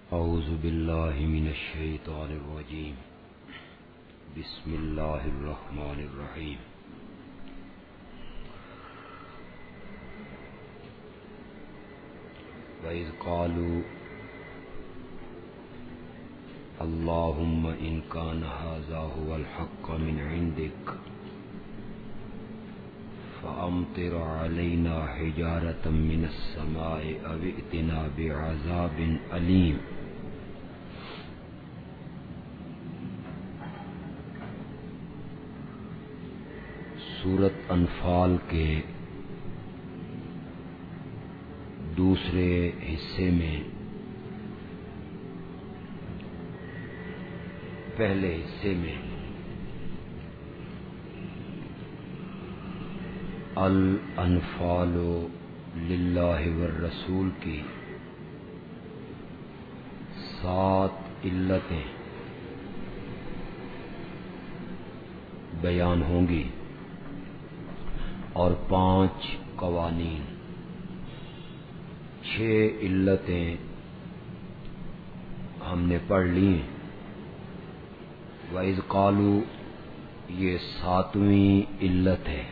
اعوذ باللہ من الشیطان الرجیم بسم اللہ الرحمن الرحیم وَإِذْ قَالُوا اللهم إن كان هذا هو الحق من عندك فأمطر علينا حجارة من السماء أو ائتنا بعذاب أليم. سورۃ انفال کے دوسرے حصے میں پہلے حصے میں الانفال للہ والرسول کی 7 علتیں بیان ہوں گی اور 5 قوانین. 6 علتیں ہم نے پڑھ لی ہیں. وَإِذْ قَالُوا یہ 7ویں علت ہے.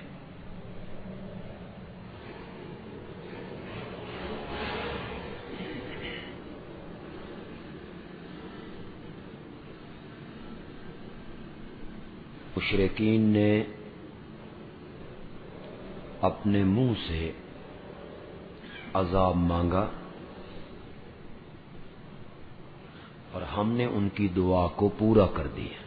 مشرکین نے اپنے منہ سے عذاب مانگا اور ہم نے ان کی دعا کو پورا کر دیا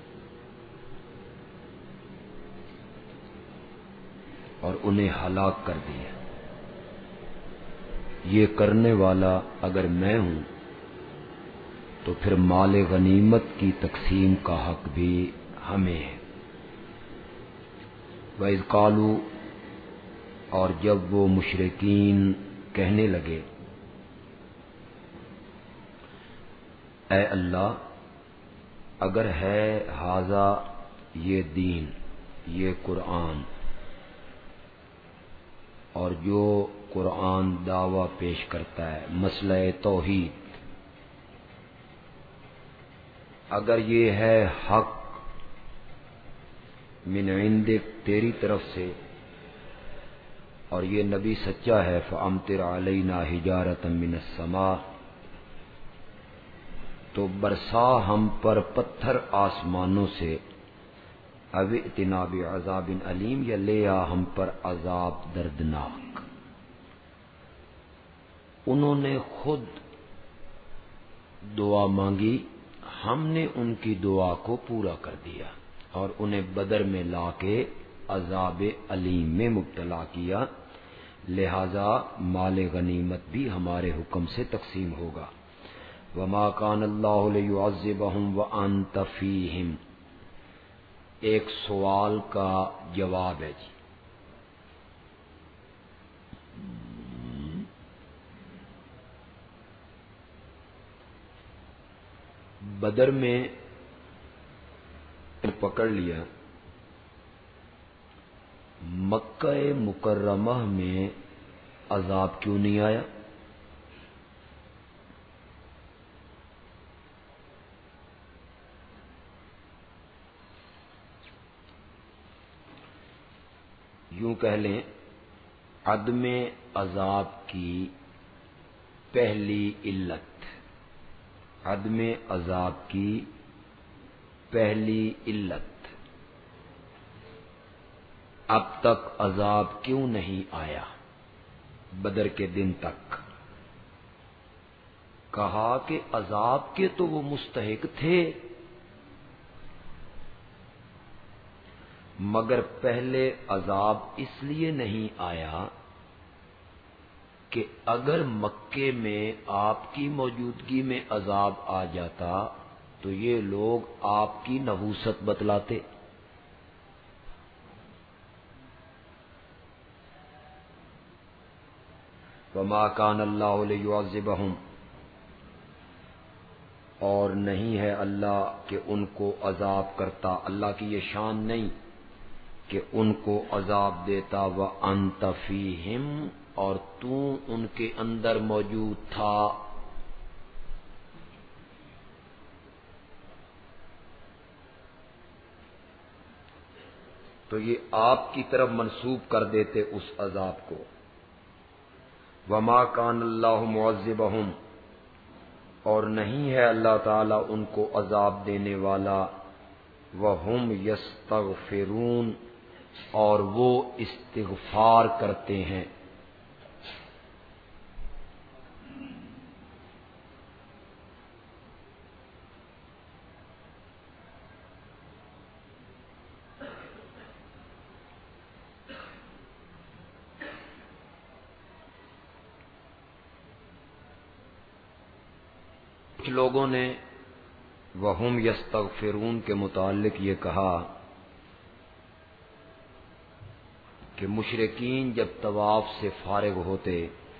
اور انہیں ہلاک کر دیا. یہ کرنے والا اگر میں ہوں تو پھر مال غنیمت کی تقسیم کا حق بھی ہمیں ہے. وَإِذْ قَالُوا اور جب وہ مشرکین کہنے لگے اے اللہ اگر ہے ھذا یہ دین یہ قرآن اور جو قرآن دعویٰ پیش کرتا ہے مسئلہ توحید اگر یہ ہے حق من عندک تیری طرف سے اور یہ نبی سچا ہے فَأَمْطِرْ عَلَيْنَا حِجَارَةً مِّنَ السَّمَاءِ تو برسا ہم پر پتھر آسمانوں سے اَوْ ائْتِنَا بِعَذَابٍ أَلِيمٍ یا لے آ ہم پر عذاب دردناک. انہوں نے خود دعا مانگی ہم نے ان کی دعا کو پورا کر دیا اور انہیں بدر میں لا کے عذاب علیم میں مبتلا کیا. لہذا مال غنیمت بھی ہمارے حکم سے تقسیم ہوگا. وما کان اللہ لیعذبہم وانت فیہم ایک سوال کا جواب ہے جی. بدر میں پکڑ لیا مکہ مکرمہ میں عذاب کیوں نہیں آیا؟ یوں کہہ لیں عدم عذاب کی پہلی علت عدم عذاب کی پہلی علت اب تک عذاب کیوں نہیں آیا بدر کے دن تک؟ کہا کہ عذاب کے تو وہ مستحق تھے مگر پہلے عذاب اس لیے نہیں آیا کہ اگر مکے میں آپ کی موجودگی میں عذاب آ جاتا تو یہ لوگ آپ کی نحوست بتلاتے. وما کان اللہ لیعذبہم اور نہیں ہے اللہ کہ ان کو عذاب کرتا. اللہ کی یہ شان نہیں کہ ان کو عذاب دیتا. وانت فیہم اور تو ان کے اندر موجود تھا. تو یہ آپ کی طرف منسوب کر دیتے اس عذاب کو. وما کان اللہ معذبہم، اور نہیں ہے اللہ تعالیٰ ان کو عذاب دینے والا، وہم یستغفرون، اور وہ استغفار کرتے ہیں. کچھ لوگوں نے وہم یستغفرون کے متعلق یہ کہا کہ مشرکین جب طواف سے فارغ ہوتے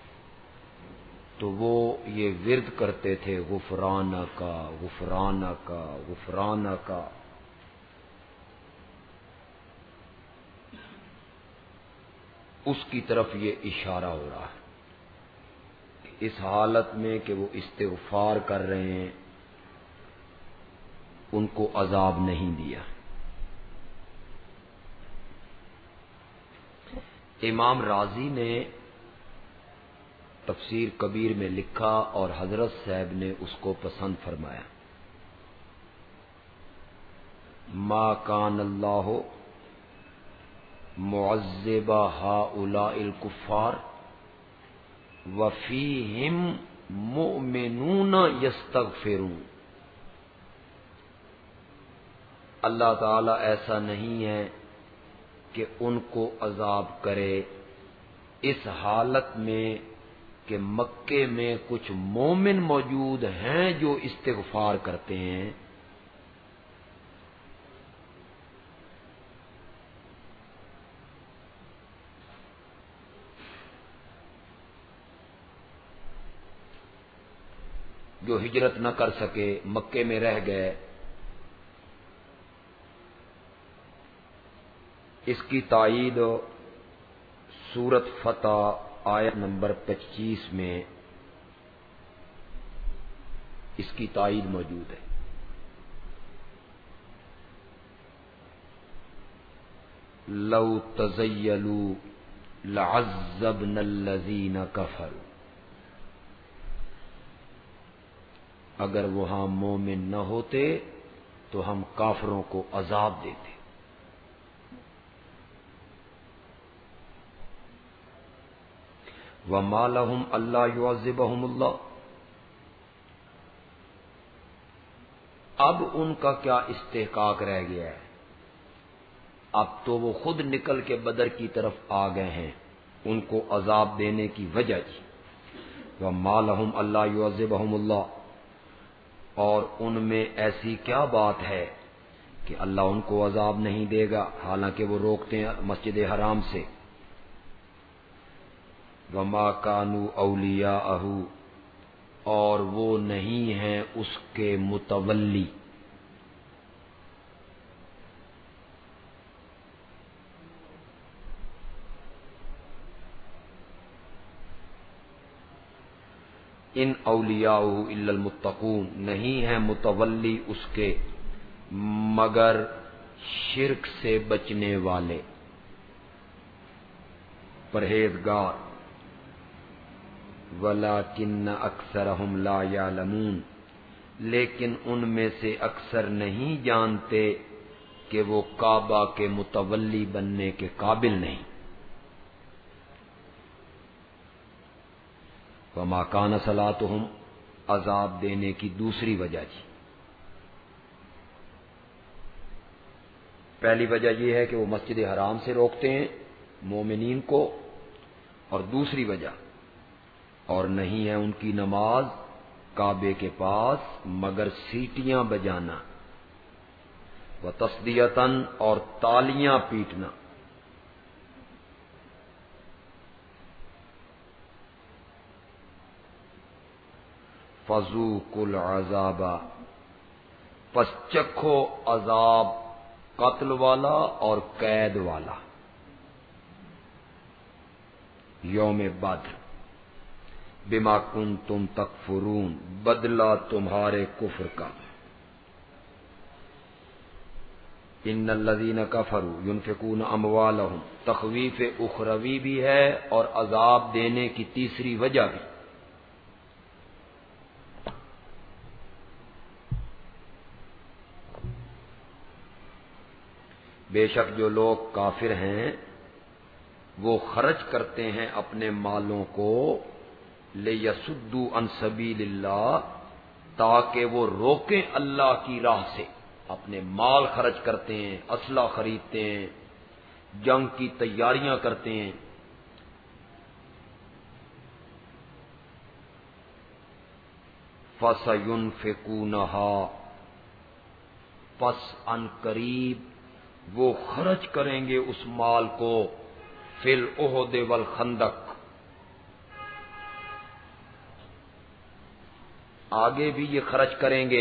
تو وہ یہ ورد کرتے تھے غفرانک غفرانک غفرانک. اس کی طرف یہ اشارہ ہو رہا ہے کہ اس حالت میں کہ وہ استغفار کر رہے ہیں ان کو عذاب نہیں دیا. امام رازی نے تفسیر کبیر میں لکھا اور حضرت صاحب نے اس کو پسند فرمایا. ما کان اللہ معذب ہؤلاء الکفار وفیہم مؤمنون یستغفرون. اللہ تعالی ایسا نہیں ہے کہ ان کو عذاب کرے اس حالت میں کہ مکے میں کچھ مومن موجود ہیں جو استغفار کرتے ہیں. جو ہجرت نہ کر سکے مکے میں رہ گئے. اس کی تائید سورت فتح آیت نمبر 25 میں اس کی تائید موجود ہے. لو تزیلوا لعذبنا الذین کفروا. اگر وہاں مومن نہ ہوتے تو ہم کافروں کو عذاب دیتے. وما لهم الا يعذبهم اللہ. اب ان کا کیا استحقاق رہ گیا ہے؟ اب تو وہ خود نکل کے بدر کی طرف آ گئے ہیں، ان کو عذاب دینے کی وجہ تھی. وما لهم الا يعذبهم اللہ، اور ان میں ایسی کیا بات ہے کہ اللہ ان کو عذاب نہیں دے گا حالانکہ وہ روکتے ہیں مسجد حرام سے. وما کانوا اولیاءہ، اور وہ نہیں ہیں اس کے متولی. ان اولیاء الا المتقون، نہیں ہیں متولی اس کے مگر شرک سے بچنے والے پرہیزگار. وَلَٰكِنَّ أَكْثَرَهُمْ لَا يَعْلَمُونَ، لیکن ان میں سے اکثر نہیں جانتے کہ وہ کعبہ کے متولی بننے کے قابل نہیں. وَمَا كَانَ صَلَاتُهُمْ، عذاب دینے کی دوسری وجہ جی. پہلی وجہ یہ ہے کہ وہ مسجد حرام سے روکتے ہیں مومنین کو، اور دوسری وجہ اور نہیں ہے ان کی نماز کعبے کے پاس مگر سیٹیاں بجانا، وتصدیتاً، اور تالیاں پیٹنا. فذوقوا العذاب، پس چکھو عذاب قتل والا اور قید والا. یوم بدر بما کنتم تکفرون، بدلہ تمہارے کفر کا. ان الذین کفروا ينفقون اموالهم تخویف اخروی بھی ہے اور عذاب دینے کی تیسری وجہ بھی. بے شک جو لوگ کافر ہیں وہ خرچ کرتے ہیں اپنے مالوں کو لِيَصُدُّوا عَن سَبِيلِ اللَّهِ تاکہ وہ روکیں اللہ کی راہ سے. اپنے مال خرچ کرتے ہیں، اسلحہ خریدتے ہیں، جنگ کی تیاریاں کرتے ہیں. فَسَيُنْفِقُونَهَا پس ان قریب وہ خرچ کریں گے اس مال کو فی الاحد والخندق. آگے بھی یہ خرچ کریں گے.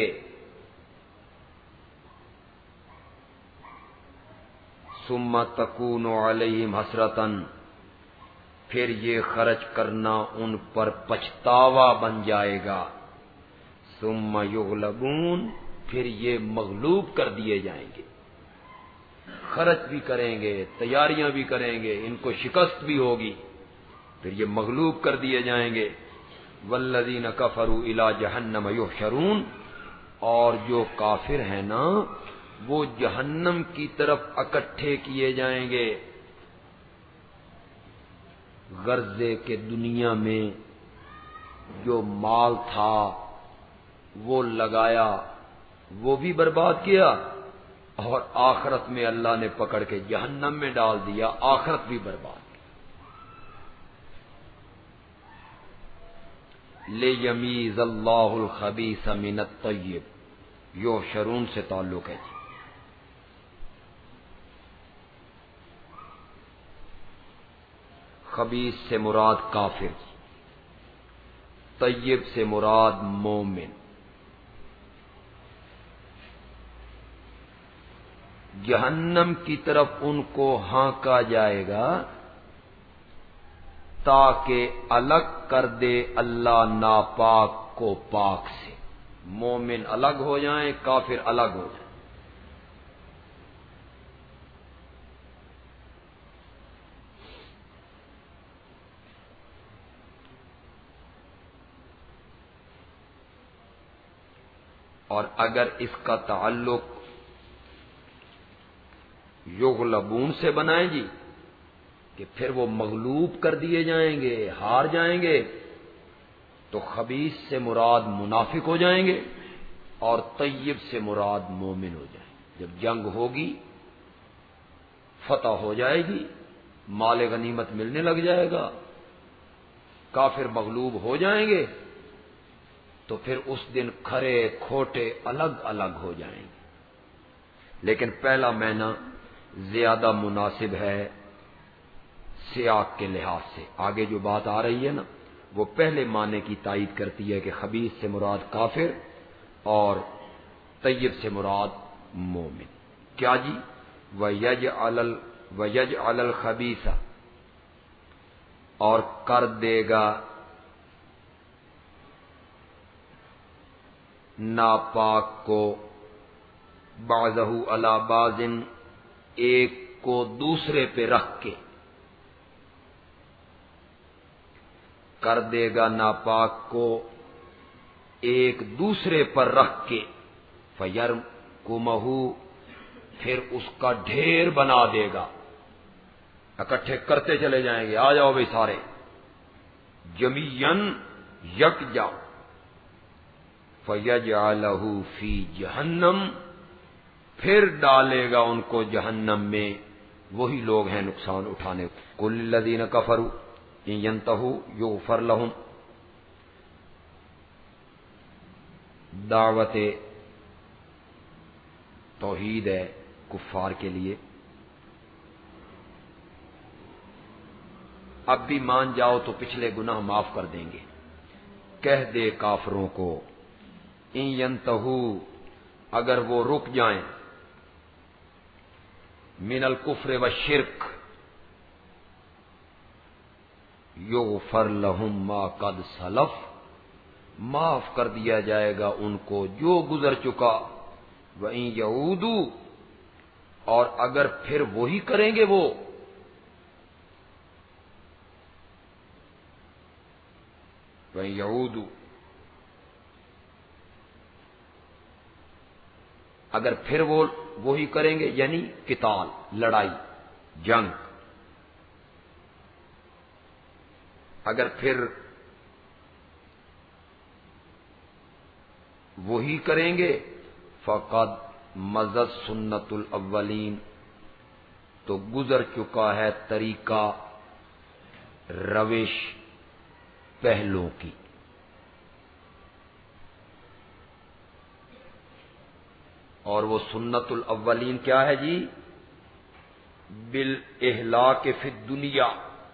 ثم تکون علیہم حسرتن پھر یہ خرچ کرنا ان پر پچھتاوا بن جائے گا. ثم یغلبون پھر یہ مغلوب کر دیے جائیں گے. خرچ بھی کریں گے، تیاریاں بھی کریں گے، ان کو شکست بھی ہوگی، پھر یہ مغلوب کر دیے جائیں گے. والذین کفروا الی جہنم یحشرون اور جو کافر ہیں نا وہ جہنم کی طرف اکٹھے کیے جائیں گے. غرضے کے دنیا میں جو مال تھا وہ لگایا، وہ بھی برباد کیا، اور آخرت میں اللہ نے پکڑ کے جہنم میں ڈال دیا، آخرت بھی برباد. لِيَمِيزَ اللَّهُ الْخَبِيثَ مِنَ الطَّيِّبِ یحشرون سے تعلق ہے جی. خبیث سے مراد کافر، طیب سے مراد مومن. جہنم کی طرف ان کو ہانکا جائے گا تاکہ الگ کر دے اللہ ناپاک کو پاک سے. مومن الگ ہو جائیں، کافر الگ ہو جائیں. اور اگر اس کا تعلق یغلبون سے بنائیں جی کہ پھر وہ مغلوب کر دیے جائیں گے، ہار جائیں گے، تو خبیث سے مراد منافق ہو جائیں گے اور طیب سے مراد مومن ہو جائیں گے. جب جنگ ہوگی، فتح ہو جائے گی، مال غنیمت ملنے لگ جائے گا، کافر مغلوب ہو جائیں گے، تو پھر اس دن کھرے کھوٹے الگ الگ ہو جائیں گے. لیکن پہلا معنی زیادہ مناسب ہے سیاق کے لحاظ سے. آگے جو بات آ رہی ہے نا وہ پہلے معنی کی تائید کرتی ہے کہ خبیث سے مراد کافر اور طیب سے مراد مومن. کیا جی؟ وَيَجْعَلَ الْخَبِيثَ اور کر دے گا ناپاک کو بعضہ علی بعض ایک کو دوسرے پہ رکھ کے، کر دے گا ناپاک کو ایک دوسرے پر رکھ کے، فَيَرْكُمَهُ پھر اس کا ڈھیر بنا دے گا. اکٹھے کرتے چلے جائیں گے، آ جاؤ بھائی سارے جمیعاً یکجا. فَيَجْعَلَهُ فِي جَهَنَّمَ پھر ڈالے گا ان کو جہنم میں. وہی لوگ ہیں نقصان اٹھانے. قُلِ الَّذِينَ كَفَرُوا إِن يَنْتَهُوا يُغْفَرْ لَهُمْ دعوت توحید ہے کفار کے لیے. اب بھی مان جاؤ تو پچھلے گناہ معاف کر دیں گے. کہہ دے کافروں کو ان ینتہوا اگر وہ رک جائیں من الکفر والشرک یغفر لہم ما قد سلف معاف کر دیا جائے گا ان کو جو گزر چکا. وَإِن يَعُودُوا اور اگر پھر وہی کریں گے وہ یعود، اگر پھر وہ وہی کریں گے یعنی قتال، لڑائی، جنگ، اگر پھر وہی کریں گے فقد مضت سنت الاولین، تو گزر چکا ہے طریقہ، روش پہلوں کی۔ اور وہ سنت الاولین کیا ہے جی؟ بالاہلاک فی الدنیا،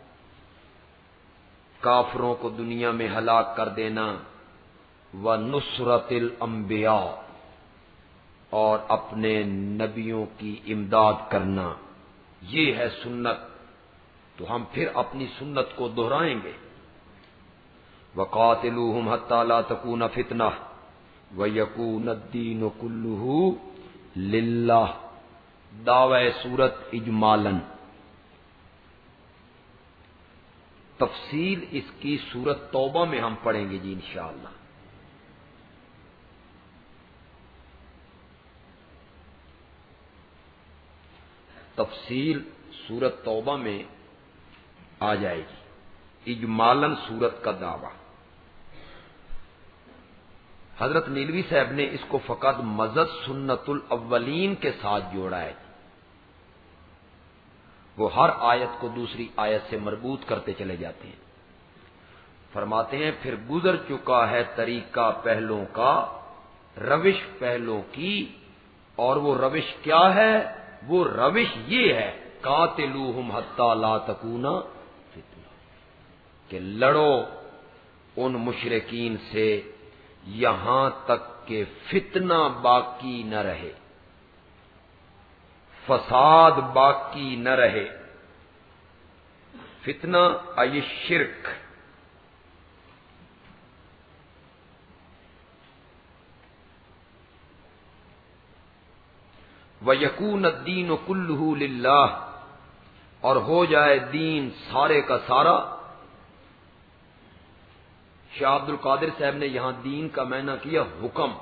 کافروں کو دنیا میں ہلاک کر دینا، ونصرت الانبیاء، اور اپنے نبیوں کی امداد کرنا، یہ ہے سنت۔ تو ہم پھر اپنی سنت کو دہرائیں گے۔ وقاتلوہم حتی لا تکون فتنہ ویکون الدین کلہ للہ، دعوی سورت اجمالاً۔ تفصیل اس کی سورت توبہ میں ہم پڑھیں گے جی انشاءاللہ۔ تفصیل سورت توبہ میں آ جائے گی، اجمالاً سورت کا دعویٰ۔ حضرت نیلوی صاحب نے اس کو فقط مضت سنت الاولین کے ساتھ جوڑا ہے۔ وہ ہر آیت کو دوسری آیت سے مربوط کرتے چلے جاتے ہیں۔ فرماتے ہیں پھر گزر چکا ہے طریقہ پہلوں کا، روش پہلوں کی، اور وہ روش کیا ہے؟ وہ روش یہ ہے قاتلوہم حتی لا تکون فتنہ، کہ لڑو ان مشرکین سے یہاں تک کہ فتنہ باقی نہ رہے، فساد باقی نہ رہے۔ فتنہ ای شرک، وَيَكُونَ الدِّينُ كُلُّهُ لِلَّهِ، اور ہو جائے دین سارے کا سارا۔ شاہ عبد القادر صاحب نے یہاں دین کا معنی کیا حکم،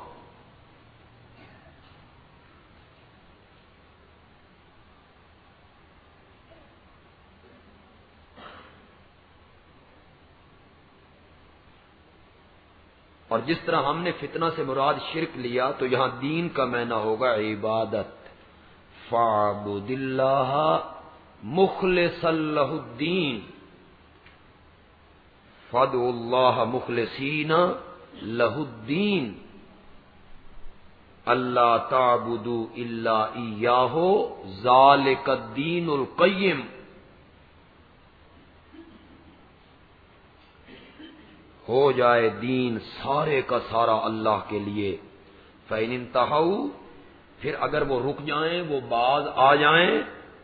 اور جس طرح ہم نے فتنہ سے مراد شرک لیا تو یہاں دین کا معنی ہوگا عبادت۔ فَاعْبُدِ اللَّهَ مُخْلِصًا لَهُ الدِّينَ، فَادْعُوا اللَّهَ مُخْلِصِينَ لَهُ الدِّينَ، أَلَّا تَعْبُدُوا إِلَّا إِيَّاهُ ذَلِكَ الدِّينُ الْقَيِّمُ۔ ہو جائے دین سارے کا سارا اللہ کے لیے۔ فَإِنِ انْتَهَوْا، پھر اگر وہ رک جائیں، وہ باز آ جائیں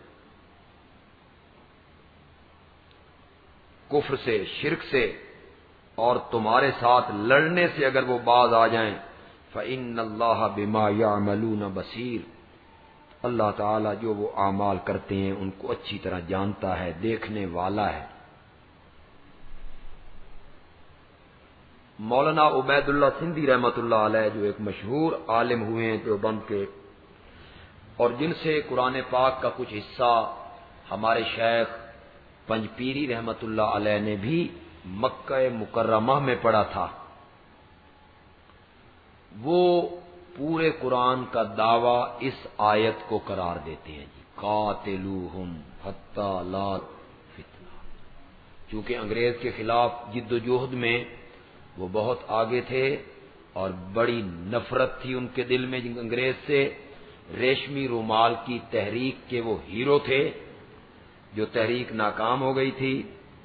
کفر سے، شرک سے، اور تمہارے ساتھ لڑنے سے اگر وہ باز آ جائیں، فَإِنَّ اللَّهَ بِمَا يَعْمَلُونَ بَصِيرٌ، اللہ تعالیٰ جو وہ اعمال کرتے ہیں ان کو اچھی طرح جانتا ہے، دیکھنے والا ہے۔ مولانا عبید اللہ سندھی رحمۃ اللہ علیہ، جو ایک مشہور عالم ہوئے ہیں دیوبند کے، اور جن سے قرآن پاک کا کچھ حصہ ہمارے شیخ پنج پیری رحمۃ اللہ علیہ نے بھی مکہ مکرمہ میں پڑھا تھا، وہ پورے قرآن کا دعویٰ اس آیت کو قرار دیتے ہیں جی، قاتلوہم حتی لا فتنہ۔ چونکہ انگریز کے خلاف جد و جہد میں وہ بہت آگے تھے اور بڑی نفرت تھی ان کے دل میں انگریز سے۔ ریشمی رومال کی تحریک کے وہ ہیرو تھے، جو تحریک ناکام ہو گئی تھی،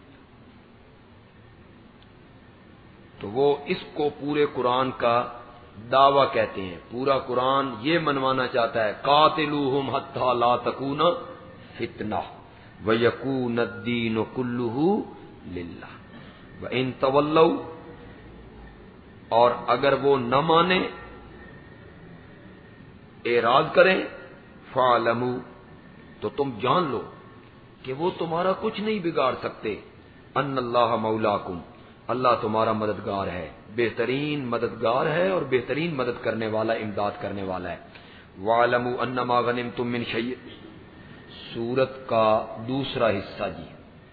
تو وہ اس کو پورے قرآن کا دعویٰ کہتے ہیں۔ پورا قرآن یہ منوانا چاہتا ہے قاتلوہم حتی لا تکون فتنہ ویکون الدین کلہ للہ وان تولوا، اور اگر وہ نہ مانے، اعراض کریں، فَاعْلَمُوا، تو تم جان لو کہ وہ تمہارا کچھ نہیں بگاڑ سکتے. ان اللہ مولاکم، اللہ تمہارا مددگار ہے، بہترین مددگار ہے اور بہترین مدد کرنے والا، امداد کرنے والا ہے. وَاعْلَمُوا أَنَّمَا غَنِمْتُم مِّن شَيْءٍ، سورت کا دوسرا حصہ جی.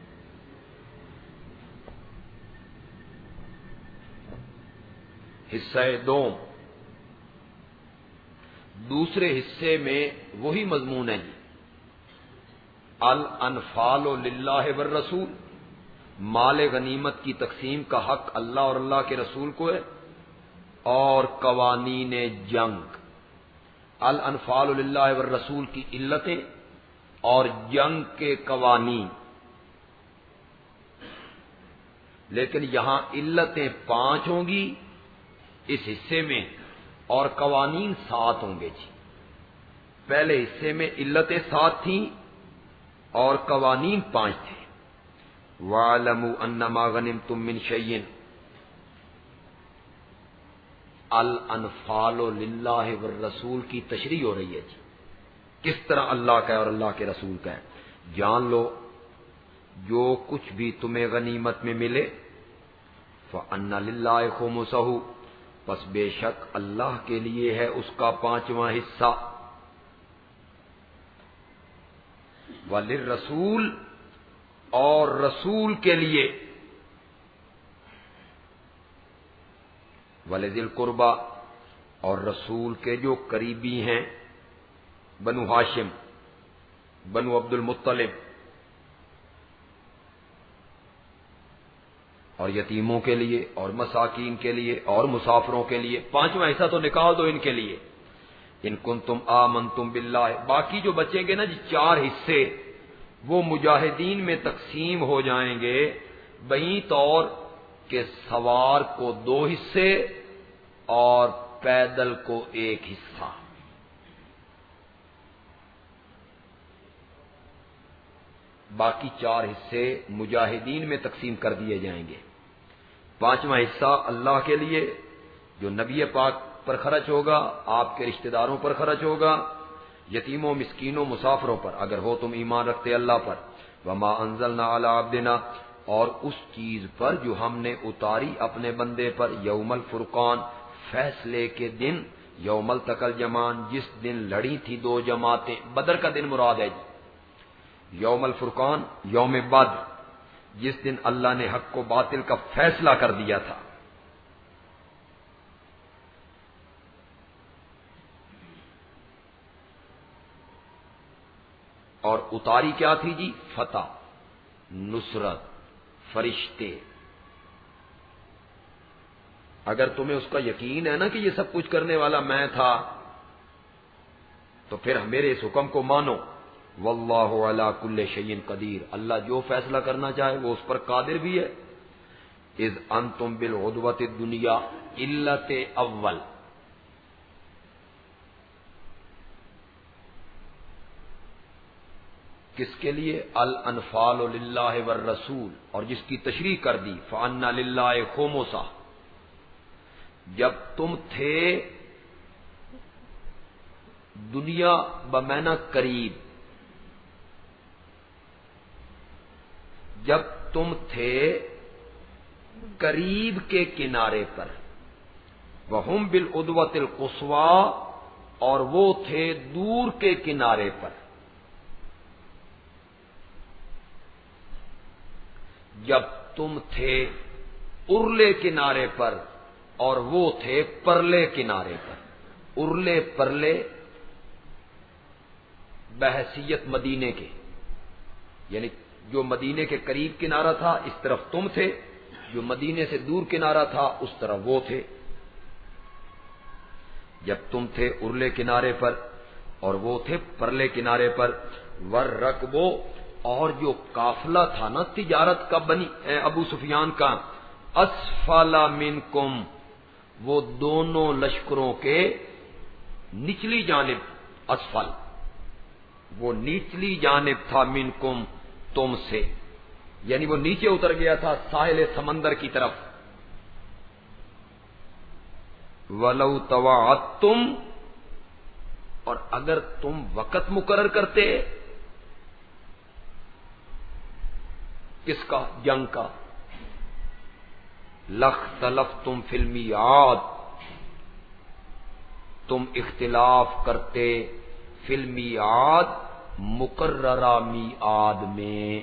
حصہ دوم، دوسرے حصے میں وہی مضمون ہے جی. الانفال للہ والرسول، مال غنیمت کی تقسیم کا حق اللہ اور اللہ کے رسول کو ہے، اور قوانین جنگ. الانفال للہ والرسول کی علتیں اور جنگ کے قوانین. لیکن یہاں علتیں 5 ہوں گی اس حصے میں اور قوانین 7 ہوں گے جی. پہلے حصے میں علتیں 7 تھیں اور قوانین 5 تھے. وَاعْلَمُوا أَنَّمَا غَنِمْتُم مِّن شَيْءٍ، الانفال للہ والرسول کی تشریح ہو رہی ہے جی، کس طرح اللہ کا ہے اور اللہ کے رسول کا ہے. جان لو جو کچھ بھی تمہیں غنیمت میں ملے، فَأَنَّ لِلَّهِ خُمُسَهُ، پس بے شک اللہ کے لیے ہے اس کا 5واں حصہ. وَلِلرَّسُولِ، اور رسول کے لیے. وَلِذِي الْقُرْبَى، اور رسول کے جو قریبی ہیں، بنو ہاشم، بنو عبد المطلب، اور یتیموں کے لیے اور مساکین کے لیے اور مسافروں کے لیے. 5واں حصہ تو نکال دو ان کے لیے. ان کنتم آمنتم باللہ، باقی جو بچیں گے نا جی 4 حصے، وہ مجاہدین میں تقسیم ہو جائیں گے بہی طور کہ سوار کو 2 حصے اور پیدل کو 1 حصہ. باقی 4 حصے مجاہدین میں تقسیم کر دیے جائیں گے. 5واں حصہ اللہ کے لیے جو نبی پاک پر خرچ ہوگا، آپ کے رشتہ داروں پر خرچ ہوگا، یتیموں، مسکینوں، مسافروں پر اگر ہو تم ایمان رکھتے اللہ پر. وما انزلنا علی عبدنا، اور اس چیز پر جو ہم نے اتاری اپنے بندے پر، یوم الفرقان، فیصلے کے دن، یوم التقى الجمعان، جس دن لڑی تھی 2 جماعتیں. بدر کا دن مراد ہے جی. یوم الفرقان، یوم بدر، جس دن اللہ نے حق و باطل کا فیصلہ کر دیا تھا. اور اتاری کیا تھی جی؟ فتح، نصرت، فرشتے. اگر تمہیں اس کا یقین ہے نا کہ یہ سب کچھ کرنے والا میں تھا، تو پھر میرے اس حکم کو مانو. واللہ علی کل شیء قدیر، اللہ جو فیصلہ کرنا چاہے وہ اس پر قادر بھی ہے. اذ انتم بالعدوۃ الدنیا، علت اول. کس کے لیے؟ الانفال للہ والرسول، اور جس کی تشریح کر دی فَأَنَّ لِلَّهِ خُمُسَهُ. جب تم تھے دنیا بمعنی قریب، جب تم تھے قریب کے کنارے پر، وَهُمْ بِالْعُدْوَةِ الْقُصْوَىٰ، اور وہ تھے دور کے کنارے پر. جب تم تھے ارلے کنارے پر اور وہ تھے پرلے کنارے پر. ارلے پرلے بحیثیت مدینے کے، یعنی جو مدینے کے قریب کنارہ تھا اس طرف تم تھے، جو مدینے سے دور کنارہ تھا اس طرف وہ تھے. جب تم تھے ارلے کنارے پر اور وہ تھے پرلے کنارے پر. والرکبو، اور جو قافلہ تھا نا تجارت کا بنی ابو سفیان کا، اسفل منکم، وہ دونوں لشکروں کے نچلی جانب، اسفل وہ نیچلی جانب تھا، منکم تم سے، یعنی وہ نیچے اتر گیا تھا ساحل سمندر کی طرف. وَلَوْ تَوَعَدتُّمْ، اور اگر تم وقت مقرر کرتے کس کا؟ جنگ کا. لختلفتم فی المیعاد، تم اختلاف کرتے فی المیعاد، مقررہ میعاد میں.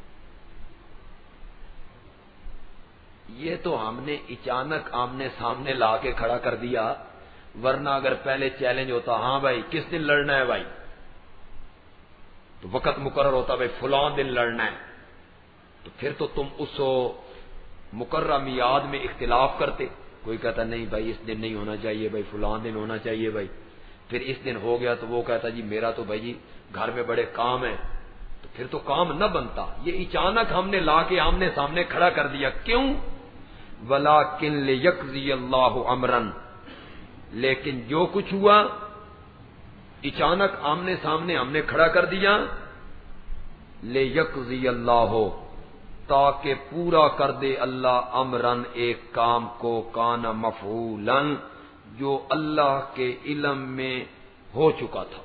یہ تو ہم نے اچانک آمنے سامنے لا کے کھڑا کر دیا، ورنہ اگر پہلے چیلنج ہوتا ہاں بھائی کس دن لڑنا ہے بھائی، تو وقت مقرر ہوتا بھائی فلاں دن لڑنا ہے، تو پھر تو تم اس مقررہ میعاد میں اختلاف کرتے. کوئی کہتا نہیں بھائی اس دن نہیں ہونا چاہیے بھائی، فلاں دن ہونا چاہیے بھائی. پھر اس دن ہو گیا تو وہ کہتا جی میرا تو بھائی جی گھر میں بڑے کام ہیں، تو پھر تو کام نہ بنتا. یہ اچانک ہم نے لا کے آمنے سامنے کھڑا کر دیا. کیوں؟ وَلَٰكِن لِيَقْضِيَ اللَّهُ أَمْرًا، لیکن جو کچھ ہوا اچانک آمنے سامنے ہم نے کھڑا کر دیا. لِيَقْضِيَ اللَّهُ، تاکہ پورا کر دے اللہ، امرن ایک کام کو، کان مفعولاً، جو اللہ کے علم میں ہو چکا تھا،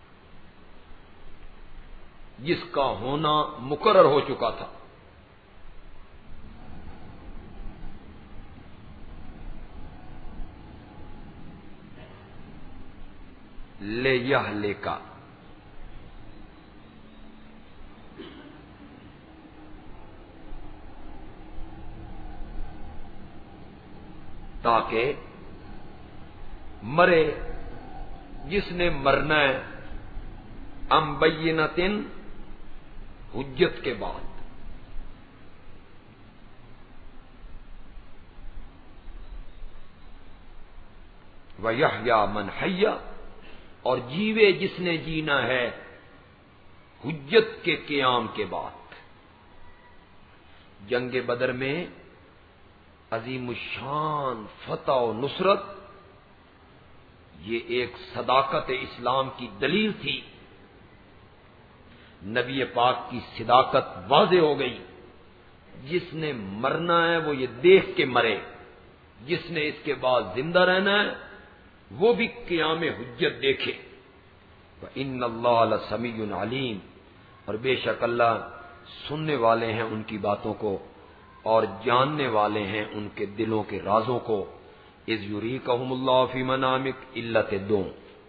جس کا ہونا مقرر ہو چکا تھا. لِيَهْلِكَ، تاکہ مرے جس نے مرنا ہے، ام بینتن، حجت کے بعد. وَيَحْيَىٰ مَنْ حَيَّ، اور جیوے جس نے جینا ہے حجت کے قیام کے بعد. جنگ بدر میں عظیم الشان فتح و نصرت، یہ ایک صداقت اسلام کی دلیل تھی. نبی پاک کی صداقت واضح ہو گئی. جس نے مرنا ہے وہ یہ دیکھ کے مرے، جس نے اس کے بعد زندہ رہنا ہے وہ بھی قیام حجت دیکھے. وَإِنَّ اللَّهَ لَسَمِيعٌ عَلِيمٌ، اور بے شک اللہ سننے والے ہیں ان کی باتوں کو اور جاننے والے ہیں ان کے دلوں کے رازوں کو. اذ یریکہم اللہ فی منامک، علت دو.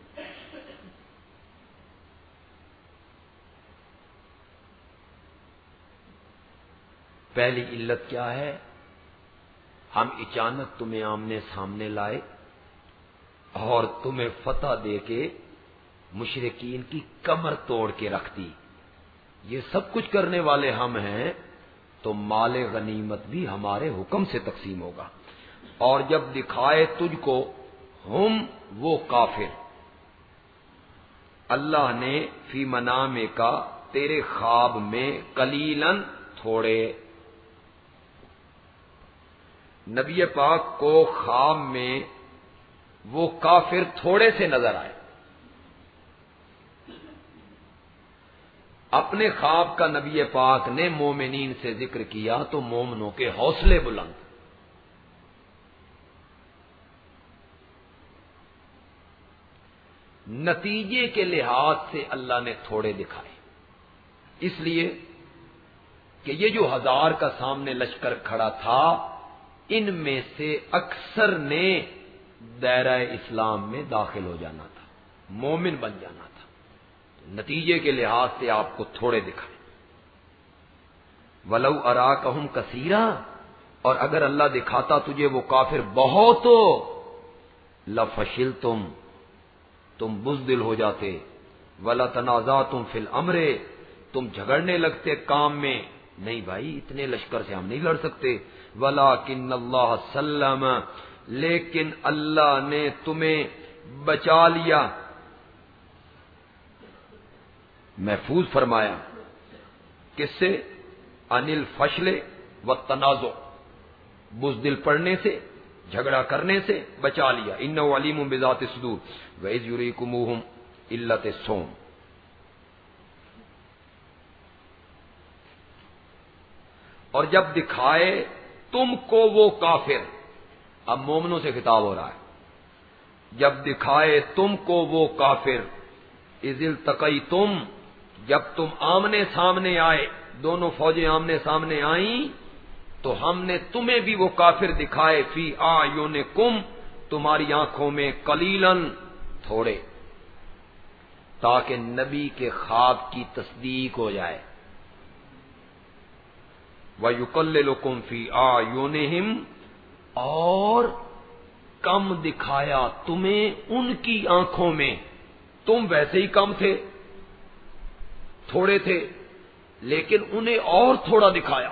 پہلی علت کیا ہے؟ ہم اچانک تمہیں آمنے سامنے لائے اور تمہیں فتح دے کے مشرکین کی کمر توڑ کے رکھ دی. یہ سب کچھ کرنے والے ہم ہیں، تو مال غنیمت بھی ہمارے حکم سے تقسیم ہوگا. اور جب دکھائے تجھ کو ہم وہ کافر، اللہ نے فی منامے کا تیرے خواب میں، قلیلاً تھوڑے. نبی پاک کو خواب میں وہ کافر تھوڑے سے نظر آئے. اپنے خواب کا نبی پاک نے مومنین سے ذکر کیا تو مومنوں کے حوصلے بلند. نتیجے کے لحاظ سے اللہ نے تھوڑے دکھائے، اس لیے کہ یہ جو 1000 کا سامنے لشکر کھڑا تھا، ان میں سے اکثر نے دائرہ اسلام میں داخل ہو جانا تھا، مومن بن جانا تھا. نتیجے کے لحاظ سے آپ کو تھوڑے دکھائے. وَلَوْ أَرَاكَهُمْ كَثِيرًا، اور اگر اللہ دکھاتا تجھے وہ کافر بہت ہو، لَفَشِلْتُمْ، تم بزدل ہو جاتے. وَلَتَنَازَعْتُمْ فِي الْأَمْرِ، تم جھگڑنے لگتے کام میں. نہیں بھائی اتنے لشکر سے ہم نہیں لڑ سکتے. وَلَٰكِنَّ اللَّهَ سَلَّمَ، لیکن اللہ نے تمہیں بچا لیا، محفوظ فرمایا. کس سے؟ عن الفشل والتنازع، بزدل پڑنے سے، جھگڑا کرنے سے بچا لیا. انہ علیم بذات الصدور. وَإِذْ يُرِيكُمُوهُمْ علت الصوم، اور جب دکھائے تم کو وہ کافر، اب مومنوں سے خطاب ہو رہا ہے، جب دکھائے تم کو وہ کافر، اذ التقیتم، جب تم آمنے سامنے آئے، دونوں فوجیں آمنے سامنے آئیں تو ہم نے تمہیں بھی وہ کافر دکھائے، فی اعینکم، تمہاری آنکھوں میں، قلیلاً، تھوڑے، تاکہ نبی کے خواب کی تصدیق ہو جائے۔ وَيُقَلِّلُكُمْ فِي أَعْيُنِهِمْ، اور کم دکھایا تمہیں ان کی آنکھوں میں، تم ویسے ہی کم تھے، تھوڑے تھے، لیکن انہیں اور تھوڑا دکھایا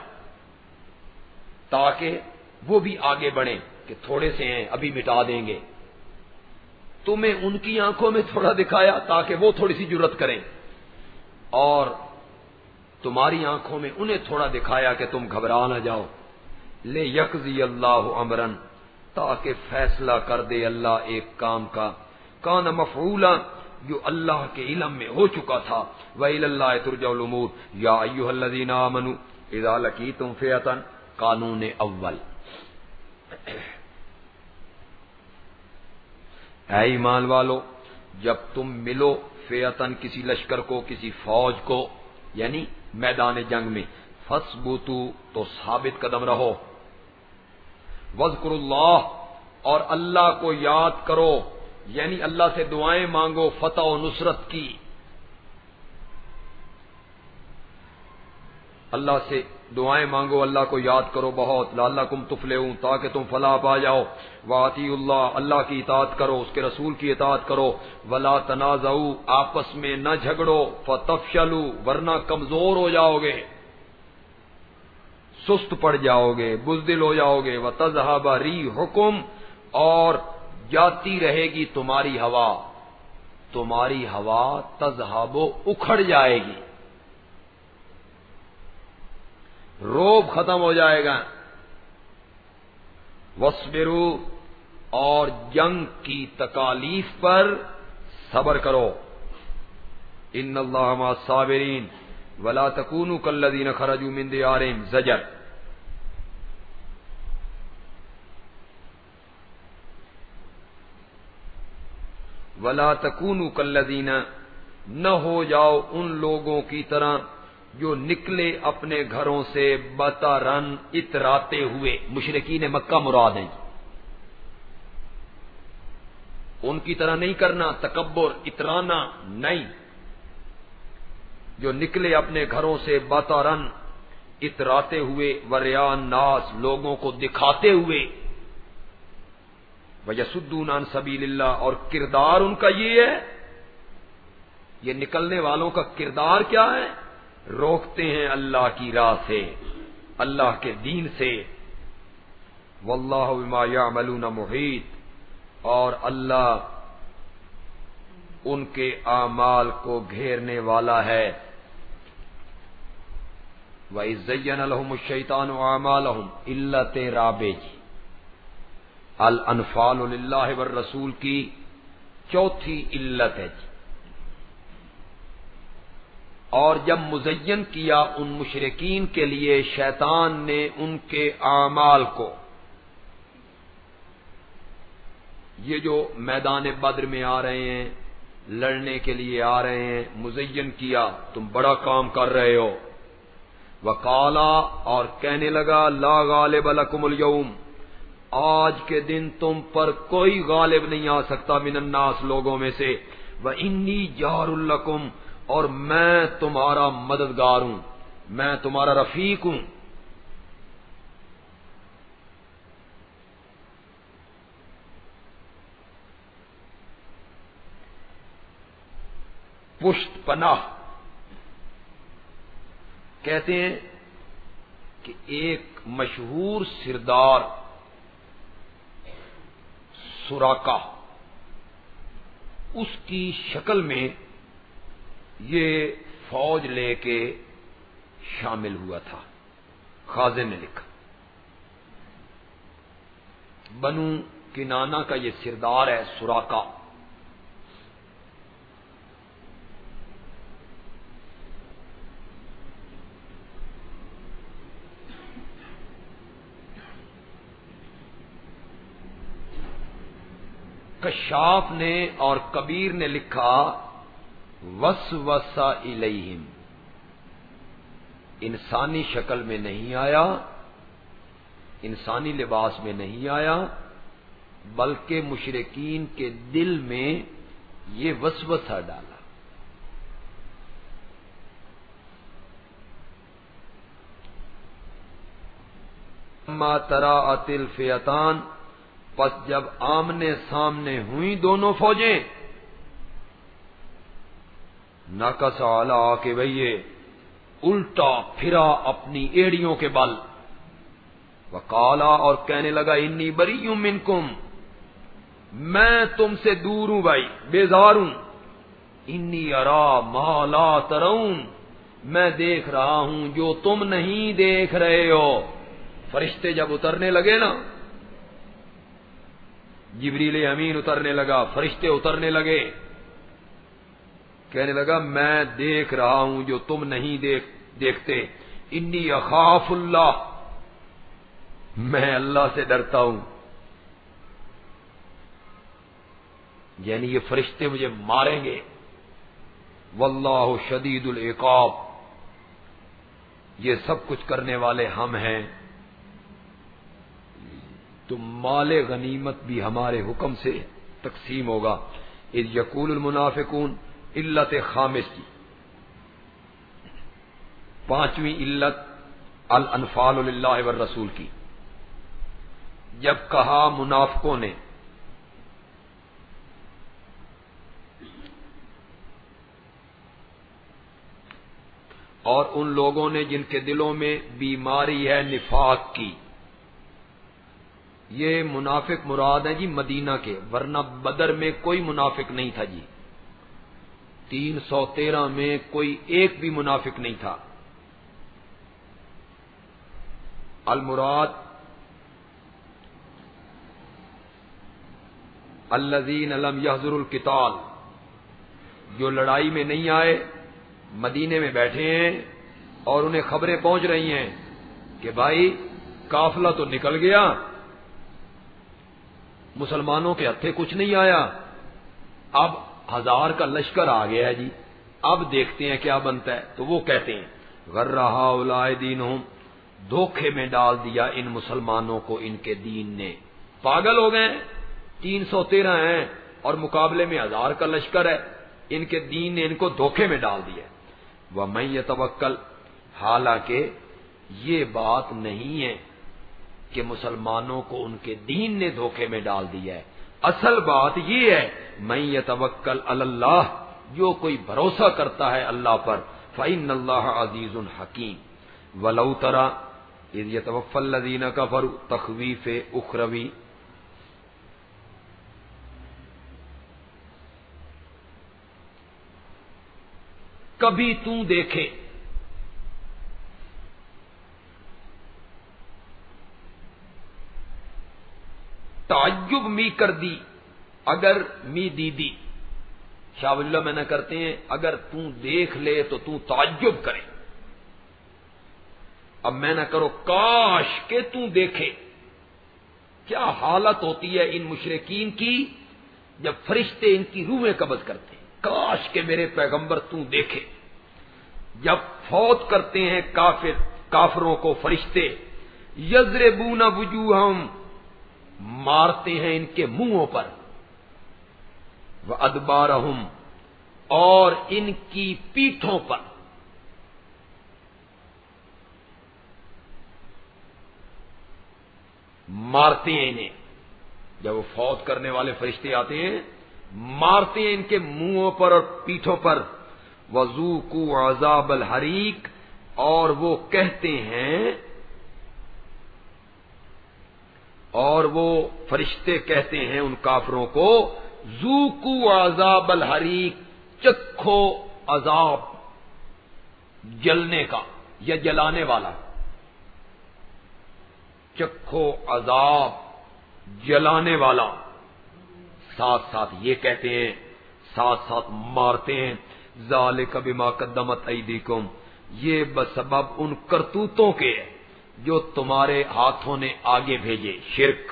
تاکہ وہ بھی آگے بڑھیں کہ تھوڑے سے ہیں ابھی مٹا دیں گے۔ تمہیں ان کی آنکھوں میں تھوڑا دکھایا تاکہ وہ تھوڑی سی جرأت کریں، اور تمہاری آنکھوں میں انہیں تھوڑا دکھایا کہ تم گھبرا نہ جاؤ۔ لے یقضی اللہ امرن، تاکہ فیصلہ کر دے اللہ ایک کام کا، کان مفعولا، جو اللہ کے علم میں ہو چکا تھا، وَإِلَى اللَّهِ تُرْجَعُ الْأُمُورُ يَا أَيُّهَا الَّذِينَ آمَنُوا إِذَا لَقِيتُمْ فِئَةً، قانون اول۔ اے ایمان والو، جب تم ملو فئتن، کسی لشکر کو، کسی فوج کو، یعنی میدان جنگ میں، فَاثْبُتُوا، تو ثابت قدم رہو، وَاذْكُرُوا اللَّهَ، اور اللہ کو یاد کرو، یعنی اللہ سے دعائیں مانگو فتح و نصرت کی، اللہ سے دعائیں مانگو، اللہ کو یاد کرو بہت، لعلکم تفلحون، تاکہ تم فلاح پا جاؤ، واطیعوا اللہ، اللہ کی اطاعت کرو، اس کے رسول کی اطاعت کرو، ولا تنازعوا، آپس میں نہ جھگڑو، فتفشلوا، ورنہ کمزور ہو جاؤ گے، سست پڑ جاؤ گے، بزدل ہو جاؤ گے، وتذهب ريحكم، اور جاتی رہے گی تمہاری ہوا، تمہاری ہوا تذهب، اکھڑ جائے گی، روب ختم ہو جائے گا، وَاصْبِرُوا، اور جنگ کی تکالیف پر صبر کرو، ان اللہ مع الصابرین، ولا تکونوا کالذین خرجوا من دیارہم، زجر، ولا تکونوا کالذین، نہ ہو جاؤ ان لوگوں کی طرح جو نکلے اپنے گھروں سے بطرن، اتراتے ہوئے، مشرکین مکہ مراد ہیں، ان کی طرح نہیں کرنا، تکبر، اترانا نہیں، جو نکلے اپنے گھروں سے بطرن، اتراتے ہوئے، ورئاء الناس، لوگوں کو دکھاتے ہوئے، وَيَصُدُّونَ عَن سَبِيلِ اللَّهِ، اور کردار ان کا یہ ہے، یہ نکلنے والوں کا کردار کیا ہے؟ روکتے ہیں اللہ کی راہ سے، اللہ کے دین سے، واللہ بما یعملون محیط، اور اللہ ان کے اعمال کو گھیرنے والا ہے۔ وَإِذْ زَيَّنَ لَهُمُ الشَّيْطَانُ أَعْمَالَهُمْ، علت رابع جی، الانفال للہ والرسول کی چوتھی علت ہے جی، اور جب مزین کیا ان مشرکین کے لیے شیطان نے ان کے اعمال کو، یہ جو میدان بدر میں آ رہے ہیں، لڑنے کے لیے آ رہے ہیں، مزین کیا تم بڑا کام کر رہے ہو، وقالا، اور کہنے لگا، لا غالب لکم اليوم، آج کے دن تم پر کوئی غالب نہیں آ سکتا، من الناس، لوگوں میں سے، وانی جار لکم، اور میں تمہارا مددگار ہوں، میں تمہارا رفیق ہوں۔ پشت پناہ کہتے ہیں کہ ایک مشہور سردار سراقہ، اس کی شکل میں یہ فوج لے کے شامل ہوا تھا، خازن نے لکھا، بنو کنانہ کا یہ سردار ہے سراقہ، کشاف نے اور کبیر نے لکھا وسوس الیہم، انسانی شکل میں نہیں آیا، انسانی لباس میں نہیں آیا، بلکہ مشرکین کے دل میں یہ وسوسہ ڈالا۔ ما تراءت الفئتان، پس جب آمنے سامنے ہوئیں دونوں فوجیں، نکص علی عقبیہ، الٹا پھرا اپنی ایڑیوں کے بل، وقالا، اور کہنے لگا انی بریء منکم، میں تم سے دور ہوں بھائی، بیزار ہوں، انی ارا ما لا ترون، میں دیکھ رہا ہوں جو تم نہیں دیکھ رہے ہو۔ فرشتے جب اترنے لگے نا، جبریل امین اترنے لگا، فرشتے اترنے لگے، کہنے لگا میں دیکھ رہا ہوں جو تم نہیں دیکھتے، انی اخاف اللہ، میں اللہ سے ڈرتا ہوں، یعنی یہ فرشتے مجھے ماریں گے۔ واللہ شدید العقاب، یہ سب کچھ کرنے والے ہم ہیں، تو مال غنیمت بھی ہمارے حکم سے تقسیم ہوگا۔ اذ یقول المنافقون، علت خامس کی، پانچویں علت الانفال للہ والرسول کی، جب کہا منافقوں نے اور ان لوگوں نے جن کے دلوں میں بیماری ہے نفاق کی، یہ منافق مراد ہے جی مدینہ کے، ورنہ بدر میں کوئی منافق نہیں تھا جی، 313 میں کوئی ایک بھی منافق نہیں تھا۔ المراد الذین لم یحضروا القتال، جو لڑائی میں نہیں آئے، مدینے میں بیٹھے ہیں اور انہیں خبریں پہنچ رہی ہیں کہ بھائی قافلہ تو نکل گیا، مسلمانوں کے ہتھے کچھ نہیں آیا، اب 1000 کا لشکر آ گیا ہے جی، اب دیکھتے ہیں کیا بنتا ہے۔ تو وہ کہتے ہیں غر ہؤلاء دینہم، دھوکے میں ڈال دیا ان مسلمانوں کو ان کے دین نے، پاگل ہو گئے، 313 ہیں اور مقابلے میں 1000 کا لشکر ہے، ان کے دین نے ان کو دھوکے میں ڈال دیا۔ وَمَن يَتَوَکَّل، حالانکہ یہ بات نہیں ہے کہ مسلمانوں کو ان کے دین نے دھوکے میں ڈال دیا ہے، اصل بات یہ ہے مَن يَتَوَکَّل عَلَى اللَّهِ، جو کوئی بھروسہ کرتا ہے اللہ پر، فَإِنَّ اللَّهَ عَزِیزٌ حَکِیم۔ وَلَوْ تَرَى اِذْ يَتَوَفَّى الَّذِينَ كَفَرُوا، تخویف اخروی، کبھی تو دیکھے تعجب می کر دی، اگر می دیدی، شاہ ولی اللہ میں نہ کرتے ہیں اگر تو دیکھ لے تو تو تعجب کرے، اب میں نہ کرو کاش کہ تو دیکھے۔ کیا حالت ہوتی ہے ان مشرکین کی جب فرشتے ان کی روحیں قبض کرتے ہیں، کاش کہ میرے پیغمبر تو دیکھے، جب فوت کرتے ہیں کافروں کو فرشتے، یضربون وجوہہم، مارتے ہیں ان کے منہوں پر، وادبارہم، اور ان کی پیٹھوں پر، مارتے ہیں انہیں، جب وہ فوت کرنے والے فرشتے آتے ہیں مارتے ہیں ان کے منہوں پر اور پیٹھوں پر، وذوقوا عذاب الحریق، اور وہ کہتے ہیں، اور وہ فرشتے کہتے ہیں ان کافروں کو، ذوقوا عذاب الحریق، چکھو عذاب جلنے کا یا جلانے والا، چکھو عذاب جلانے والا، ساتھ ساتھ یہ کہتے ہیں، ساتھ ساتھ مارتے ہیں، ذالک بما قدمت ایدیکم، یہ بسبب ان کرتوتوں کے جو تمہارے ہاتھوں نے آگے بھیجے، شرک۔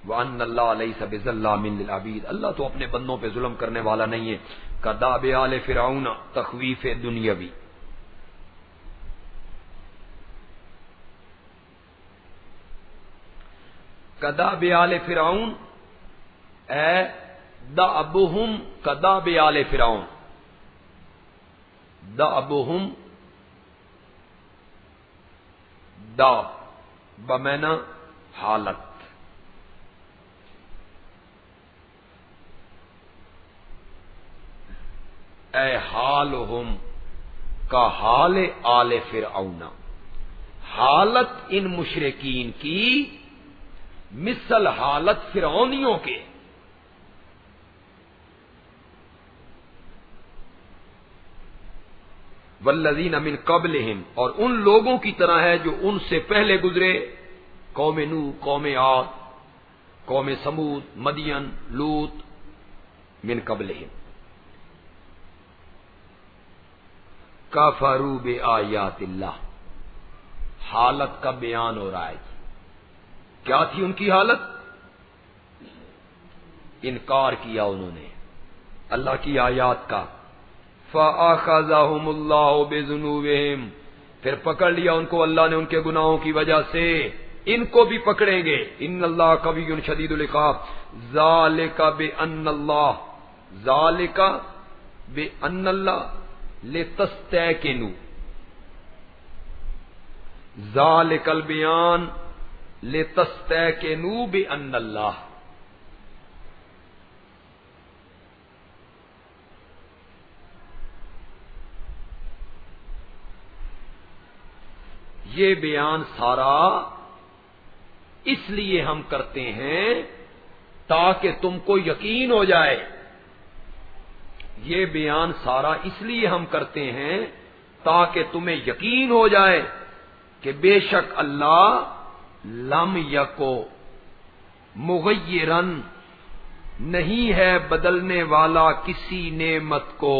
وَأَنَّ اللَّهَ لَيْسَ بِظَلَّامٍ لِّلْعَبِيدِ، اللہ تو اپنے بندوں پہ ظلم کرنے والا نہیں ہے. کداب آل فرعون، تخویف دنیاوی. کداب آل فرعون اے دأبہم کداب آل فرعون. دأبہم داب بمعنی حالت، اے حالہم کا حال آل فرعون، حالت ان مشرکین کی مثل حالت فرعونیوں کے. والذین من قبلہم، اور ان لوگوں کی طرح ہے جو ان سے پہلے گزرے، قوم نوح، قوم عاد، قوم سمود، مدین، لوط. من قبلہم کفروا بآیات اللہ، حالت کا بیان ہو رہا ہے. کیا تھی ان کی حالت؟ انکار کیا انہوں نے اللہ کی آیات کا. فَأَخَذَهُمُ اللَّهُ بِذُنُوبِهِمْ، پھر پکڑ لیا ان کو اللہ نے ان کے گناہوں کی وجہ سے، ان کو بھی پکڑیں گے. ان اللہ قوی شدید العقاب. ذالک بأن اللہ، ذالک بأن اللہ لتستیقنوا، ذالک البیان لتستیقنوا بأن اللہ. یہ بیان سارا اس لیے ہم کرتے ہیں تاکہ تم کو یقین ہو جائے. یہ بیان سارا اس لیے ہم کرتے ہیں تاکہ تمہیں یقین ہو جائے کہ بے شک اللہ لم یکو مغیرن، نہیں ہے بدلنے والا کسی نعمت کو،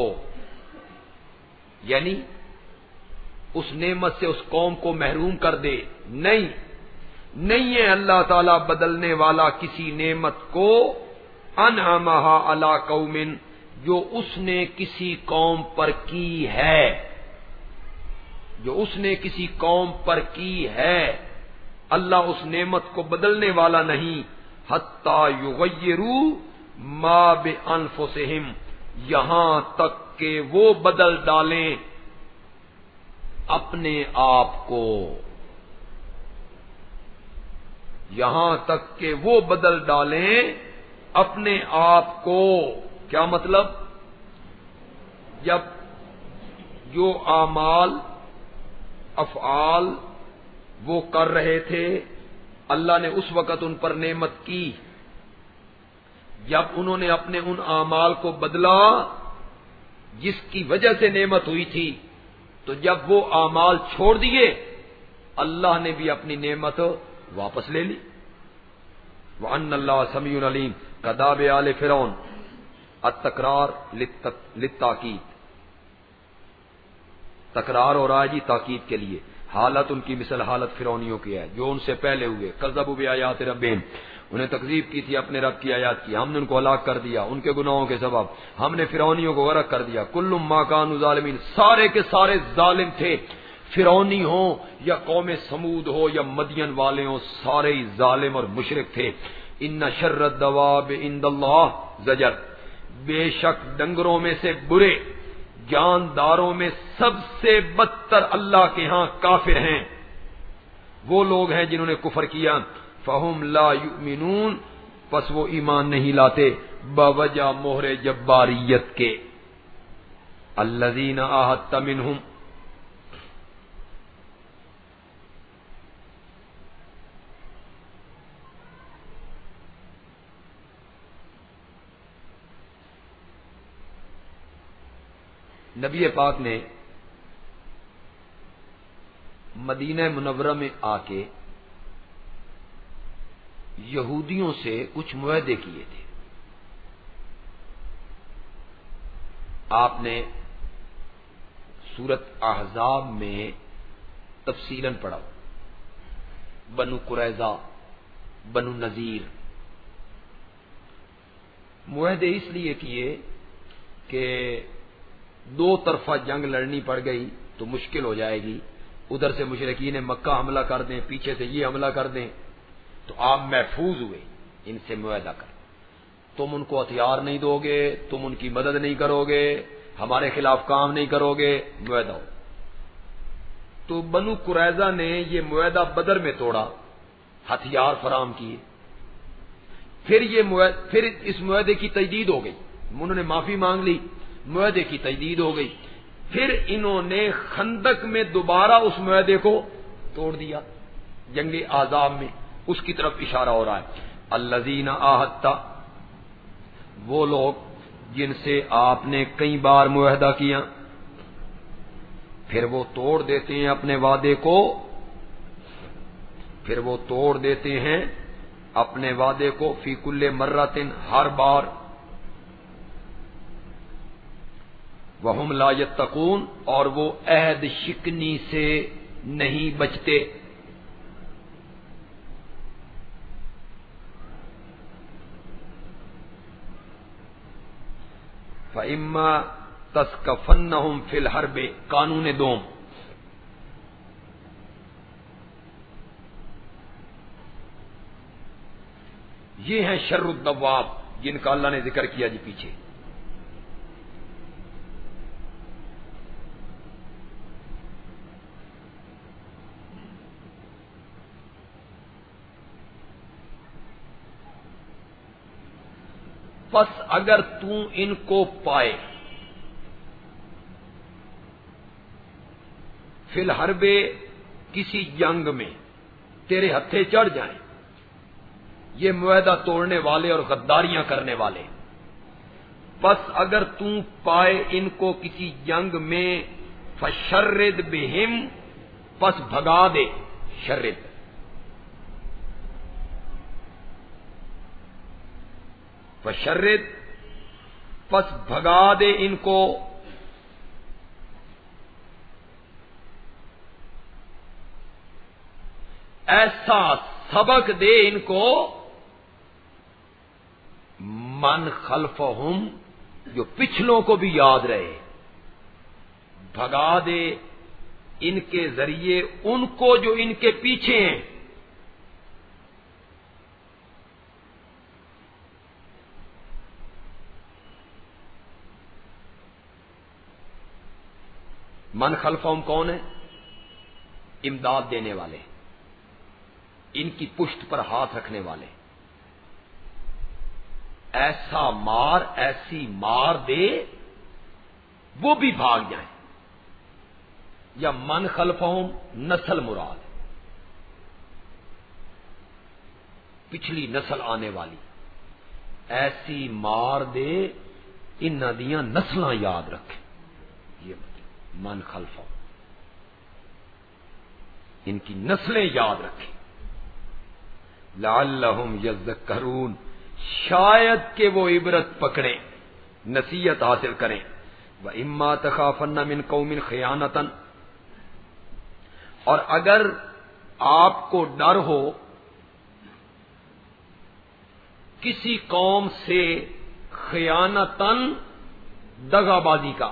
یعنی اس نعمت سے اس قوم کو محروم کر دے. نہیں ہے اللہ تعالی بدلنے والا کسی نعمت کو، انعمہا علی قوم، جو اس نے کسی قوم پر کی ہے، جو اس نے کسی قوم پر کی ہے. اللہ اس نعمت کو بدلنے والا نہیں. حتی یغیروا ما بانفسہم، یہاں تک کہ وہ بدل ڈالیں اپنے آپ کو، یہاں تک کہ وہ بدل ڈالیں اپنے آپ کو. کیا مطلب؟ جب جو اعمال افعال وہ کر رہے تھے اللہ نے اس وقت ان پر نعمت کی، جب انہوں نے اپنے ان اعمال کو بدلا جس کی وجہ سے نعمت ہوئی تھی، تو جب وہ اعمال چھوڑ دیے اللہ نے بھی اپنی نعمت واپس لے لی. وَأَنَّ اللَّهَ سَمِيعٌ عَلِيمٌ. کداب آل فرعون، التکرار للتاکید، تکرار ہو رہا ہے جی تاکید کے لیے. حالت ان کی مثل حالت فرعونیوں کی ہے جو ان سے پہلے ہوئے. کذبوا بآیات ربہم، انہیں تکذیب کی تھی اپنے رب کی آیات کی، ہم نے ان کو ہلاک کر دیا ان کے گناہوں کے سبب، ہم نے فرعونیوں کو غرق کر دیا. کل ما کانوا ظالمین، سارے کے سارے ظالم تھے، فرعونی ہوں یا قوم سمود ہو یا مدین والے ہوں، سارے ہی ظالم اور مشرک تھے. ان شر الدواب عند اللہ زجر، بے شک ڈنگروں میں سے برے، جانداروں میں سب سے بدتر اللہ کے ہاں کافر ہیں، وہ لوگ ہیں جنہوں نے کفر کیا. فہم لا یؤمنون، پس وہ ایمان نہیں لاتے بوجہ مہر جباریت کے. الذین عاہدت منہم، نبی پاک نے مدینہ منورہ میں آ کے یہودیوں سے کچھ معاہدے کیے تھے. آپ نے سورۃ احزاب میں تفصیلاً پڑھا، بنو قریظہ، بنو نذیر، معاہدے اس لیے کیے کہ دو طرفہ جنگ لڑنی پڑ گئی تو مشکل ہو جائے گی، ادھر سے مشرکین مکہ حملہ کر دیں، پیچھے سے یہ حملہ کر دیں، تو آپ محفوظ ہوئے ان سے معاہدہ کر، تم ان کو ہتھیار نہیں دو گے، تم ان کی مدد نہیں کرو گے، ہمارے خلاف کام نہیں کرو گے، معاہدہ ہو۔ تو بنو قریظہ نے یہ معاہدہ بدر میں توڑا، ہتھیار فراہم کیے، پھر اس معاہدے کی تجدید ہو گئی، انہوں نے معافی مانگ لی، معاہدے کی تجدید ہو گئی، پھر انہوں نے خندق میں دوبارہ اس معاہدے کو توڑ دیا، جنگ احزاب میں، اس کی طرف اشارہ ہو رہا ہے۔ الذین عاہدت، وہ لوگ جن سے آپ نے کئی بار معاہدہ کیا، پھر وہ توڑ دیتے ہیں اپنے وعدے کو، پھر وہ توڑ دیتے ہیں اپنے وعدے کو، فی کل مرتن، ہر بار، وہم لا یتقون، اور وہ عہد شکنی سے نہیں بچتے۔ فَإِمَّا تَسْقَفَنَّهُمْ فِي الْحَرْبِ، قانون دوم، یہ ہیں شر الدواب جن کا اللہ نے ذکر کیا جی پیچھے۔ پس اگر تو ان کو پائے، فی الحرب، کسی جنگ میں تیرے ہتھے چڑھ جائیں یہ معاہدہ توڑنے والے اور غداریاں کرنے والے، پس اگر تو پائے ان کو کسی جنگ میں، فشرد بہم، پس بھگا دے، شرد فشرد، پس بھگا دے ان کو، ایسا سبق دے ان کو، من خلفہم، جو پچھلوں کو بھی یاد رہے، بھگا دے ان کے ذریعے ان کو جو ان کے پیچھے ہیں۔ من خلفہم کون ہے؟ امداد دینے والے، ان کی پشت پر ہاتھ رکھنے والے، ایسا مار، ایسی مار دے وہ بھی بھاگ جائیں، یا من خلفہم نسل مراد، پچھلی نسل آنے والی، ایسی مار دے ان دیاں نسلاں یاد رکھیں، یہ من خلفہم، ان کی نسلیں یاد رکھیں، لعلہم یذکرون، شاید کہ وہ عبرت پکڑیں، نصیحت حاصل کریں۔ وَإِمَّا تَخَافَنَّ مِنْ قَوْمٍ خِیَانَةً، اور اگر آپ کو ڈر ہو کسی قوم سے، خیانتاً، دغا بازی کا،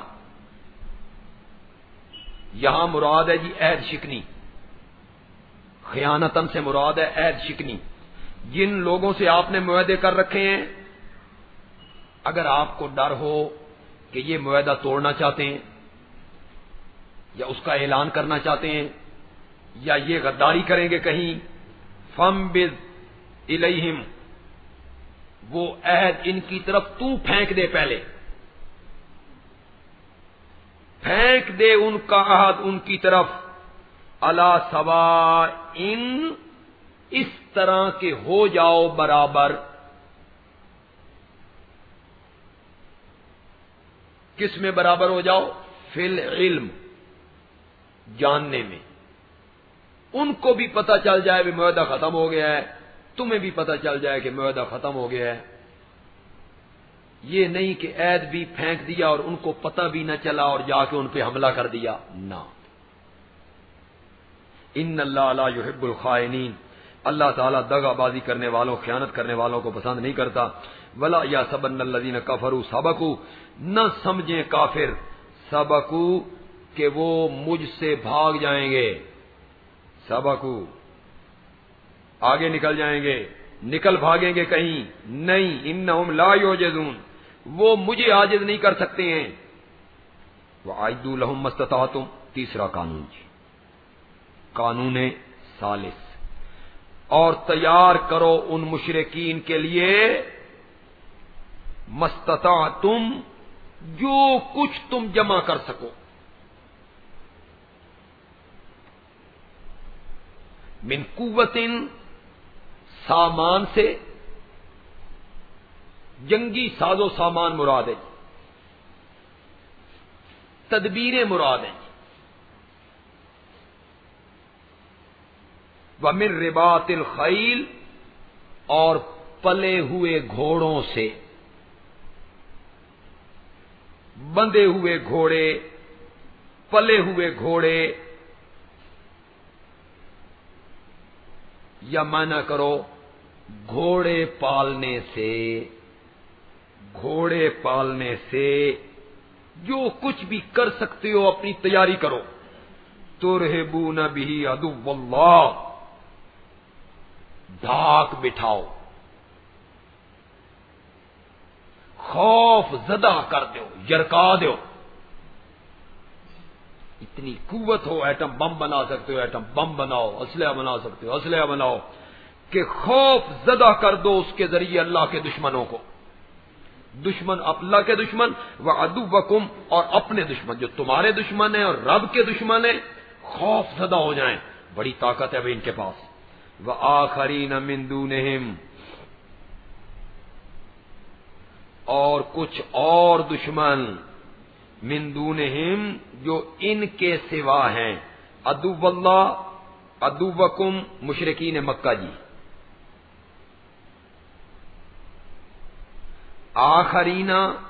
یہاں مراد ہے جی عہد شکنی، خیانتاً سے مراد ہے عہد شکنی، جن لوگوں سے آپ نے معاہدے کر رکھے ہیں، اگر آپ کو ڈر ہو کہ یہ معاہدہ توڑنا چاہتے ہیں، یا اس کا اعلان کرنا چاہتے ہیں، یا یہ غداری کریں گے کہیں، فَانبِذْ إِلَيْهِمْ، وہ عہد ان کی طرف تو پھینک دے، پہلے پھینک دے ان کا عہد ان کی طرف، عَلَى سَوَاءٍ، اس طرح کہ ہو جاؤ برابر، کس میں برابر ہو جاؤ؟ فی العلم، جاننے میں، ان کو بھی پتہ چل جائے کہ معاہدہ ختم ہو گیا ہے، تمہیں بھی پتہ چل جائے کہ معاہدہ ختم ہو گیا ہے، یہ نہیں کہ عہد بھی پھینک دیا اور ان کو پتہ بھی نہ چلا اور جا کے ان پہ حملہ کر دیا، نہ۔ ان اللہ لا یحب الخائنین، اللہ تعالیٰ دغا بازی کرنے والوں، خیانت کرنے والوں کو پسند نہیں کرتا. ولا یحسبن الذین کفروا سبقوا، نہ سمجھیں کافر سبقوا کہ وہ مجھ سے بھاگ جائیں گے. سبقوا آگے نکل جائیں گے، نکل بھاگیں گے کہیں نہیں. انہم لا یعجزون، وہ مجھے عاجز نہیں کر سکتے ہیں. وَأَعِدُّوا لَهُم مَّا اسْتَطَعْتُمْ، تیسرا قانون جی، قانون ثالث، اور تیار کرو ان مشرکین کے لیے مستطاعتم، جو کچھ تم جمع کر سکو. من قوت، سامان سے، جنگی ساز و سامان مراد ہے، تدبیریں مراد ہیں. وَمِن رِبَاطِ الْخَيْلِ، اور پلے ہوئے گھوڑوں سے، بندھے ہوئے گھوڑے، پلے ہوئے گھوڑے، یا مانا کرو گھوڑے پالنے سے. گھوڑے پالنے سے جو کچھ بھی کر سکتے ہو اپنی تیاری کرو. ترہبون بہ عدو اللہ، دھاک بٹھاؤ، خوف زدہ کر دو، یرکا دو. اتنی قوت ہو، ایٹم بم بنا سکتے ہو ایٹم بم بناؤ، اسلحہ بنا سکتے ہو اسلحہ بناؤ، کہ خوف زدہ کر دو اس کے ذریعے اللہ کے دشمنوں کو. دشمن اللہ کے دشمن، وعدوکم، اور اپنے دشمن جو تمہارے دشمن ہیں اور رب کے دشمن ہیں، خوف زدہ ہو جائیں. بڑی طاقت ہے ابھی ان کے پاس. وآخرین من دونہم، اور کچھ اور دشمن، من دونہم، جو ان کے سوا ہیں. عدو اللہ، عدوکم مشرکین مکہ جی. آخرین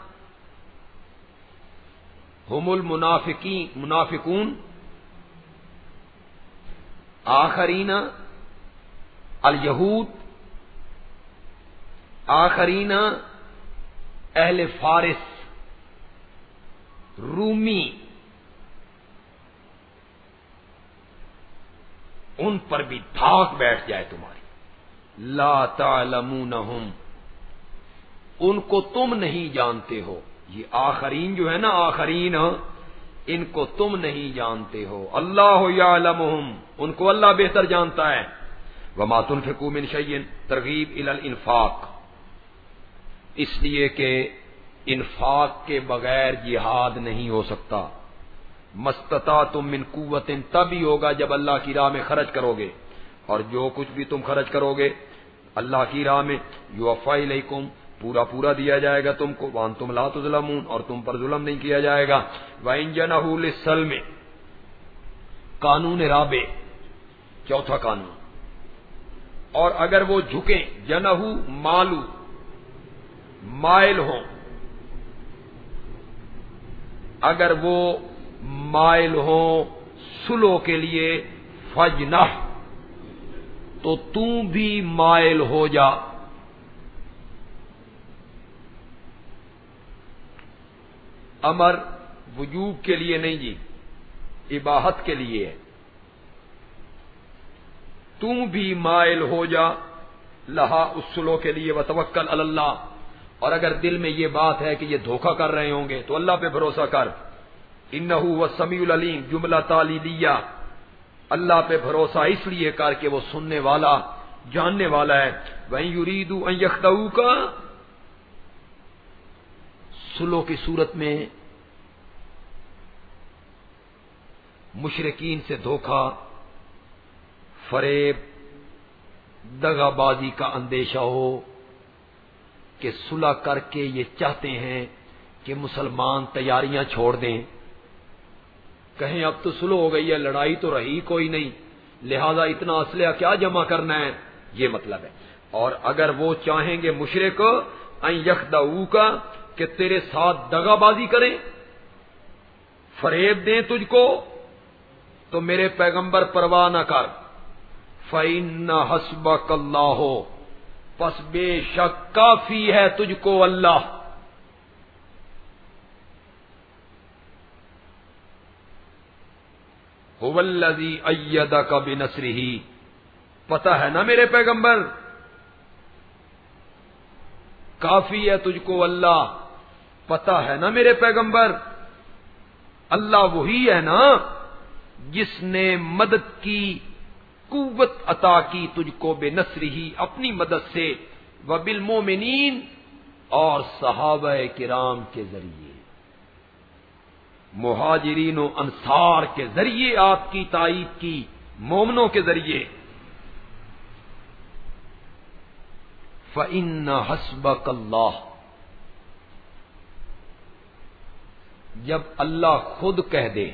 ہم منافقون، آخرین الیہود، آخرین اہل فارس، رومی، ان پر بھی دھاک بیٹھ جائے تمہاری. لا تعلمونہم، ان کو تم نہیں جانتے ہو. یہ آخرین جو ہے نا، آخرین، ان کو تم نہیں جانتے ہو. اللہ یعلمہم، ان کو اللہ بہتر جانتا ہے. وما تنفقوا من شیء، ترغیب الی الانفاق، اس لیے کہ انفاق کے بغیر جہاد نہیں ہو سکتا. مستطعتم من قوت، تب ہی ہوگا جب اللہ کی راہ میں خرچ کرو گے. اور جو کچھ بھی تم خرچ کرو گے اللہ کی راہ میں، یوفی الیکم، پورا پورا دیا جائے گا تم کو. وانتم لا تظلمون، اور تم پر ظلم نہیں کیا جائے گا. وَإِن جَنَحُوا لِلسَّلْمِ، قانون رابع، چوتھا قانون. اور اگر وہ جھکیں، جنہو مالو، مائل ہوں، اگر وہ مائل ہوں سلو کے لیے، فجنح، تو تم بھی مائل ہو جا. امر وجوب کے لیے نہیں جی، اباحت کے لیے ہے. تم بھی مائل ہو جا لہا، اس سلو کے لیے. وتوکل علی اللہ، اور اگر دل میں یہ بات ہے کہ یہ دھوکہ کر رہے ہوں گے تو اللہ پہ بھروسہ کر. انہ هو السمیع العلیم، جملہ تعلیلیہ، اللہ پہ بھروسہ اس لیے کر کہ وہ سننے والا، جاننے والا ہے. وَإِن يُرِيدُوا أَن يَخْدَعُوكَ، سلو کی صورت میں مشرکین سے دھوکہ، فریب، دغا بازی کا اندیشہ ہو کہ صلح کر کے یہ چاہتے ہیں کہ مسلمان تیاریاں چھوڑ دیں، کہیں اب تو صلح ہو گئی ہے، لڑائی تو رہی کوئی نہیں، لہذا اتنا اسلحہ کیا جمع کرنا ہے، یہ مطلب ہے. اور اگر وہ چاہیں گے مشرک ان یخدعوک، کہ تیرے ساتھ دغا بازی کریں، فریب دیں تجھ کو، تو میرے پیغمبر پرواہ نہ کر. فإن حسبک اللہ، پس بے شک کافی ہے تجھ کو اللہ. هو الذی ایدک بنصرہ، پتہ ہے نا میرے پیغمبر، کافی ہے تجھ کو اللہ، پتہ ہے نا میرے پیغمبر، اللہ وہی ہے نا جس نے مدد کی، قوت عطا کی تجھ کو بنصرہ، اپنی مدد سے، وبالمؤمنین، اور صحابہ کرام کے ذریعے، مہاجرین و انصار کے ذریعے آپ کی تائید کی، مومنوں کے ذریعے. فَإِنَّ حَسْبَكَ اللَّهُ، جب اللہ خود کہہ دے،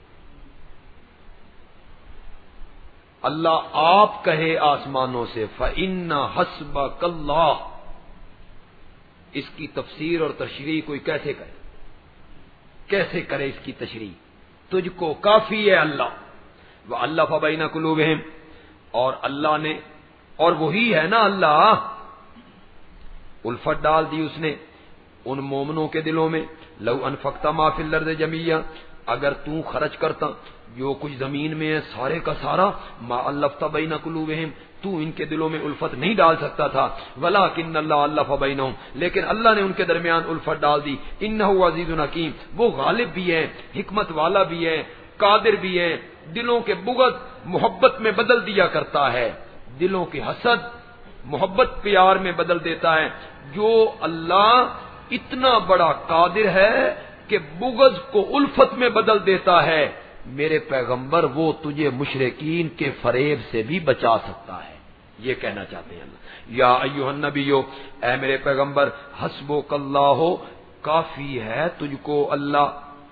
اللہ آپ کہے آسمانوں سے فَإِنَّ حَسْبَكَ اللَّهُ، اس کی تفسیر اور تشریح کوئی کیسے کرے، کیسے کرے اس کی تشریح؟ تجھ کو کافی ہے اللہ. وَأَلَّفَ بَيْنَ قُلُوبِهِمْ، اور اللہ نے، اور وہی ہے نا اللہ، الفت ڈال دی اس نے ان مومنوں کے دلوں میں. لو انفقت ما فی الارض جمیعا، اگر تو خرچ کرتا جو کچھ زمین میں ہے سارے کا سارا، ما الفت بین قلوبہم، تو ان کے دلوں میں الفت نہیں ڈال سکتا تھا. ولکن اللہ الف بینہم، لیکن اللہ نے ان کے درمیان الفت ڈال دی. انہ عزیز حکیم، وہ غالب بھی ہے، حکمت والا بھی ہے، قادر بھی ہے. دلوں کے بغض محبت میں بدل دیا کرتا ہے، دلوں کے حسد محبت پیار میں بدل دیتا ہے. جو اللہ اتنا بڑا قادر ہے کہ بغض کو الفت میں بدل دیتا ہے، میرے پیغمبر وہ تجھے مشرکین کے فریب سے بھی بچا سکتا ہے. یہ کہنا چاہتے ہیں اللہ. یا ایھا النبیو، اے میرے پیغمبر، حسبک اللہ، کافی ہے تجھ کو اللہ،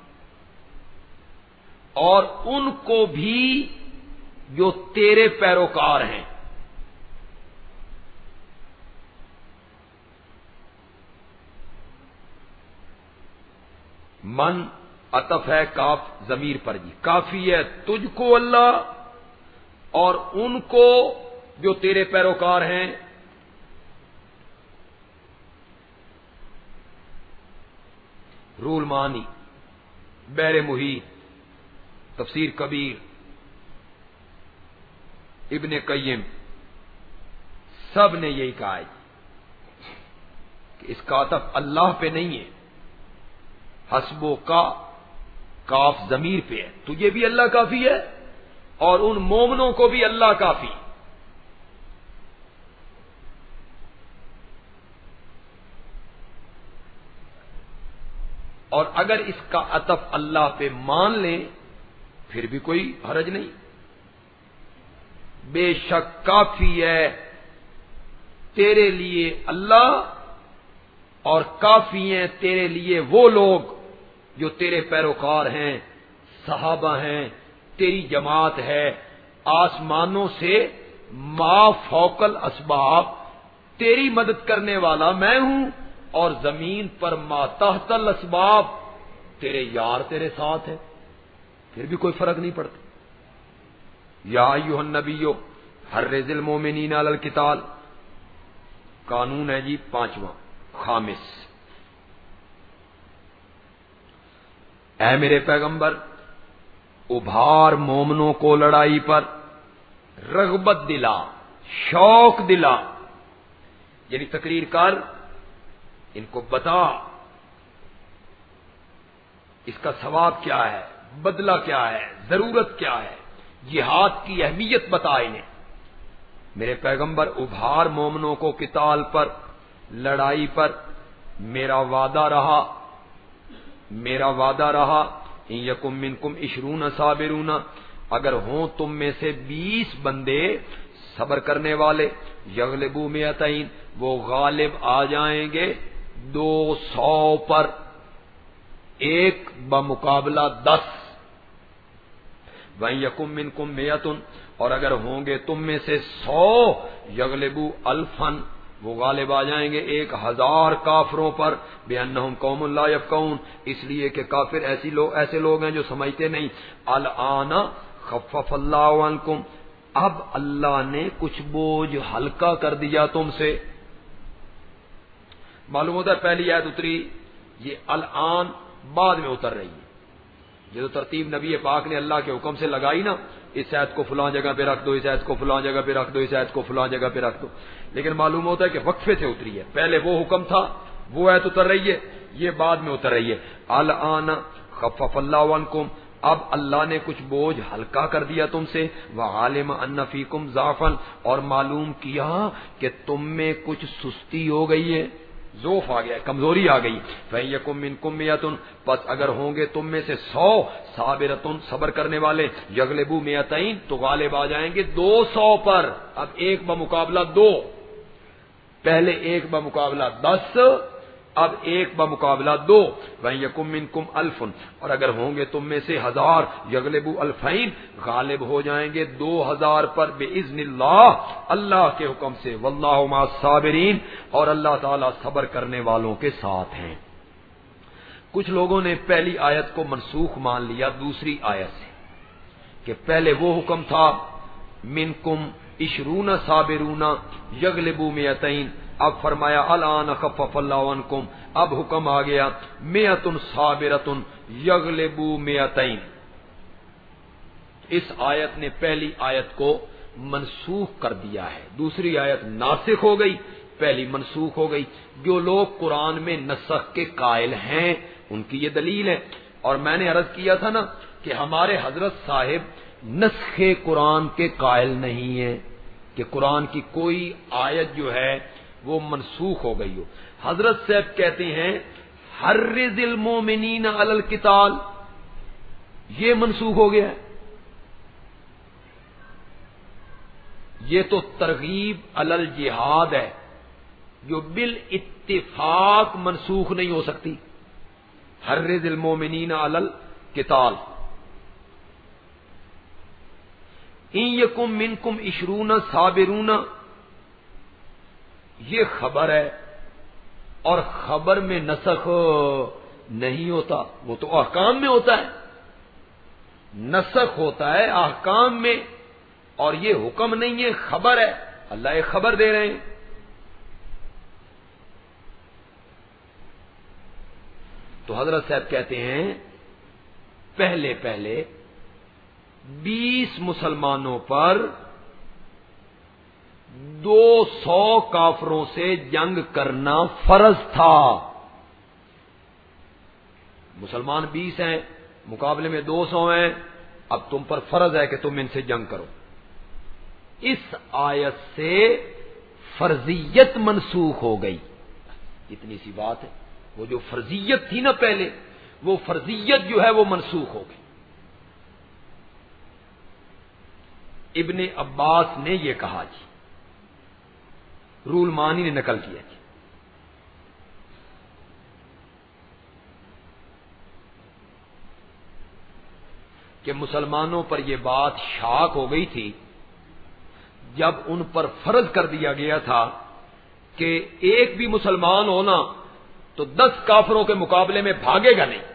اور ان کو بھی جو تیرے پیروکار ہیں. من عطف ہے کاف ضمیر پر، جی کافی ہے تجھ کو اللہ اور ان کو جو تیرے پیروکار ہیں. رول مانی، بحر محیط، تفسیر کبیر، ابن قیم، سب نے یہی کہا ہے کہ اس کا عطف اللہ پہ نہیں ہے، حسبو کا کاف ضمیر پہ ہے. تجھے بھی اللہ کافی ہے اور ان مومنوں کو بھی اللہ کافی. اور اگر اس کا عطف اللہ پہ مان لیں پھر بھی کوئی حرج نہیں. بے شک کافی ہے تیرے لیے اللہ، اور کافی ہیں تیرے لیے وہ لوگ جو تیرے پیروکار ہیں، صحابہ ہیں، تیری جماعت ہے. آسمانوں سے ما فوق الاسباب، تیری مدد کرنے والا میں ہوں، اور زمین پر ما تحت الاسباب، تیرے یار تیرے ساتھ ہے، پھر بھی کوئی فرق نہیں پڑتا. یا ایھا النبیو حرض المؤمنین علی القتال، قانون ہے جی 5واں خامس. اے میرے پیغمبر، ابھار مومنوں کو لڑائی پر، رغبت دلا، شوق دلا، یعنی تقریر کر، ان کو بتا اس کا ثواب کیا ہے، بدلہ کیا ہے، ضرورت کیا ہے، جہاد کی اہمیت بتا انہیں. میرے پیغمبر ابھار مومنوں کو قتال پر، لڑائی پر. میرا وعدہ رہا ان یکم منکم 20 صابرون، اگر ہوں تم میں سے 20 بندے صبر کرنے والے، یغلبوا 200، وہ غالب آ جائیں گے 200 پر، ایک بمقابلہ 10. وَإِن يَكُن مِّنكُم 100، اور اگر ہوں گے تم میں سے 100، یغلبوا 1000، وہ غالب آ جائیں گے 1000 کافروں پر. بِأَنَّهُمْ قَوْمٌ لَا يَفْقَهُونَ، اس لیے کہ کافر ایسے لوگ ہیں جو سمجھتے نہیں. الآن خفف اللہ عنکم، اب اللہ نے کچھ بوجھ ہلکا کر دیا تم سے. معلوم ہوتا ہے پہلی آیت اتری یہ الآن بعد میں اتر رہی ہے. یہ تو ترتیب نبی پاک نے اللہ کے حکم سے لگائی نا, اس آیت کو فلاں جگہ پہ رکھ دو, اس آیت کو فلاں جگہ پہ رکھ دو, اس آیت کو فلاں جگہ پہ رکھ دو. لیکن معلوم ہوتا ہے کہ وقفے سے اتری ہے. پہلے وہ حکم تھا, وہ آیت اتر رہی ہے, یہ بعد میں اتر رہی ہے. الآن خفف اللہ عنکم, اب اللہ نے کچھ بوجھ ہلکا کر دیا تم سے. وعالم ان فیکم ضعفا, اور معلوم کیا کہ تم میں کچھ سستی ہو گئی ہے, ضعف آ گیا, کمزوری آ گئی. فَإِنْ مِنْكُمْ مِئَةٌ, پس اگر ہوں گے تم میں سے 100 صابرۃ, صبر کرنے والے, یغلبوا مئتین, تو غالب آ جائیں گے 200 پر. اب ایک بمقابلہ 2, پہلے ایک بمقابلہ 10, اب ایک بمقابلہ 2. وَإِنْ مِنْكُمْ أَلْفٌ, اور اگر ہوں گے تم میں سے 1000, یغلبوا ألفین, غالب ہو جائیں گے 2000 پر بِإِذْنِ اللَّهِ, اللہ کے حکم سے. وَاللَّهُ مَعَ الصَّابِرِينَ, اور اللہ تعالیٰ صبر کرنے والوں کے ساتھ ہیں. کچھ لوگوں نے پہلی آیت کو منسوخ مان لیا دوسری آیت سے, کہ پہلے وہ حکم تھا منکم 20 صابرون یغلبوا مئتین, اب فرمایا الآن خفف اللہ عنکم, اب حکم آ گیا 100 صابرۃ یغلبوا مئتین. اس آیت نے پہلی آیت کو منسوخ کر دیا ہے. دوسری آیت ناسخ ہو گئی, پہلی منسوخ ہو گئی. جو لوگ قرآن میں نسخ کے قائل ہیں ان کی یہ دلیل ہے. اور میں نے عرض کیا تھا نا کہ ہمارے حضرت صاحب نسخ قرآن کے قائل نہیں ہیں کہ قرآن کی کوئی آیت جو ہے وہ منسوخ ہو گئی ہو. حضرت صاحب کہتے ہیں حرض المومنین علی القتال, یہ منسوخ ہو گیا ہے. یہ تو ترغیب علی الجہاد ہے جو بالاتفاق منسوخ نہیں ہو سکتی. حرض المومنین علی القتال. ان یکم منکم 20 صابرون, یہ خبر ہے, اور خبر میں نسخ نہیں ہوتا, وہ تو احکام میں ہوتا ہے. نسخ ہوتا ہے احکام میں, اور یہ حکم نہیں ہے, خبر ہے. اللہ ایک خبر دے رہے ہیں. تو حضرت صاحب کہتے ہیں پہلے 20 مسلمانوں پر 200 کافروں سے جنگ کرنا فرض تھا. مسلمان 20 ہیں, مقابلے میں 200 ہیں, اب تم پر فرض ہے کہ تم ان سے جنگ کرو. اس آیت سے فرضیت منسوخ ہو گئی. اتنی سی بات ہے. وہ جو فرضیت تھی نا پہلے, وہ فرضیت جو ہے وہ منسوخ ہو گئی. ابن عباس نے یہ کہا جی, رول مانی نے نقل کیا جی, کہ مسلمانوں پر یہ بات شاق ہو گئی تھی جب ان پر فرض کر دیا گیا تھا کہ ایک بھی مسلمان ہونا تو 10 کافروں کے مقابلے میں بھاگے گا نہیں.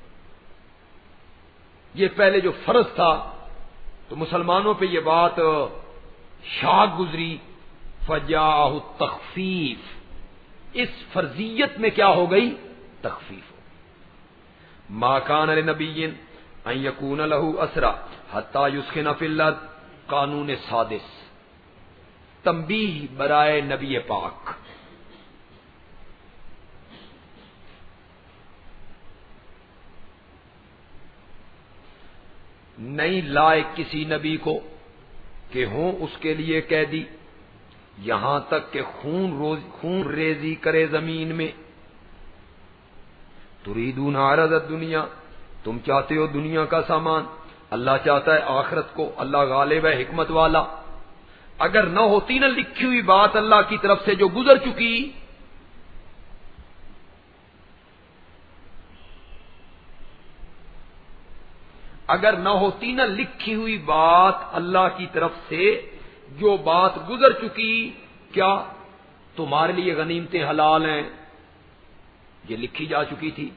یہ پہلے جو فرض تھا تو مسلمانوں پہ یہ بات شاق گزری. فجاءہ التخفیف, اس فرضیت میں کیا ہو گئی؟ تخفیف ہو گئی. ما کان لنبی ان یکون لہ اسرا حتی یسخن فی الارض, قانون سادس, تنبیہ برائے نبی پاک. نہیں لائق کسی نبی کو کہ ہوں اس کے لیے قیدی, یہاں تک کہ خون ریزی کرے زمین میں. تریدون عرض الدنیا, تم چاہتے ہو دنیا کا سامان, اللہ چاہتا ہے آخرت کو. اللہ غالب ہے, حکمت والا. اگر نہ ہوتی نا لکھی ہوئی بات اللہ کی طرف سے جو گزر چکی, اگر نہ ہوتی نا لکھی ہوئی بات اللہ کی طرف سے جو بات گزر چکی, کیا تمہارے لیے غنیمتیں حلال ہیں, یہ لکھی جا چکی تھی.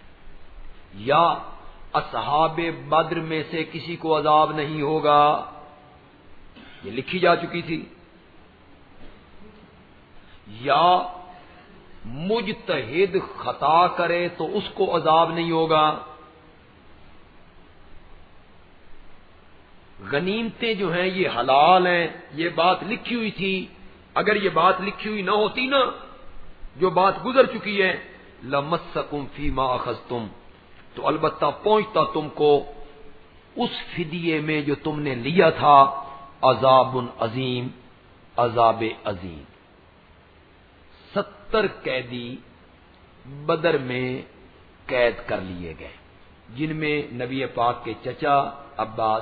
یا اصحاب بدر میں سے کسی کو عذاب نہیں ہوگا, یہ لکھی جا چکی تھی، یا مجتہد خطا کرے تو اس کو عذاب نہیں ہوگا. غنیمتیں جو ہیں یہ حلال ہیں، یہ بات لکھی ہوئی تھی. اگر یہ بات لکھی ہوئی نہ ہوتی نا، جو بات گزر چکی ہے، لَمَسَّكُمْ فِي مَا أَخَذْتُمْ، تو البتہ پہنچتا تم کو اس فدیے میں جو تم نے لیا تھا، عذاب عظیم، عذاب عظیم. 70 قیدی بدر میں قید کر لیے گئے، جن میں نبی پاک کے چچا عباس،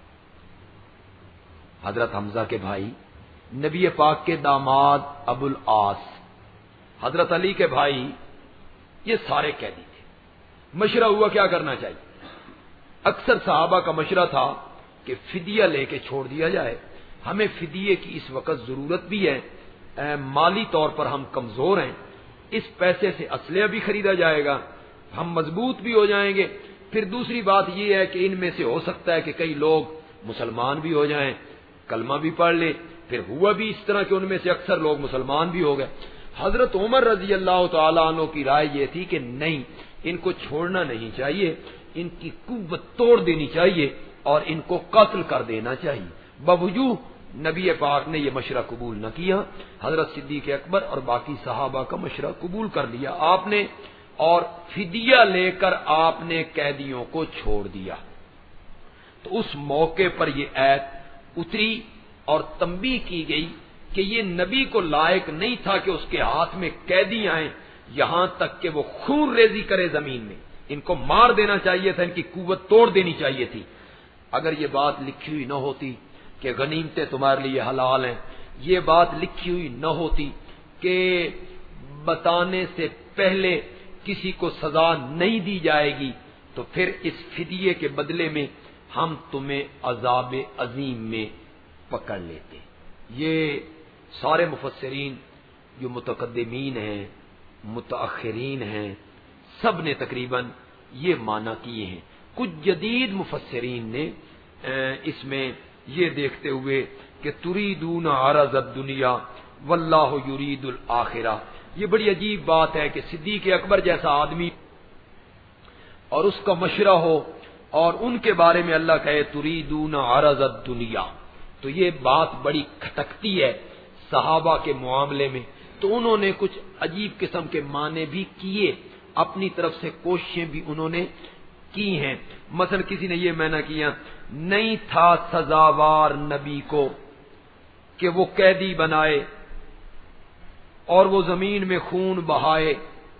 حضرت حمزہ کے بھائی، نبی پاک کے داماد ابو العاص، حضرت علی کے بھائی، یہ سارے قیدی تھے. مشورہ ہوا کیا کرنا چاہیے. اکثر صحابہ کا مشورہ تھا کہ فدیہ لے کے چھوڑ دیا جائے، ہمیں فدیے کی اس وقت ضرورت بھی ہے، مالی طور پر ہم کمزور ہیں، اس پیسے سے اسلحہ بھی خریدا جائے گا، ہم مضبوط بھی ہو جائیں گے. پھر دوسری بات یہ ہے کہ ان میں سے ہو سکتا ہے کہ کئی لوگ مسلمان بھی ہو جائیں، کلمہ بھی پڑھ لیں. پھر ہوا بھی اس طرح کہ ان میں سے اکثر لوگ مسلمان بھی ہو گئے. حضرت عمر رضی اللہ تعالی عنہ کی رائے یہ تھی کہ نہیں، ان کو چھوڑنا نہیں چاہیے، ان کی قوت توڑ دینی چاہیے اور ان کو قتل کر دینا چاہیے. باوجود نبی پاک نے یہ مشورہ قبول نہ کیا. حضرت صدیق اکبر اور باقی صحابہ کا مشورہ قبول کر لیا آپ نے، اور فدیہ لے کر آپ نے قیدیوں کو چھوڑ دیا. تو اس موقع پر یہ آیت اتری اور تنبیہ کی گئی کہ یہ نبی کو لائق نہیں تھا کہ اس کے ہاتھ میں قیدی آئیں، یہاں تک کہ وہ خون ریزی کرے زمین میں. ان کو مار دینا چاہیے تھا، ان کی قوت توڑ دینی چاہیے تھی. اگر یہ بات لکھی ہوئی نہ ہوتی کہ غنیمتیں تمہارے لیے حلال ہیں، یہ بات لکھی ہوئی نہ ہوتی کہ بتانے سے پہلے کسی کو سزا نہیں دی جائے گی، تو پھر اس فدیے کے بدلے میں ہم تمہیں عذاب عظیم میں پکڑ لیتے. یہ سارے مفسرین جو متقدمین ہیں، متاخرین ہیں، سب نے تقریباً یہ معنی کیے ہیں. کچھ جدید مفسرین نے اس میں یہ دیکھتے ہوئے کہ تریدون عرض الدنیا واللہ یرید الآخرہ، یہ بڑی عجیب بات ہے کہ صدیق اکبر جیسا آدمی اور اس کا مشورہ ہو اور ان کے بارے میں اللہ کہے تریدون عرض الدنیا، تو یہ بات بڑی کھٹکتی ہے صحابہ کے معاملے میں. تو انہوں نے کچھ عجیب قسم کے معنی بھی کیے، اپنی طرف سے کوششیں بھی انہوں نے کی ہیں. مثلا کسی نے یہ معنی کیا، نہیں تھا سزاوار نبی کو کہ وہ قیدی بنائے اور وہ زمین میں خون بہائے.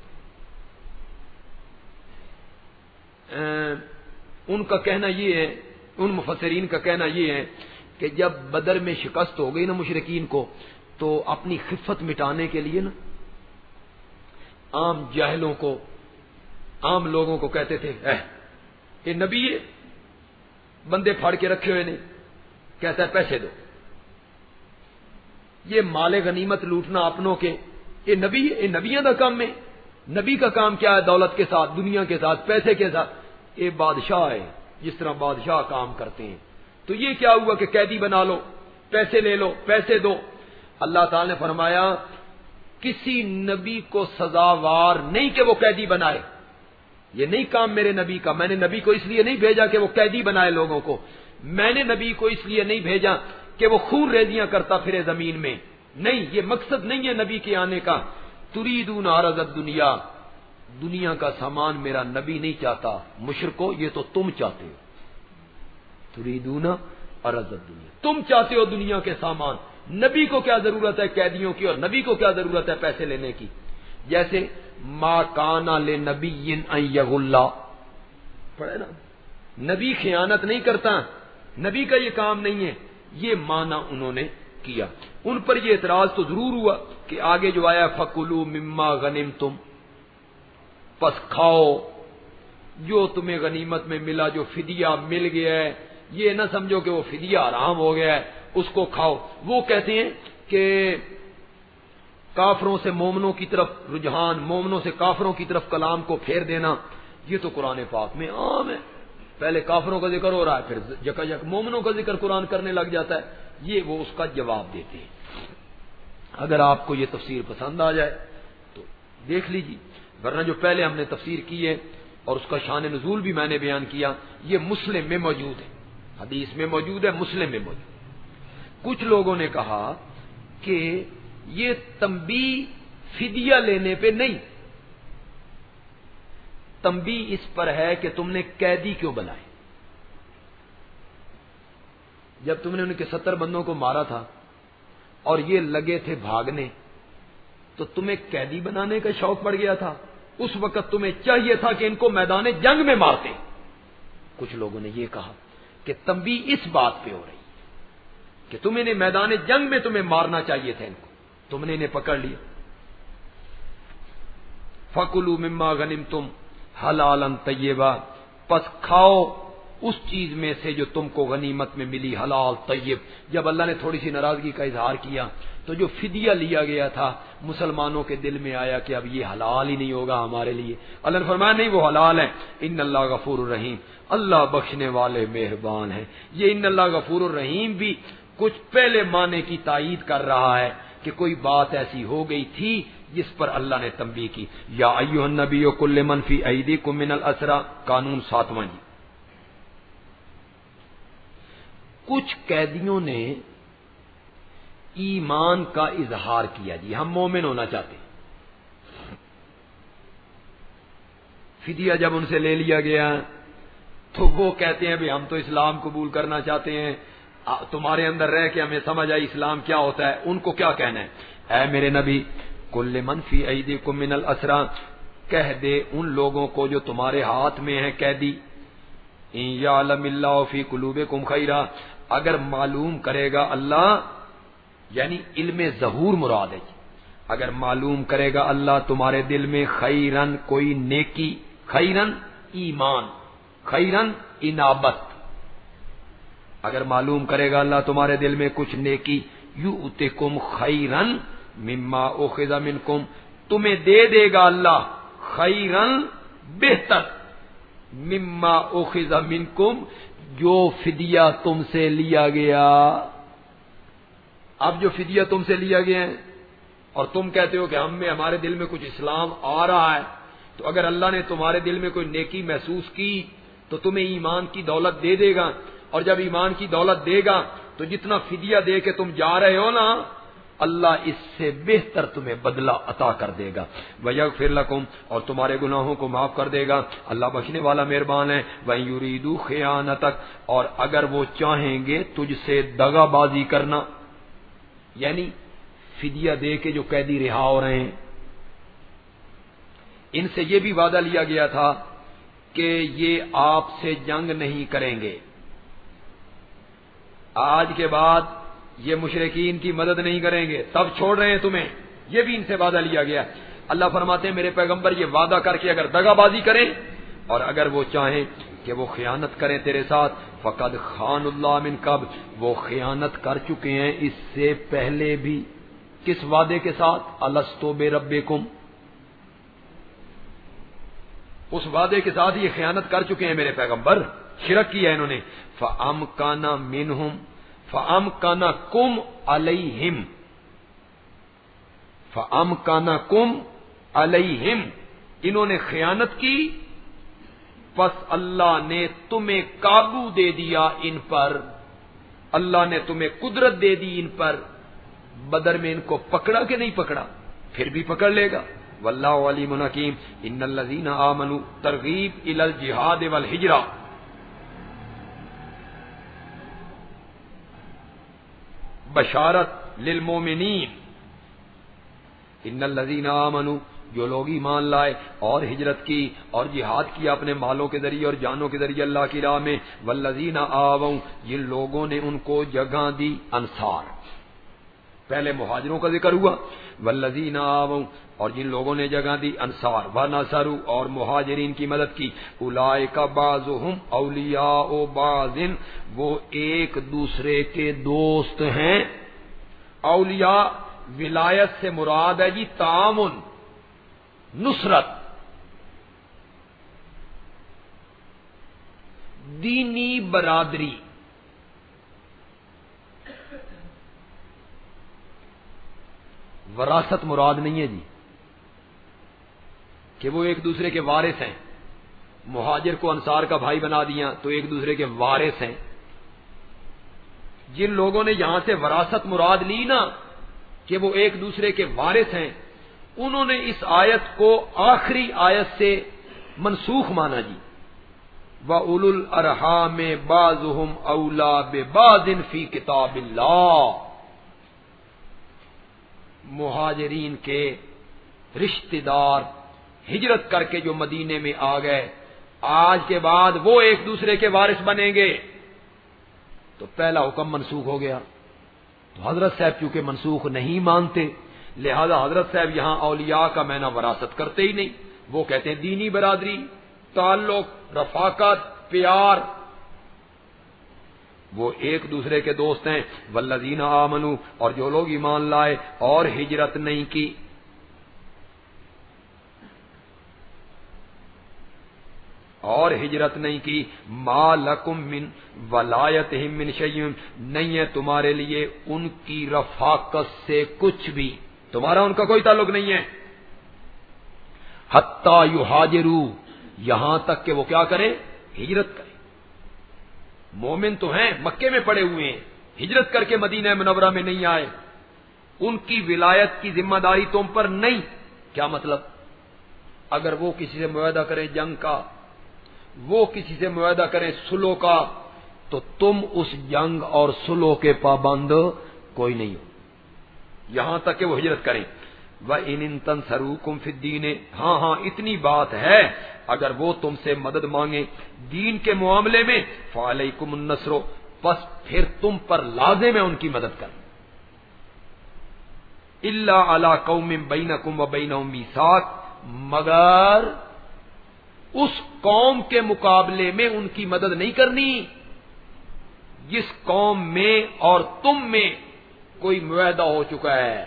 ان کا کہنا یہ ہے، ان مفسرین کا کہنا یہ ہے کہ جب بدر میں شکست ہو گئی نا مشرکین کو، تو اپنی خفت مٹانے کے لیے نا عام جاہلوں کو، عام لوگوں کو کہتے تھے یہ نبی ہے، بندے پھاڑ کے رکھے ہوئے نے، کہتا ہے پیسے دو. یہ مال غنیمت لوٹنا اپنوں کے، یہ نبی ہے، یہ نبیوں کا کام ہے. نبی کا کام کیا ہے؟ دولت کے ساتھ، دنیا کے ساتھ، پیسے کے ساتھ. یہ بادشاہ ہے، جس طرح بادشاہ کام کرتے ہیں. تو یہ کیا ہوا کہ قیدی بنا لو، پیسے لے لو، پیسے دو. اللہ تعالی نے فرمایا کسی نبی کو سزاوار نہیں کہ وہ قیدی بنائے. یہ نہیں کام میرے نبی کا. میں نے نبی کو اس لیے نہیں بھیجا کہ وہ قیدی بنائے لوگوں کو. میں نے نبی کو اس لیے نہیں بھیجا کہ وہ خون ریزیاں کرتا پھرے زمین میں. نہیں، یہ مقصد نہیں ہے نبی کے آنے کا. تریدون عرض الدنیا، دنیا کا سامان میرا نبی نہیں چاہتا. مشرکو، یہ تو تم چاہتے ہو. تریدون عرض الدنیا، تم چاہتے ہو دنیا کے سامان. نبی کو کیا ضرورت ہے قیدیوں کی، اور نبی کو کیا ضرورت ہے پیسے لینے کی. جیسے ما کانا لنبی ان یغل، پڑھے نا، نبی خیانت نہیں کرتا، نبی کا یہ کام نہیں ہے. یہ معنی انہوں نے کیا. ان پر یہ اعتراض تو ضرور ہوا کہ آگے جو آیا فَكُلُوا مِمَّا غَنِمْتُمْ، پس کھاؤ جو تمہیں غنیمت میں ملا، جو فدیہ مل گیا ہے. یہ نہ سمجھو کہ وہ فدیہ حرام ہو گیا ہے، اس کو کھاؤ. وہ کہتے ہیں کہ کافروں سے مومنوں کی طرف رجحان، مومنوں سے کافروں کی طرف کلام کو پھیر دینا، یہ تو قرآن پاک میں عام ہے. پہلے کافروں کا ذکر ہو رہا ہے، پھر یکا یک مومنوں کا ذکر قرآن کرنے لگ جاتا ہے. یہ وہ اس کا جواب دیتے ہیں۔ اگر آپ کو یہ تفسیر پسند آ جائے تو دیکھ لیجیے، ورنہ جو پہلے ہم نے تفسیر کی ہے اور اس کا شان نزول بھی میں نے بیان کیا، یہ مسلم میں موجود ہے، حدیث میں موجود ہے، مسلم میں موجود ہے۔ کچھ لوگوں نے کہا کہ یہ تنبیہ فدیہ لینے پہ نہیں، تنبیہ اس پر ہے کہ تم نے قیدی کیوں بنائے؟ جب تم نے ان کے 70 بندوں کو مارا تھا اور یہ لگے تھے بھاگنے، تو تمہیں قیدی بنانے کا شوق پڑ گیا تھا، اس وقت تمہیں چاہیے تھا کہ ان کو میدان جنگ میں مارتے۔ کچھ لوگوں نے یہ کہا کہ تنبیہ اس بات پہ ہو رہی ہے کہ تم انہیں میدان جنگ میں تمہیں مارنا چاہیے تھا، ان کو تم نے انہیں پکڑ لیا۔ فَكُلُوا مِمَّا غَنِمْتُمْ حَلَالًا طَيِّبًا، پس کھاؤ اس چیز میں سے جو تم کو غنیمت میں ملی، حلال طیب۔ جب اللہ نے تھوڑی سی ناراضگی کا اظہار کیا تو جو فدیہ لیا گیا تھا مسلمانوں کے دل میں آیا کہ اب یہ حلال ہی نہیں ہوگا ہمارے لیے۔ اللہ نے فرمایا نہیں، وہ حلال ہے۔ ان اللہ غفور الرحیم، اللہ بخشنے والے مہربان ہیں۔ یہ ان اللہ غفور الرحیم بھی کچھ پہلے معنی کی تائید کر رہا ہے کہ کوئی بات ایسی ہو گئی تھی جس پر اللہ نے تنبیہ کی۔ یا ایھا النبی قل لمن فی ایدیکم من الاسری، قانون 7واں جی۔ کچھ قیدیوں نے ایمان کا اظہار کیا، جی ہم مومن ہونا چاہتے ہیں۔ فدیہ جب ان سے لے لیا گیا تو وہ کہتے ہیں بھی ہم تو اسلام قبول کرنا چاہتے ہیں، تمہارے اندر رہ کے ہمیں سمجھ آئی اسلام کیا ہوتا ہے۔ ان کو کیا کہنا ہے؟ اے میرے نبی، کل من فی ایدیکم من الاسری، کہہ دے ان لوگوں کو جو تمہارے ہاتھ میں ہیں قیدی، ان یعلم اللہ فی قلوبکم خیرا، اگر معلوم کرے گا اللہ، یعنی علم ظہور مراد ہے، اگر معلوم کرے گا اللہ تمہارے دل میں خیرن کوئی نیکی، خیرن ایمان، خیرن انابت، اگر معلوم کرے گا اللہ تمہارے دل میں کچھ نیکی، یؤتکم خیرن مما اخذ منکم، تمہیں دے دے گا اللہ خیرن بہتر، مما اخذ منکم جو فدیہ تم سے لیا گیا۔ اب جو فدیہ تم سے لیا گیا ہے اور تم کہتے ہو کہ ہمارے دل میں کچھ اسلام آ رہا ہے، تو اگر اللہ نے تمہارے دل میں کوئی نیکی محسوس کی تو تمہیں ایمان کی دولت دے دے گا، اور جب ایمان کی دولت دے گا تو جتنا فدیہ دے کے تم جا رہے ہو نا، اللہ اس سے بہتر تمہیں بدلہ عطا کر دے گا۔ وَيَغْفِرْ لَكُمْ، اور تمہارے گناہوں کو معاف کر دے گا، اللہ بخشنے والا مہربان ہے۔ وَإِن يُرِيدُوا خِيَانَتَكَ، اور اگر وہ چاہیں گے تجھ سے دغا بازی کرنا، یعنی فدیہ دے کے جو قیدی رہا ہو رہے ہیں، ان سے یہ بھی وعدہ لیا گیا تھا کہ یہ آپ سے جنگ نہیں کریں گے، آج کے بعد یہ مشرکین کی مدد نہیں کریں گے، تب چھوڑ رہے ہیں تمہیں، یہ بھی ان سے وعدہ لیا گیا۔ اللہ فرماتے ہیں میرے پیغمبر یہ وعدہ کر کے اگر دغا بازی کریں اور اگر وہ چاہیں کہ وہ خیانت کریں تیرے ساتھ، فقد خان اللہ من قبل، وہ خیانت کر چکے ہیں اس سے پہلے بھی۔ کس وعدے کے ساتھ؟ الستو بربکم، اس وعدے کے ساتھ یہ خیانت کر چکے ہیں میرے پیغمبر، شرک کیا انہوں نے۔ فَأَمْكَنَ مِنْهُمْ فَأَمْكَنَكُمْ عَلَيْهِمْ، فَأَمْكَنَكُمْ عَلَيْهِمْ، انہوں نے خیانت کی، پس اللہ نے تمہیں قابو دے دیا ان پر، اللہ نے تمہیں قدرت دے دی ان پر۔ بدر میں ان کو پکڑا کہ نہیں پکڑا؟ پھر بھی پکڑ لے گا۔ واللہ علیم حکیم۔ ان الذین آمنوا، ترغیب الی الجہاد والہجرہ، بشارت للمومنین۔ ان الذین آمنوا، جو لوگ ایمان لائے اور ہجرت کی اور جہاد کیا اپنے مالوں کے ذریعے اور جانوں کے ذریعے اللہ کی راہ میں، والذین آووا، جن لوگوں نے ان کو جگہ دی، انصار، پہلے مہاجروں کا ذکر ہوا، والذین آووا، اور جن لوگوں نے جگہ دی، انصار، ونصروا، اور مہاجرین کی مدد کی، اولئک بعضهم اولیاء بعض، وہ ایک دوسرے کے دوست ہیں۔ اولیاء ولایت سے مراد ہے جی تعاون، نصرت، دینی برادری۔ وراثت مراد نہیں ہے جی کہ وہ ایک دوسرے کے وارث ہیں. مہاجر کو انصار کا بھائی بنا دیا تو ایک دوسرے کے وارث ہیں. جن لوگوں نے یہاں سے وراثت مراد لی نا کہ وہ ایک دوسرے کے وارث ہیں، انہوں نے اس آیت کو آخری آیت سے منسوخ مانا جی. وَأُولُو الْأَرْحَامِ بَعْضُهُمْ أَوْلَىٰ بِبَعْضٍ فِي كِتَابِ اللَّهِ. مہاجرین کے رشتہ دار ہجرت کر کے جو مدینے میں آ گئے، آج کے بعد وہ ایک دوسرے کے وارث بنیں گے. تو پہلا حکم منسوخ ہو گیا. تو حضرت صاحب چونکہ منسوخ نہیں مانتے، لہذا حضرت صاحب یہاں اولیاء کا معنی وراثت کرتے ہی نہیں. وہ کہتے ہیں دینی برادری، تعلق، رفاقت، پیار. وہ ایک دوسرے کے دوست ہیں. والذین آمنوا، اور جو لوگ ایمان لائے اور ہجرت نہیں کی. اور ہجرت نہیں کی. ما لکم من ولایتہم من شیء، نہیں ہے تمہارے لیے ان کی رفاقت سے کچھ بھی، تمہارا ان کا کوئی تعلق نہیں ہے. حتی یہاجروا، یہاں تک کہ وہ کیا کریں؟ ہجرت کریں. مومن تو ہیں، مکے میں پڑے ہوئے ہیں، ہجرت کر کے مدینہ منورہ میں نہیں آئے. ان کی ولایت کی ذمہ داری تم پر نہیں. کیا مطلب؟ اگر وہ کسی سے معاہدہ کریں جنگ کا، وہ کسی سے معاہدہ کریں صلح کا، تو تم اس جنگ اور صلح کے پابند کوئی نہیں ہو یہاں تک کہ وہ ہجرت کریں. وَإِنْ تَنْصَرُوكُمْ فِي الدِّينِ، ہاں اتنی بات ہے، اگر وہ تم سے مدد مانگیں دین کے معاملے میں، فَعَلَيْكُمُ النَّصْرُ، پس پھر تم پر لازم ہے ان کی مدد کرنا. إِلَّا عَلَىٰ قَوْمٍ بَيْنَكُمْ وَبَيْنَهُم مِّيثَاقٌ، مگر اس قوم کے مقابلے میں ان کی مدد نہیں کرنی جس قوم میں اور تم میں کوئی معاہدہ ہو چکا ہے.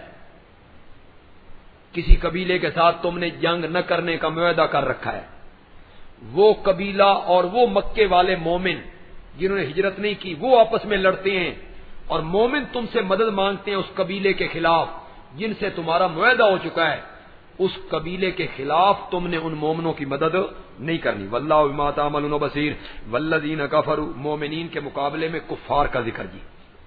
کسی قبیلے کے ساتھ تم نے جنگ نہ کرنے کا معاہدہ کر رکھا ہے. وہ قبیلہ اور وہ مکے والے مومن جنہوں نے ہجرت نہیں کی، وہ آپس میں لڑتے ہیں، اور مومن تم سے مدد مانگتے ہیں اس قبیلے کے خلاف جن سے تمہارا معاہدہ ہو چکا ہے. اس قبیلے کے خلاف تم نے ان مومنوں کی مدد نہیں کرنی. واللہ بما تعملون بصیر. والذین کفروا، مومنین کے مقابلے میں کفار کا ذکر جی.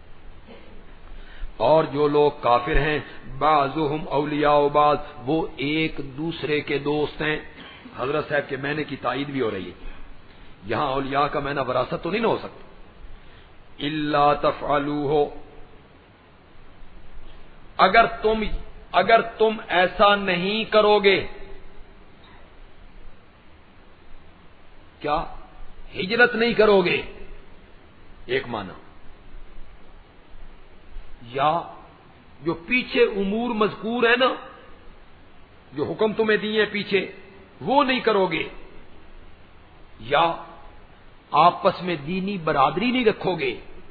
اور جو لوگ کافر ہیں، بعضهم اولیاء بعض، وہ ایک دوسرے کے دوست ہیں. حضرت صاحب کے معنی کی تائید بھی ہو رہی ہے. یہاں اولیاء کا معنی وراثت تو نہیں نہ ہو سکتا. الا تفعلوه، اگر تم ایسا نہیں کرو گے. کیا؟ ہجرت نہیں کرو گے ایک معنی، یا جو پیچھے امور مذکور ہے نا، جو حکم تمہیں دیے ہیں پیچھے، وہ نہیں کرو گے، یا آپس میں دینی برادری نہیں رکھو گے،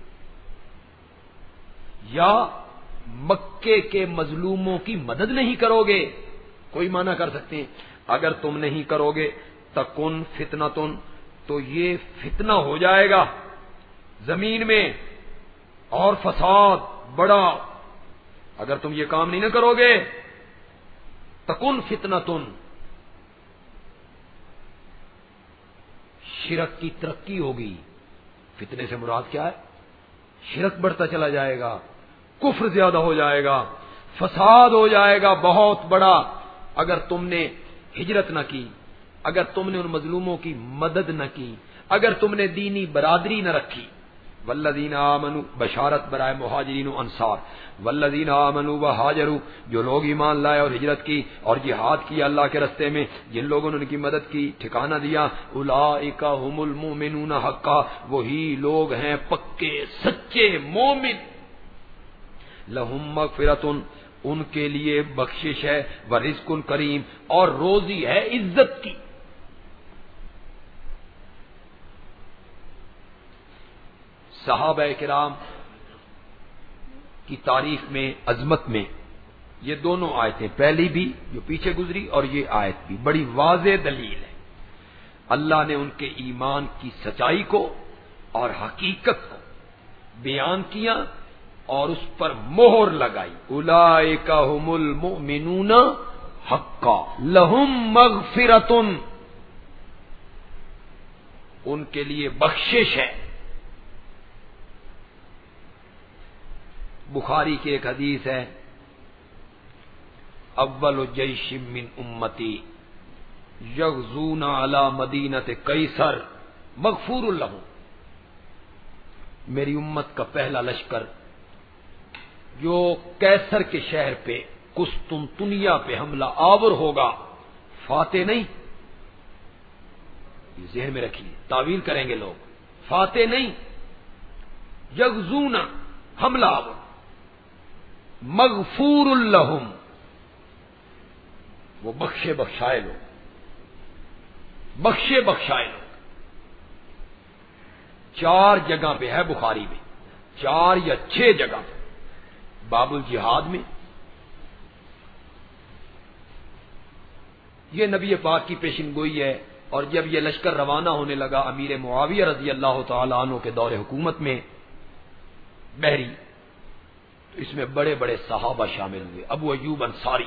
یا مکے کے مظلوموں کی مدد نہیں کرو گے. کوئی معنی کر سکتے ہیں. اگر تم نہیں کرو گے تکن فتنتن، تو یہ فتنہ ہو جائے گا زمین میں اور فساد بڑا. اگر تم یہ کام نہیں نہ کرو گے تکن فتنتن، شرک کی ترقی ہوگی. فتنے سے مراد کیا ہے؟ شرک بڑھتا چلا جائے گا، کفر زیادہ ہو جائے گا، فساد ہو جائے گا بہت بڑا. اگر تم نے ہجرت نہ کی، اگر تم نے ان مظلوموں کی مدد نہ کی، اگر تم نے دینی برادری نہ رکھی. والذین آمنوا، بشارت برائے مہاجرین و انصار. والذین آمنوا وہاجروا، جو لوگ ایمان لائے اور ہجرت کی اور جہاد کیا اللہ کے راستے میں، جن لوگوں نے ان کی مدد کی، ٹھکانہ دیا. اولئک هم المؤمنون حقا، وہی لوگ ہیں پکے سچے مومن. لہم مغفرۃ، ان کے لیے بخشش ہے، ورزق کریم، اور روزی ہے عزت کی. صحابہ کرام کی تعریف میں، عظمت میں، یہ دونوں آیتیں، پہلی بھی جو پیچھے گزری اور یہ آیت بھی بڑی واضح دلیل ہے. اللہ نے ان کے ایمان کی سچائی کو اور حقیقت کو بیان کیا اور اس پر مہر لگائی، اولئک هم المؤمنون حقا لہم مغفرۃ، ان کے لیے بخشش ہے۔ بخاری کی ایک حدیث ہے، اول جیش من امتی یغزون علی مدینۃ قیصر مغفور لہم، میری امت کا پہلا لشکر جو قیصر کے شہر پہ قسطنطنیہ پہ حملہ آور ہوگا، فاتح نہیں، یہ ذہن میں رکھیے، تعویل کریں گے لوگ، فاتح نہیں، یغزون حملہ آور، مغفور لہم، وہ بخشے بخشائے لوگ، بخشے بخشائے لوگ۔ 4 جگہ پہ ہے بخاری میں، 4 یا 6 جگہ پہ، باب الجہاد میں، یہ نبی پاک کی پیشن گوئی ہے۔ اور جب یہ لشکر روانہ ہونے لگا امیر معاویہ رضی اللہ تعالی عنہ کے دور حکومت میں بحری، تو اس میں بڑے بڑے صحابہ شامل ہوئے، ابو ایوب انصاری،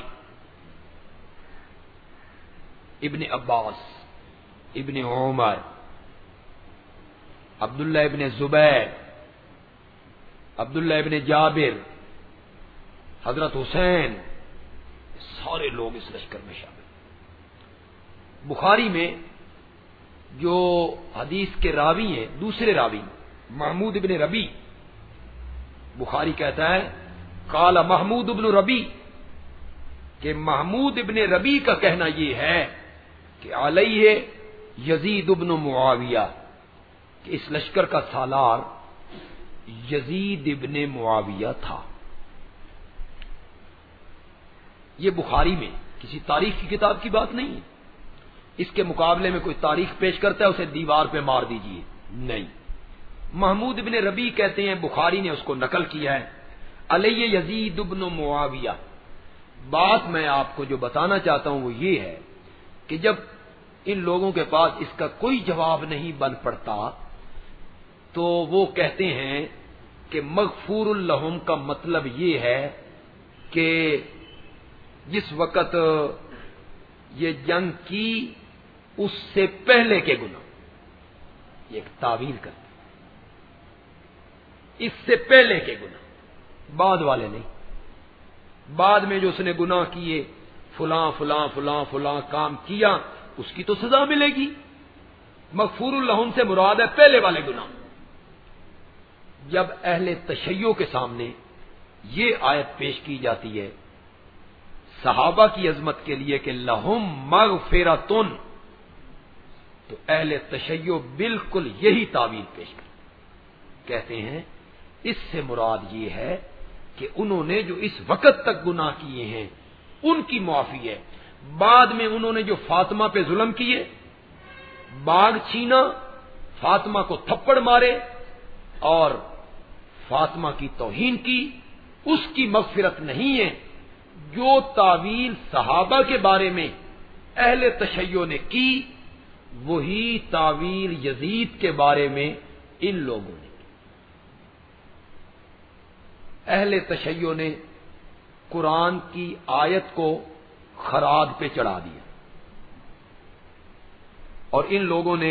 ابن عباس، ابن عمر، عبداللہ ابن زبیر، عبداللہ ابن جابر، حضرت حسین، سارے لوگ اس لشکر میں شامل۔ بخاری میں جو حدیث کے راوی ہیں، دوسرے راوی محمود ابن ربی، بخاری کہتا ہے قال محمود ابن ربی، کہ محمود ابن ربی کا کہنا یہ ہے کہ علیہ یزید ابن معاویہ، کہ اس لشکر کا سالار یزید ابن معاویہ تھا۔ یہ بخاری میں کسی تاریخ کی کتاب کی بات نہیں ہے، اس کے مقابلے میں کوئی تاریخ پیش کرتا ہے اسے دیوار پہ مار دیجئے، نہیں، محمود ابن ربی کہتے ہیں بخاری نے اس کو نقل کیا ہے، علیہ یزید ابن معاویہ۔ بات میں آپ کو جو بتانا چاہتا ہوں وہ یہ ہے کہ جب ان لوگوں کے پاس اس کا کوئی جواب نہیں بن پڑتا تو وہ کہتے ہیں کہ مغفور لہم کا مطلب یہ ہے کہ جس وقت یہ جنگ کی اس سے پہلے کے گناہ، یہ ایک تعویل کرتے، اس سے پہلے کے گناہ، بعد والے نہیں، بعد میں جو اس نے گناہ کیے، فلاں فلاں فلاں فلاں کام کیا، اس کی تو سزا ملے گی۔ مغفور لہم سے مراد ہے پہلے والے گناہ۔ جب اہل تشیع کے سامنے یہ آیت پیش کی جاتی ہے صحابہ کی عظمت کے لیے کہ لہم مغفرۃن، تو اہل تشیع بالکل یہی تعبیر پیش کرتے، کہتے ہیں اس سے مراد یہ ہے کہ انہوں نے جو اس وقت تک گناہ کیے ہیں ان کی معافی ہے، بعد میں انہوں نے جو فاطمہ پہ ظلم کیے، باغ چھینا، فاطمہ کو تھپڑ مارے اور فاطمہ کی توہین کی، اس کی مغفرت نہیں ہے۔ جو تعویل صحابہ کے بارے میں اہل تشیع نے کی وہی تعویل یزید کے بارے میں ان لوگوں نے کی۔ اہل تشیع نے قرآن کی آیت کو خراج پہ چڑھا دیا اور ان لوگوں نے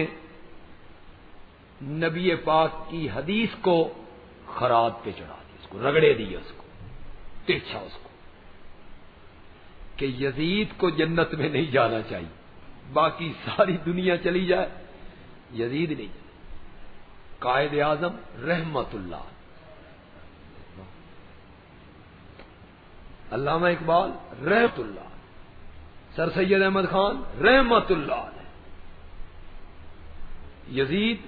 نبی پاک کی حدیث کو خراج پہ چڑھا دیا، اس کو رگڑے دیا، اس کو ترچھا، اس کو کہ یزید کو جنت میں نہیں جانا چاہیے، باقی ساری دنیا چلی جائے، یزید نہیں جائے۔ قائد اعظم رحمت اللہ، علامہ اقبال رحمت اللہ، سر سید احمد خان رحمت اللہ، یزید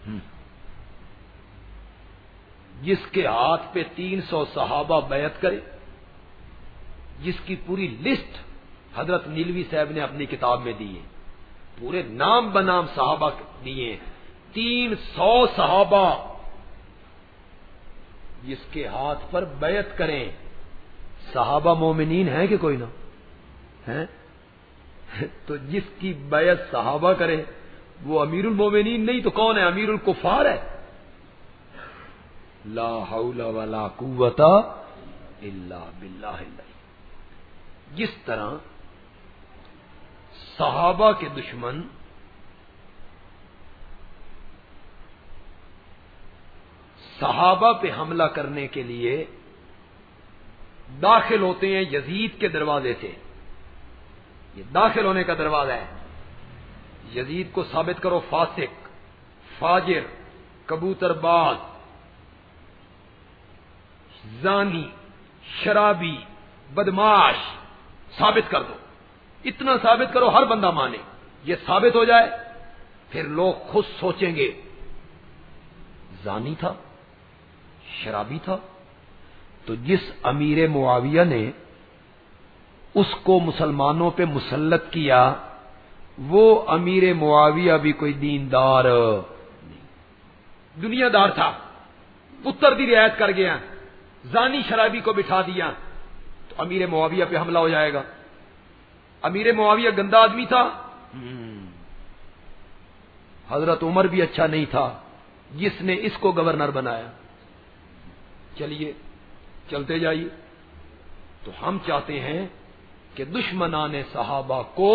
جس کے ہاتھ پہ 300 صحابہ بیعت کرے، جس کی پوری لسٹ حضرت نیلوی صاحب نے اپنی کتاب میں دی ہے، پورے نام بنام صحابہ دیے، 300 صحابہ جس کے ہاتھ پر بیعت کریں، صحابہ مومنین ہیں کہ کوئی نہ ہیں؟ تو جس کی بیعت صحابہ کرے وہ امیر المومنین نہیں تو کون ہے؟ امیر الکفار ہے۔ لا حول ولا قوت الا باللہ العلی۔ جس طرح صحابہ کے دشمن صحابہ پہ حملہ کرنے کے لیے داخل ہوتے ہیں یزید کے دروازے سے، یہ داخل ہونے کا دروازہ ہے۔ یزید کو ثابت کرو فاسق، فاجر، کبوتر باز، زانی، شرابی، بدماش، ثابت کر دو، اتنا ثابت کرو ہر بندہ مانے۔ یہ ثابت ہو جائے پھر لوگ خود سوچیں گے زانی تھا، شرابی تھا، تو جس امیر معاویہ نے اس کو مسلمانوں پہ مسلط کیا وہ امیر معاویہ بھی کوئی دیندار نہیں، دنیا دار تھا، پتر دی رعایت کر گیا، زانی شرابی کو بٹھا دیا، تو امیر معاویہ پہ حملہ ہو جائے گا۔ امیر معاویہ گندا آدمی تھا، حضرت عمر بھی اچھا نہیں تھا جس نے اس کو گورنر بنایا۔ چلیے چلتے جائیے۔ تو ہم چاہتے ہیں کہ دشمنان صحابہ کو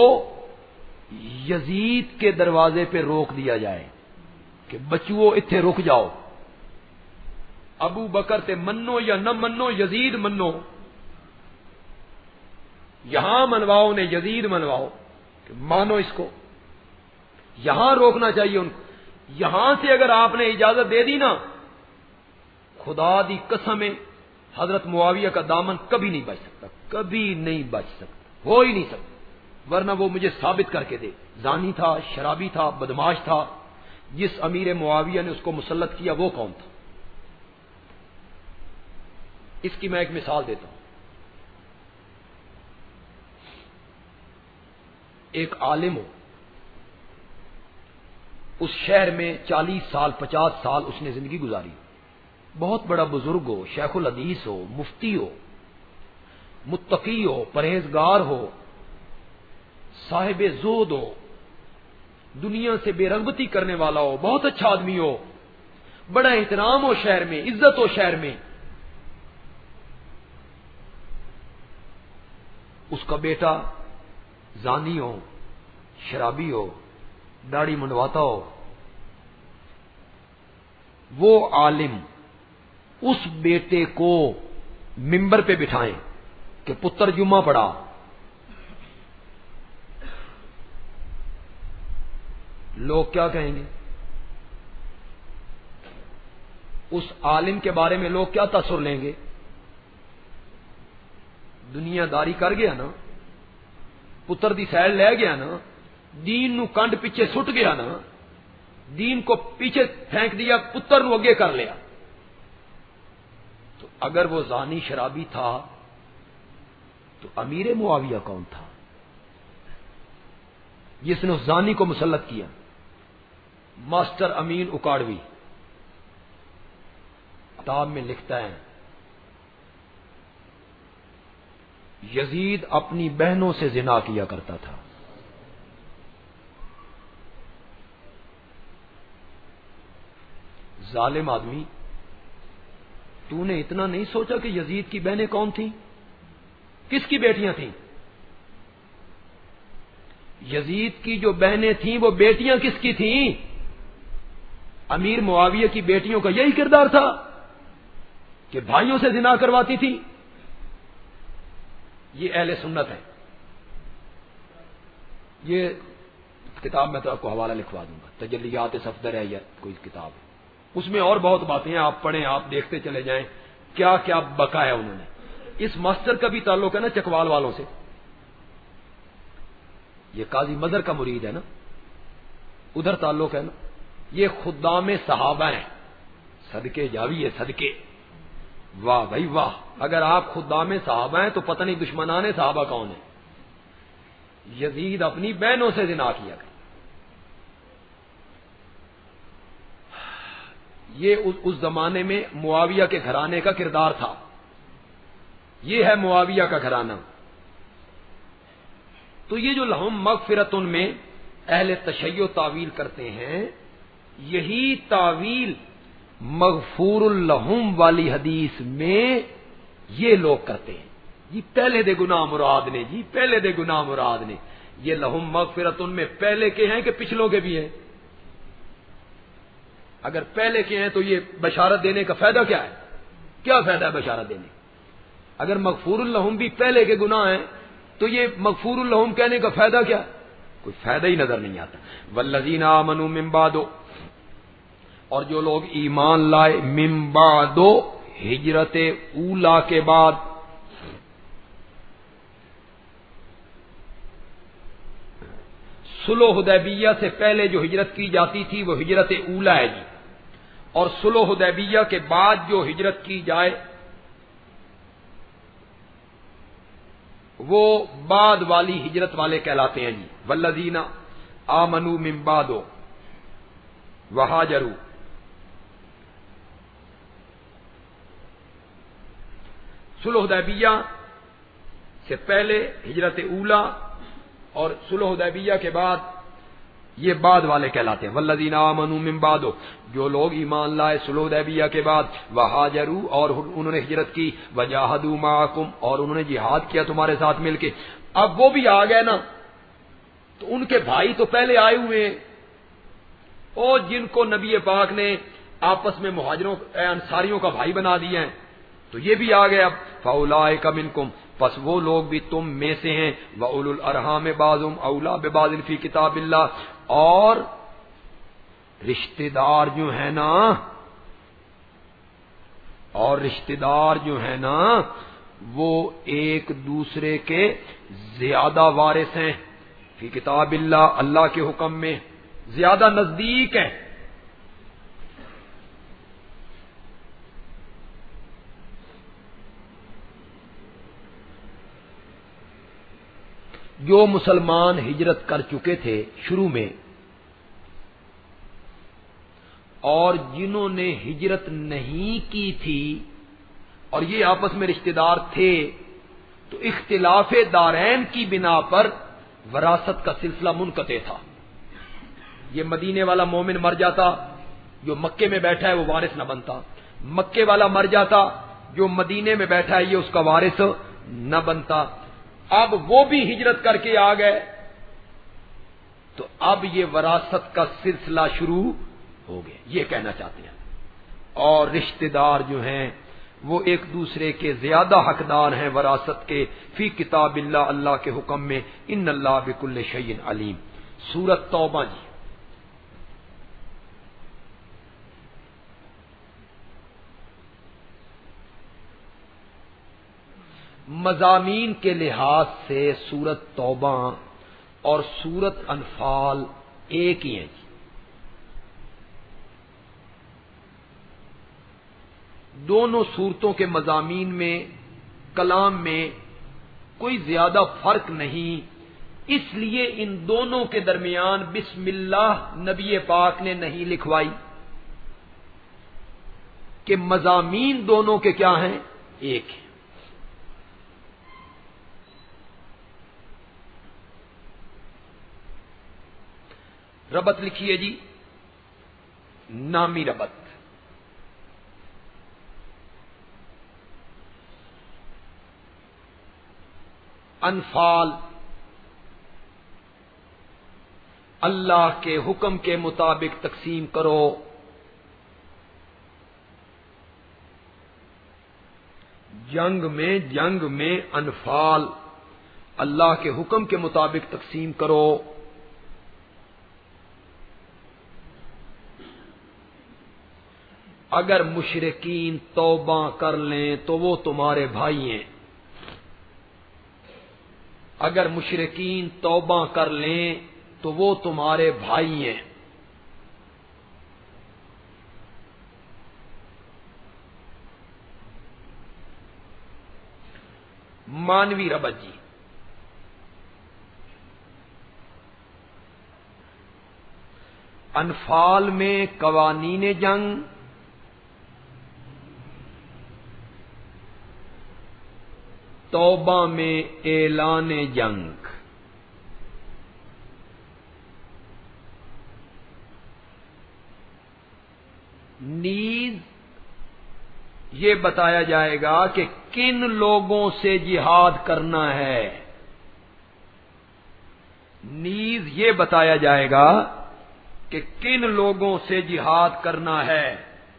یزید کے دروازے پہ روک دیا جائے کہ بچو اتھے رک جاؤ، ابو بکر تے منو یا نہ منو، یزید منو، یہاں منواؤ نے یزید منواؤ کہ مانو اس کو، یہاں روکنا چاہیے ان کو۔ یہاں سے اگر آپ نے اجازت دے دی نا، خدا دی قسم ہے حضرت معاویہ کا دامن کبھی نہیں بچ سکتا، کبھی نہیں بچ سکتا، ہو ہی نہیں سکتا، ورنہ وہ مجھے ثابت کر کے دے زانی تھا، شرابی تھا، بدماش تھا، جس امیر معاویہ نے اس کو مسلط کیا وہ کون تھا۔ اس کی میں ایک مثال دیتا ہوں۔ ایک عالم ہو، اس شہر میں 40 سال 50 سال اس نے زندگی گزاری، بہت بڑا بزرگ ہو، شیخ الحدیث ہو، مفتی ہو، متقی ہو، پرہیزگار ہو، صاحب زہد ہو، دنیا سے بے رغبتی کرنے والا ہو، بہت اچھا آدمی ہو، بڑا احترام ہو شہر میں، عزت ہو شہر میں، اس کا بیٹا زانی ہو، شرابی ہو، داڑھی منڈواتا ہو، وہ عالم اس بیٹے کو ممبر پہ بٹھائیں کہ پتر جمعہ پڑھا، لوگ کیا کہیں گے؟ اس عالم کے بارے میں لوگ کیا تاثر لیں گے؟ دنیا داری کر گیا نا، پتر دی سیل لے گیا نا، دین نو کنڈ پیچھے سٹ گیا نا، دین کو پیچھے پھینک دیا، پتر نو اگے کر لیا۔ تو اگر وہ زانی شرابی تھا تو امیر معاویہ کون تھا جس نے اس زانی کو مسلط کیا؟ ماسٹر امین اکاڑوی کتاب میں لکھتا ہے یزید اپنی بہنوں سے زنا کیا کرتا تھا۔ ظالم آدمی، تو نے اتنا نہیں سوچا کہ یزید کی بہنیں کون تھیں؟ کس کی بیٹیاں تھیں؟ یزید کی جو بہنیں تھیں وہ بیٹیاں کس کی تھیں؟ امیر معاویہ کی بیٹیوں کا یہی کردار تھا کہ بھائیوں سے زنا کرواتی تھی۔ یہ اہل سنت ہے، یہ کتاب میں تو آپ کو حوالہ لکھوا دوں گا، تجلیات صفدر ہے یا کوئی کتاب ہے، اس میں اور بہت باتیں ہیں، آپ پڑھیں، آپ دیکھتے چلے جائیں کیا کیا بکا ہے انہوں نے۔ اس ماسٹر کا بھی تعلق ہے نا چکوال والوں سے، یہ قاضی مظہر کا مرید ہے نا، ادھر تعلق ہے نا، یہ خدام صحابہ ہیں، صدقے جاوی ہے، صدقے، واہ بھائی واہ، اگر آپ خدام صحابہ ہیں تو پتہ نہیں دشمنان صحابہ کون ہیں۔ یزید اپنی بہنوں سے زنا کیا کرتا، یہ اس زمانے میں معاویہ کے گھرانے کا کردار تھا، یہ ہے معاویہ کا گھرانہ۔ تو یہ جو لہم مغفرت ان میں اہل تشیع تعویل کرتے ہیں، یہی تعویل مغفور لہم والی حدیث میں یہ لوگ کرتے ہیں جی پہلے دے گناہ مراد نے، جی پہلے دے گناہ مراد نے. یہ لہم مغفرت ان میں پہلے کے ہیں کہ پچھلوں کے بھی ہیں؟ اگر پہلے کے ہیں تو یہ بشارت دینے کا فائدہ کیا ہے؟ کیا فائدہ ہے بشارت دینے؟ اگر مغفور لہم بھی پہلے کے گناہ ہیں تو یہ مغفور لہم کہنے کا فائدہ کیا؟ کوئی فائدہ ہی نظر نہیں آتا. والذین آمنوا من بعد، اور جو لوگ ایمان لائے من بعد ہجرت اولا کے بعد، صلح حدیبیہ سے پہلے جو ہجرت کی جاتی تھی وہ ہجرت اولا ہے جی، اور صلح حدیبیہ کے بعد جو ہجرت کی جائے وہ بعد والی ہجرت والے کہلاتے ہیں جی. والذین آمنوا من بعد وہاجروا، صلح حدیبیہ سے پہلے ہجرت اولا اور صلح حدیبیہ کے بعد یہ بعد والے کہلاتے ہیں. والذین آمنوا من بعد، جو لوگ ایمان لائے صلح حدیبیہ کے بعد، وہاجروا اور انہوں نے ہجرت کی، وجاہدوا معکم اور انہوں نے جہاد کیا تمہارے ساتھ مل کے. اب وہ بھی آ گئے نا، تو ان کے بھائی تو پہلے آئے ہوئے ہیں، اور جن کو نبی پاک نے آپس میں مہاجروں انصاریوں کا بھائی بنا دیا ہے تو یہ بھی آ گئے. اب فاولئک منکم، پس وہ لوگ بھی تم میں سے ہیں، وَأُولُو الْأَرْحَامِ بَعْضُهُمْ أَوْلَىٰ بِبَعْضٍ فِي کتاب اللہ، اور رشتہ دار جو ہیں نا، اور رشتہ دار جو ہیں نا وہ ایک دوسرے کے زیادہ وارث ہیں، فی کتاب اللہ، اللہ کے حکم میں زیادہ نزدیک ہیں. جو مسلمان ہجرت کر چکے تھے شروع میں اور جنہوں نے ہجرت نہیں کی تھی اور یہ آپس میں رشتہ دار تھے تو اختلاف دارین کی بنا پر وراثت کا سلسلہ منقطع تھا. یہ مدینے والا مومن مر جاتا جو مکے میں بیٹھا ہے وہ وارث نہ بنتا، مکے والا مر جاتا جو مدینے میں بیٹھا ہے یہ اس کا وارث نہ بنتا. اب وہ بھی ہجرت کر کے آ گئے تو اب یہ وراثت کا سلسلہ شروع ہو گیا، یہ کہنا چاہتے ہیں. اور رشتہ دار جو ہیں وہ ایک دوسرے کے زیادہ حقدار ہیں وراثت کے، فی کتاب اللہ، اللہ کے حکم میں، ان اللہ بکل شیء علیم. سورۃ توبہ جی. مضامین کے لحاظ سے سورۃ توبہ اور سورۃ انفال ایک ہی ہیں جی. دونوں صورتوں کے مضامین میں، کلام میں کوئی زیادہ فرق نہیں، اس لیے ان دونوں کے درمیان بسم اللہ نبی پاک نے نہیں لکھوائی کہ مضامین دونوں کے کیا ہیں؟ ایک ہیں. ربط لکھیے جی، نامی ربط. انفال اللہ کے حکم کے مطابق تقسیم کرو. جنگ میں انفال اللہ کے حکم کے مطابق تقسیم کرو. اگر مشرکین توبہ کر لیں تو وہ تمہارے بھائی ہیں. اگر مشرکین توبہ کر لیں تو وہ تمہارے بھائی ہیں. مانوی ربط جی. انفال میں قوانین جنگ، توبہ میں اعلان جنگ. نیز یہ بتایا جائے گا کہ کن لوگوں سے جہاد کرنا ہے، نیز یہ بتایا جائے گا کہ کن لوگوں سے جہاد کرنا ہے۔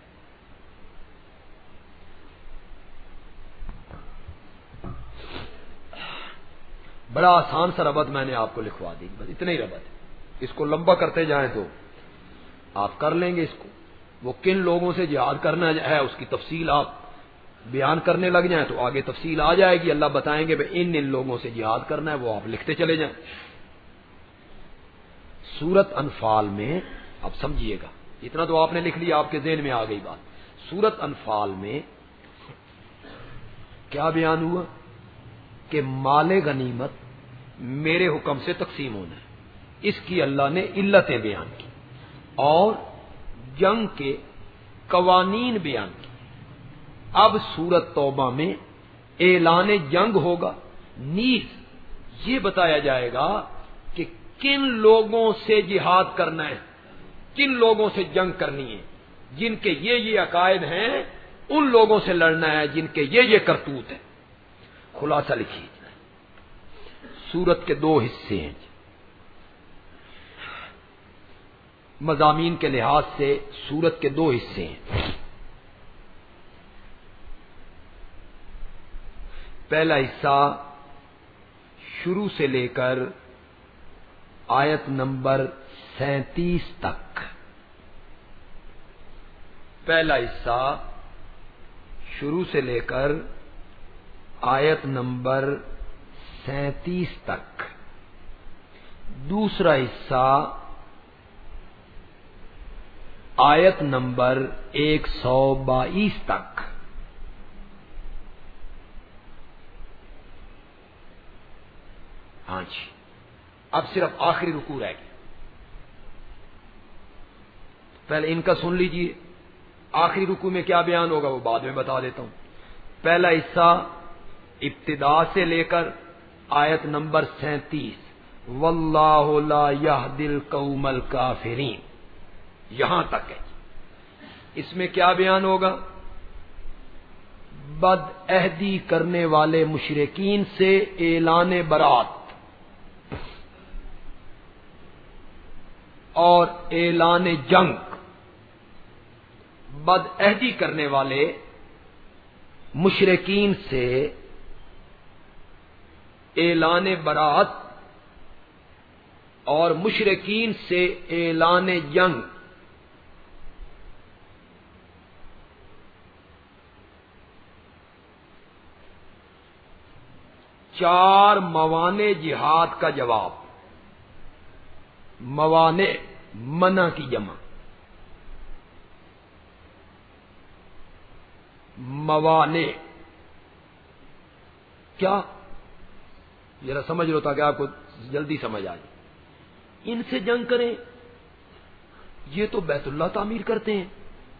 بڑا آسان سا ربط میں نے آپ کو لکھوا دی، بس اتنا ہی ربط ہے، اس کو لمبا کرتے جائیں تو آپ کر لیں گے اس کو۔ وہ کن لوگوں سے جہاد کرنا ہے اس کی تفصیل آپ بیان کرنے لگ جائیں تو آگے تفصیل آ جائے گی، اللہ بتائیں گے ان لوگوں سے جہاد کرنا ہے، وہ آپ لکھتے چلے جائیں۔ سورت انفال میں اب سمجھیے گا، اتنا تو آپ نے لکھ لیا، آپ کے ذہن میں آ گئی بات۔ سورت انفال میں کیا بیان ہوا کہ مال غنیمت میرے حکم سے تقسیم ہونا ہے، اس کی اللہ نے علتیں بیان کی اور جنگ کے قوانین بیان کی۔ اب سورت توبہ میں اعلان جنگ ہوگا، نیز یہ بتایا جائے گا کہ کن لوگوں سے جہاد کرنا ہے، کن لوگوں سے جنگ کرنی ہے، جن کے یہ عقائد ہیں ان لوگوں سے لڑنا ہے، جن کے یہ کرتوت ہے۔ خلاصہ لکھیے، سورت کے دو حصے ہیں، مضامین کے لحاظ سے سورت کے دو حصے ہیں۔ پہلا حصہ شروع سے لے کر آیت نمبر 37 تک، پہلا حصہ شروع سے لے کر آیت نمبر 37 تک، دوسرا حصہ آیت نمبر 122 تک۔ ہاں جی، اب صرف آخری رکوع رہ گیا، پہلے ان کا سن لیجئے، آخری رکوع میں کیا بیان ہوگا وہ بعد میں بتا دیتا ہوں۔ پہلا حصہ ابتدا سے لے کر آیت نمبر 37 واللہ لا یہدی القوم الکافرین یہاں تک ہے۔ اس میں کیا بیان ہوگا؟ بد عہدی کرنے والے مشرکین سے اعلان برات اور اعلان جنگ۔ بد عہدی کرنے والے مشرکین سے اعلان برات اور مشرکین سے اعلان جنگ۔ چار موانع جہاد کا جواب، موانع منع کی جمع، موانع کیا ذرا سمجھ لو تاکہ آپ کو جلدی سمجھ آ جائے۔ ان سے جنگ کریں، یہ تو بیت اللہ تعمیر کرتے ہیں،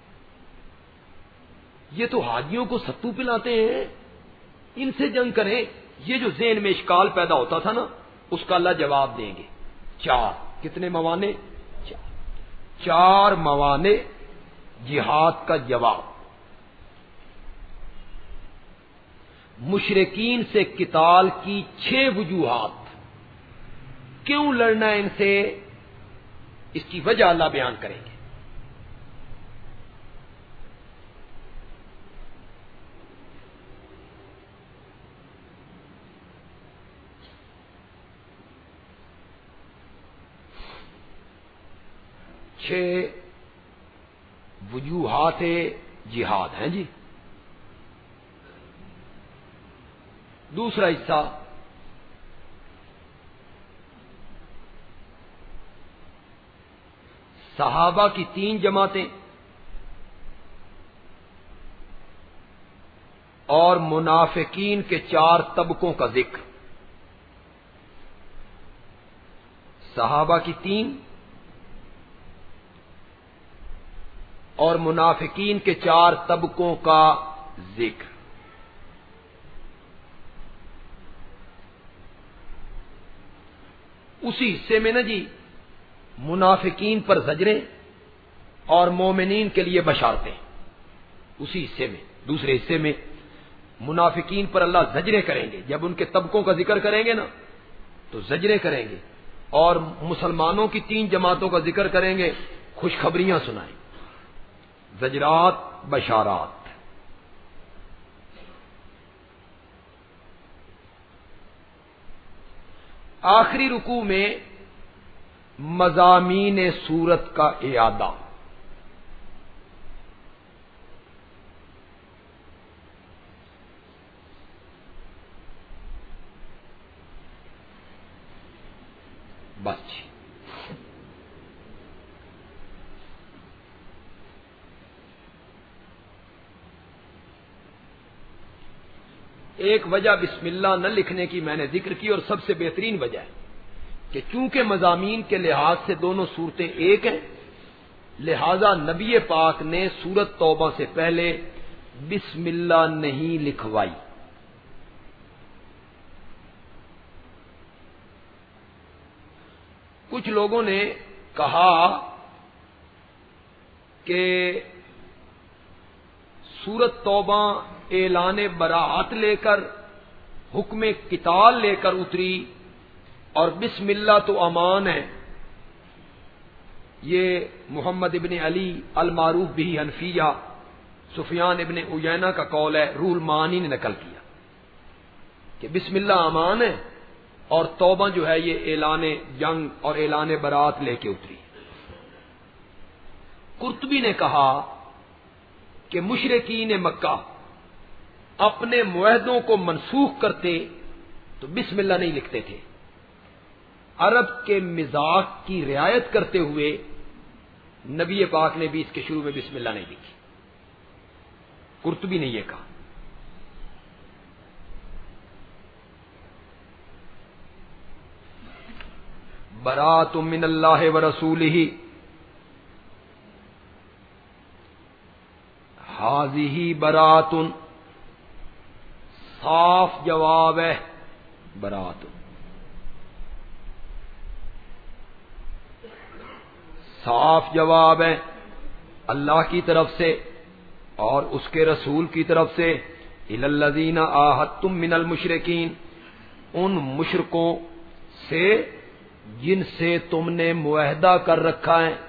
یہ تو حاجیوں کو ستو پلاتے ہیں، ان سے جنگ کریں، یہ جو ذہن میں اشکال پیدا ہوتا تھا نا اس کا اللہ جواب دیں گے۔ چار، کتنے موانع؟ چار موانع جہاد کا جواب۔ مشرکین سے قتال کی 6 وجوہات، کیوں لڑنا ہے ان سے، اس کی وجہ اللہ بیان کریں گے۔ وجوہات جہاد ہیں جی۔ دوسرا حصہ صحابہ کی 3 جماعتیں اور منافقین کے 4 طبقوں کا ذکر۔ صحابہ کی 3 اور منافقین کے 4 طبقوں کا ذکر۔ اسی حصے میں نا جی منافقین پر زجریں اور مومنین کے لیے بشارتیں۔ اسی حصے میں دوسرے حصے میں منافقین پر اللہ زجریں کریں گے. جب ان کے طبقوں کا ذکر کریں گے نا تو زجریں کریں گے, اور مسلمانوں کی 3 جماعتوں کا ذکر کریں گے, خوشخبریاں سنائیں, زجرات بشارات. آخری رکوع میں مضامین سورت کا اعادہ. بس ایک وجہ بسم اللہ نہ لکھنے کی میں نے ذکر کی, اور سب سے بہترین وجہ ہے کہ چونکہ مضامین کے لحاظ سے دونوں صورتیں ایک ہیں, لہذا نبی پاک نے سورت توبہ سے پہلے بسم اللہ نہیں لکھوائی. کچھ لوگوں نے کہا کہ سورت توبہ اعلان براعت لے کر حکم قتال لے کر اتری, اور بسم اللہ تو امان ہے. یہ محمد ابن علی المعروف بھی حنفیہ سفیان ابن عیینہ کا قول ہے, روح المعانی نے نقل کیا کہ بسم اللہ امان ہے, اور توبہ جو ہے یہ اعلان جنگ اور اعلان برات لے کے اتری. قرطبی نے کہا کہ مشرکین مکہ اپنے معاہدوں کو منسوخ کرتے تو بسم اللہ نہیں لکھتے تھے, عرب کے مزاج کی رعایت کرتے ہوئے نبی پاک نے بھی اس کے شروع میں بسم اللہ نہیں لکھی. قرطبی نے یہ کہا. برات من اللہ ورسولہ ہذہ برات, صاف جواب ہے برات, صاف جواب ہے اللہ کی طرف سے اور اس کے رسول کی طرف سے. الی الذین عاہدتم من المشرکین, ان مشرکوں سے جن سے تم نے معاہدہ کر رکھا ہے.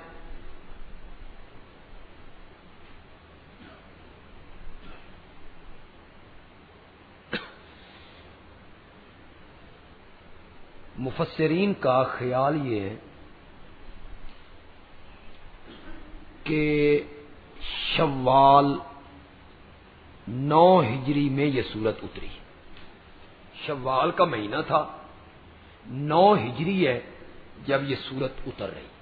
مفسرین کا خیال یہ ہے کہ شوال 9 ہجری میں یہ سورت اتری. شوال کا مہینہ تھا, 9 ہجری ہے جب یہ سورت اتر رہی.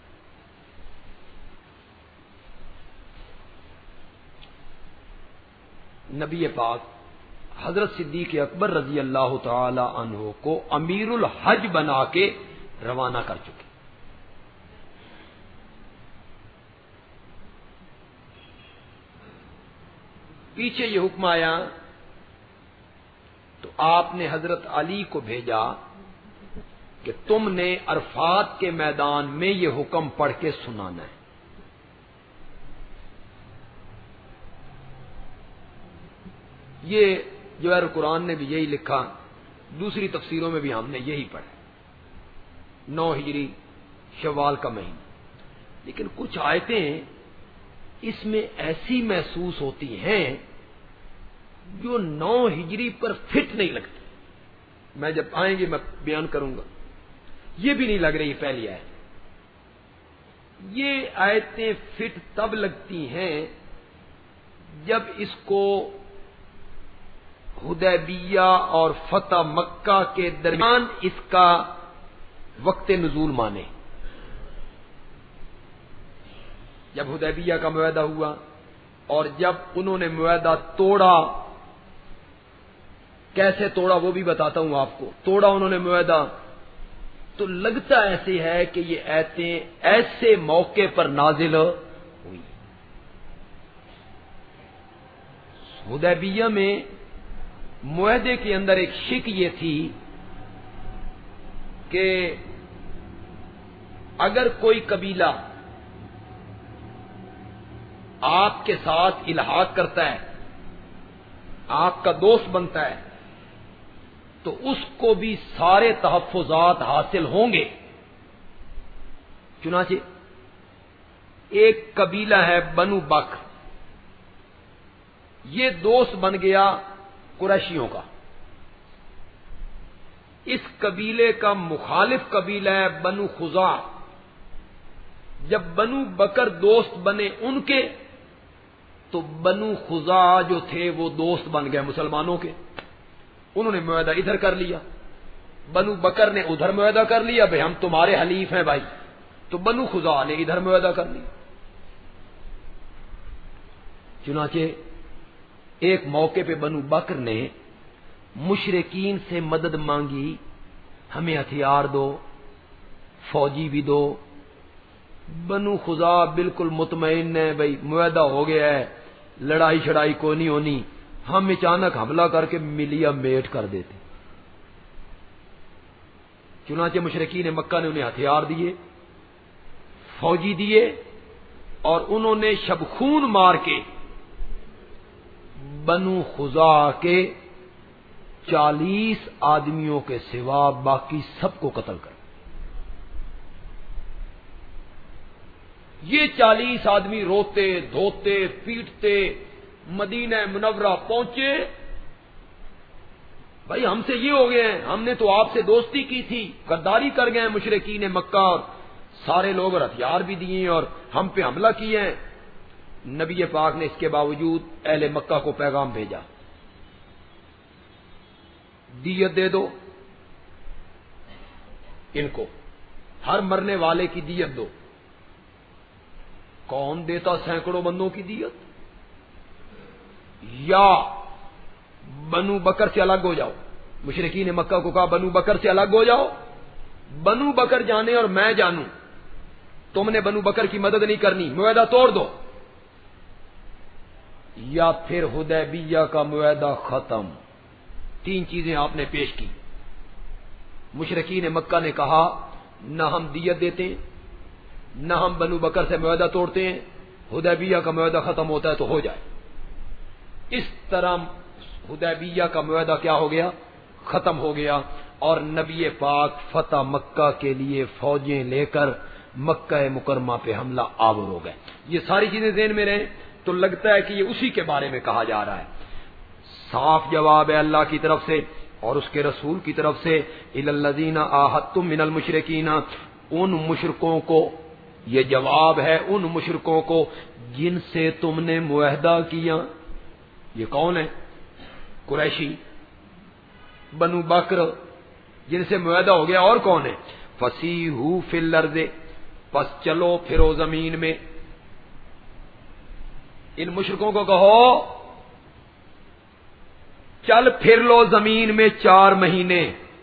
نبی پاک حضرت صدیق اکبر رضی اللہ تعالی عنہ کو امیر الحج بنا کے روانہ کر چکے. پیچھے یہ حکم آیا تو آپ نے حضرت علی کو بھیجا کہ تم نے عرفات کے میدان میں یہ حکم پڑھ کے سنانا ہے. یہ جو ہے قرآن نے بھی یہی لکھا, دوسری تفسیروں میں بھی ہم نے یہی پڑھا, 9 ہجری شوال کا مہینہ. لیکن کچھ آیتیں اس میں ایسی محسوس ہوتی ہیں جو 9 ہجری پر فٹ نہیں لگتی. میں جب آئیں گے میں بیان کروں گا. یہ بھی نہیں لگ رہی پہلی آیت. یہ آیتیں فٹ تب لگتی ہیں جب اس کو حدیبیہ اور فتح مکہ کے درمیان اس کا وقت نزول مانے. جب حدیبیہ کا معاہدہ ہوا اور جب انہوں نے معاہدہ توڑا, کیسے توڑا وہ بھی بتاتا ہوں آپ کو. توڑا انہوں نے معاہدہ, تو لگتا ایسے ہے کہ یہ آیتیں ایسے موقع پر نازل ہوئی. حدیبیہ میں معاہدے کے اندر ایک شک یہ تھی کہ اگر کوئی قبیلہ آپ کے ساتھ الحاق کرتا ہے، آپ کا دوست بنتا ہے، تو اس کو بھی سارے تحفظات حاصل ہوں گے۔ چنانچہ ایک قبیلہ ہے بنو بکر، یہ دوست بن گیا قریشیوں کا۔ اس قبیلے کا مخالف قبیلہ ہے بنو خزاع۔ جب بنو بکر دوست بنے ان کے، تو بنو خزاع جو تھے وہ دوست بن گئے مسلمانوں کے، انہوں نے معاہدہ ادھر کر لیا، بنو بکر نے ادھر معاہدہ کر لیا، بھائی ہم تمہارے حلیف ہیں بھائی، تو بنو خزاع نے ادھر معاہدہ کر لیا۔ چنانچہ ایک موقع پہ بنو بکر نے مشرکین سے مدد مانگی، ہمیں ہتھیار دو، فوجی بھی دو۔ بنو خزاع بالکل مطمئن ہے، بھائی معاہدہ ہو گیا ہے، لڑائی شڑائی کوئی نہیں ہونی، ہم اچانک حملہ کر کے ملیا میٹ کر دیتے۔ چنانچہ مشرکین مکہ نے انہیں ہتھیار دیے، فوجی دیے، اور انہوں نے شب خون مار کے بنو خزاع کے 40 آدمیوں کے سوا باقی سب کو قتل کر۔ یہ 40 آدمی روتے دھوتے پیٹتے مدینہ منورہ پہنچے، بھائی ہم سے یہ ہو گئے ہیں، ہم نے تو آپ سے دوستی کی تھی، غداری کر گئے ہیں مشرکین مکہ، اور سارے لوگ ہتھیار بھی دیے اور ہم پہ حملہ کیے ہیں۔ نبی پاک نے اس کے باوجود اہل مکہ کو پیغام بھیجا، دیت دے دو ان کو، ہر مرنے والے کی دیت دو۔ کون دیتا سینکڑوں بندوں کی دیت؟ یا بنو بکر سے الگ ہو جاؤ۔ مشرکین مکہ کو کہا بنو بکر سے الگ ہو جاؤ، بنو بکر جانے اور میں جانوں، تم نے بنو بکر کی مدد نہیں کرنی، معاہدہ توڑ دو، یا پھر حدیبیہ کا معاہدہ ختم۔ 3 چیزیں آپ نے پیش کی۔ مشرکین مکہ نے کہا نہ ہم دیت دیتے ہیں، نہ ہم بنو بکر سے معاہدہ توڑتے ہیں، حدیبیہ کا معاہدہ ختم ہوتا ہے تو ہو جائے۔ اس طرح حدیبیہ کا معاہدہ کیا ہو گیا؟ ختم ہو گیا، اور نبی پاک فتح مکہ کے لیے فوجیں لے کر مکہ مکرمہ پہ حملہ آور ہو گئے۔ یہ ساری چیزیں ذہن میں رہیں تو لگتا ہے کہ یہ اسی کے بارے میں کہا جا رہا ہے۔ صاف جواب ہے اللہ کی طرف سے اور اس کے رسول کی طرف سے، الی الذین عاہدتم من المشرکین، ان مشرکوں کو، یہ جواب ہے ان مشرکوں کو جن سے تم نے معاہدہ کیا۔ یہ کون ہے؟ قریشی، بنو بکر، جن سے معاہدہ ہو گیا، اور کون ہے؟ فسیحوا فی الارض، پس چلو پھرو زمین میں۔ ان مشرکوں کو کہو چل پھر لو زمین میں 4 مہینے،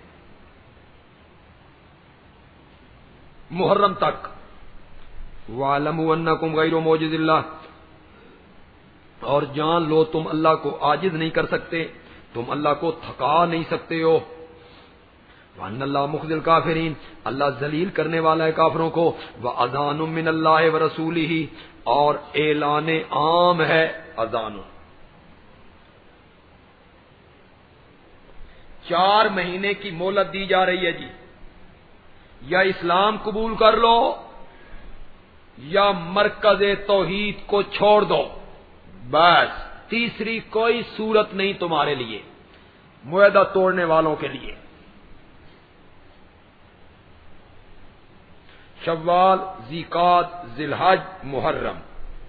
محرم تک۔ وَاعْلَمُوا أَنَّكُمْ غَيْرُ مُعْجِزِ اللَّهِ، اور جان لو تم اللہ کو عاجز نہیں کر سکتے، تم اللہ کو تھکا نہیں سکتے ہو۔ وَأَنَّ اللَّهَ مُخْزِي الْكَافِرِينَ، اللہ ذلیل کرنے والا ہے کافروں کو۔ وَأَذَانٌ مِّنَ اللَّهِ وَرَسُولِهِ، اور اعلان عام ہے، اذان۔ 4 مہینے کی مہلت دی جا رہی ہے جی، یا اسلام قبول کر لو یا مرکز توحید کو چھوڑ دو، بس تیسری کوئی صورت نہیں تمہارے لیے، معاہدہ توڑنے والوں کے لیے۔ شوال، ذیقعد، ذی الحج، محرم،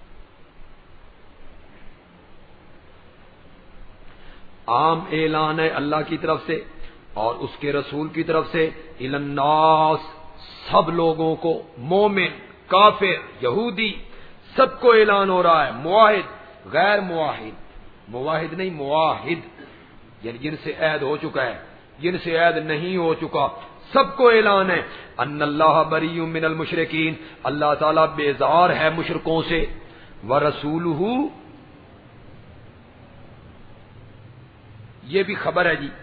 عام اعلان ہے اللہ کی طرف سے اور اس کے رسول کی طرف سے، الی الناس، سب لوگوں کو، مومن، کافر، یہودی، سب کو اعلان ہو رہا ہے، معاہد، غیر معاہد، معاہد نہیں معاہد، یعنی جن سے عہد ہو چکا ہے، جن سے عہد نہیں ہو چکا، سب کو اعلان ہے، ان اللہ بریء من المشرکین، اللہ تعالیٰ بیزار ہے مشرکوں سے، ورسولہ، یہ بھی خبر ہے جی،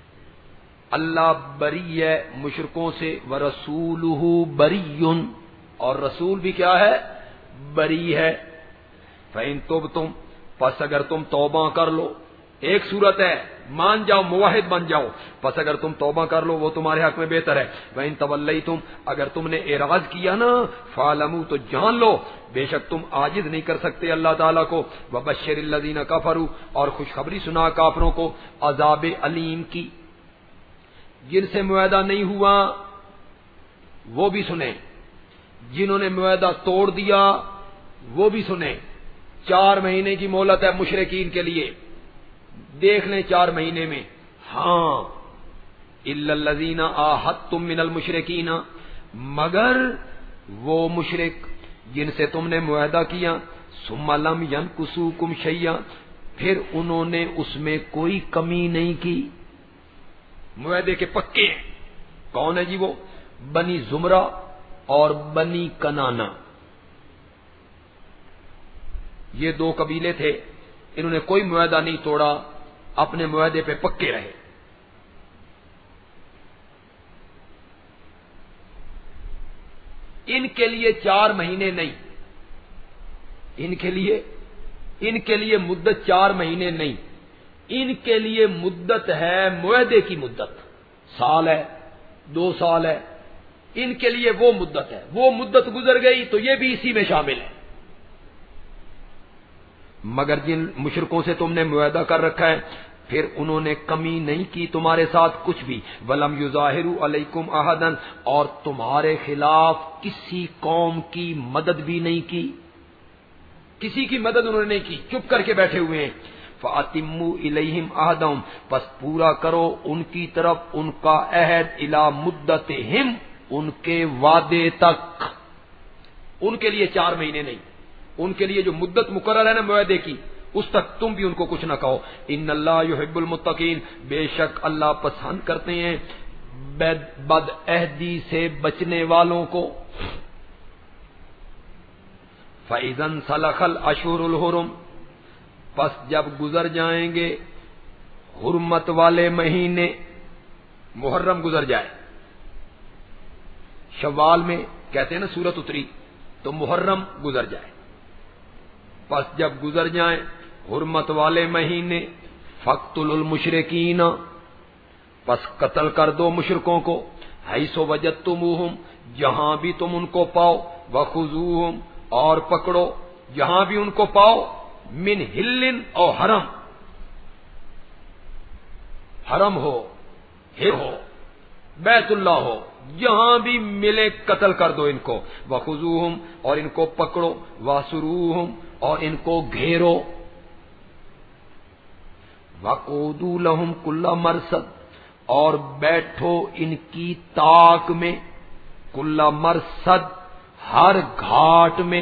اللہ بری ہے مشرکوں سے، ورسولہ بریٌ، اور رسول بھی کیا ہے؟ بری ہے. فَإِن تُبْتُمْ پس اگر تم توبہ کر لو، ایک صورت ہے مان جاؤ موحد بن جاؤ، پس اگر تم توبہ کر لو وہ تمہارے حق میں بہتر ہے. وَإِن تَوَلَّيْتُمْ اگر تم نے اعراض کیا نا، فَاعْلَمُوا تو جان لو بے شک تم عاجز نہیں کر سکتے اللہ تعالیٰ کو. وَبَشِّرِ الَّذِينَ كَفَرُوا اور خوشخبری سنا کافروں کو عذاب علیم کی. جن سے معاہدہ نہیں ہوا وہ بھی سنیں، جنہوں نے معاہدہ توڑ دیا وہ بھی سنیں. 4 مہینے کی مہلت ہے مشرکین کے لیے، دیکھ لیں 4 مہینے میں. ہاں الا الذین عاہدتم من المشرکین مگر وہ مشرک جن سے تم نے معاہدہ کیا، ثم لم ینکثوکم شیئا پھر انہوں نے اس میں کوئی کمی نہیں کی، معاہدے کے پکے ہیں. کون ہے جی وہ؟ بنی زمرہ اور بنی کنانا، یہ 2 قبیلے تھے، انہوں نے کوئی معاہدہ نہیں توڑا، اپنے معاہدے پہ پکے رہے. ان کے لیے 4 مہینے نہیں، ان کے لیے مدت 4 مہینے نہیں، ان کے لیے مدت ہے معاہدے کی مدت، سال ہے 2 سال ہے، ان کے لیے وہ مدت ہے. وہ مدت گزر گئی تو یہ بھی اسی میں شامل ہے. مگر جن مشرکوں سے تم نے معاہدہ کر رکھا ہے پھر انہوں نے کمی نہیں کی تمہارے ساتھ کچھ بھی. وَلَمْ يُظَاهِرُوا عَلَيْكُمْ أَحَدًا اور تمہارے خلاف کسی قوم کی مدد بھی نہیں کی، کسی کی مدد انہوں نے نہیں کی، چپ کر کے بیٹھے ہوئے ہیں. فَأَتِمُّوا إِلَيْهِمْ عَهْدَهُمْ پس پورا کرو ان کی طرف ان کا عہد، إِلَى مُدَّتِهِمْ ان کے وعدے تک. ان کے لیے 4 مہینے نہیں، ان کے لیے جو مدت مقرر ہے نا معاہدے کی اس تک تم بھی ان کو کچھ نہ کہو. ان اللہ یحب المتقین بے شک اللہ پسند کرتے ہیں بد عہدی سے بچنے والوں کو. فَإِذَا انْسَلَخَ الْأَشْهُرُ الْحُرُمُ پس جب گزر جائیں گے حرمت والے مہینے، محرم گزر جائے، شوال میں کہتے ہیں نا سورت اتری، تو محرم گزر جائے، پس جب گزر جائیں حرمت والے مہینے، فَاقْتُلُوا الْمُشْرِكِينَ پس قتل کر دو مشرکوں کو، حَيْثُ وَجَدتُّمُوهُمْ جہاں بھی تم ان کو پاؤ، وَخُذُوهُمْ اور پکڑو جہاں بھی ان کو پاؤ، من ہلن اور حرم، حرم ہو، ہر ہو، بیت اللہ ہو، جہاں بھی ملے قتل کر دو ان کو. وَخُذُوهُمْ اور ان کو پکڑو، وَاسْرُوهُمْ اور ان کو گھیرو، وَقُعُودُوا لَهُمْ كُلَّ مَرْصَدٍ اور بیٹھو ان کی طاق میں، کل مرصد ہر گھاٹ میں،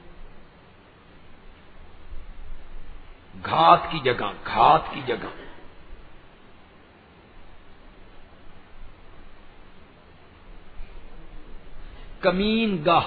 گھات کی جگہ، گھات کی جگہ. کمین گاہ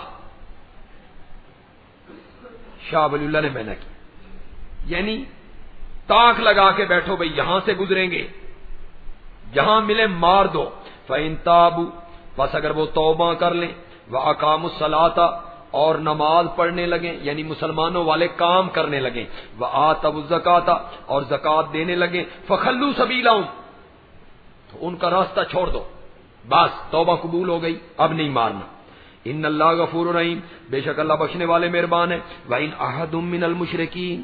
شاہ ولی اللہ نے بیان کی، یعنی تاک لگا کے بیٹھو بھئی یہاں سے گزریں گے، جہاں ملے مار دو. فَإِن تَابُوا بس اگر وہ توبہ کر لیں، وَأَقَامُوا الصَّلَاةَ اور نماز پڑھنے لگیں، یعنی مسلمانوں والے کام کرنے لگیں، وَآتَوُا الزَّكَاةَ اور زکوٰۃ دینے لگیں، فَخَلُّوا سَبِيلَهُمْ تو ان کا راستہ چھوڑ دو، بس توبہ قبول ہو گئی، اب نہیں مارنا. ان اللہ غفور رحیم بے شک اللہ بخشنے والے مہربان ہے. وَإِنْ أَحَدٌ مِّنَ الْمُشْرِكِينَ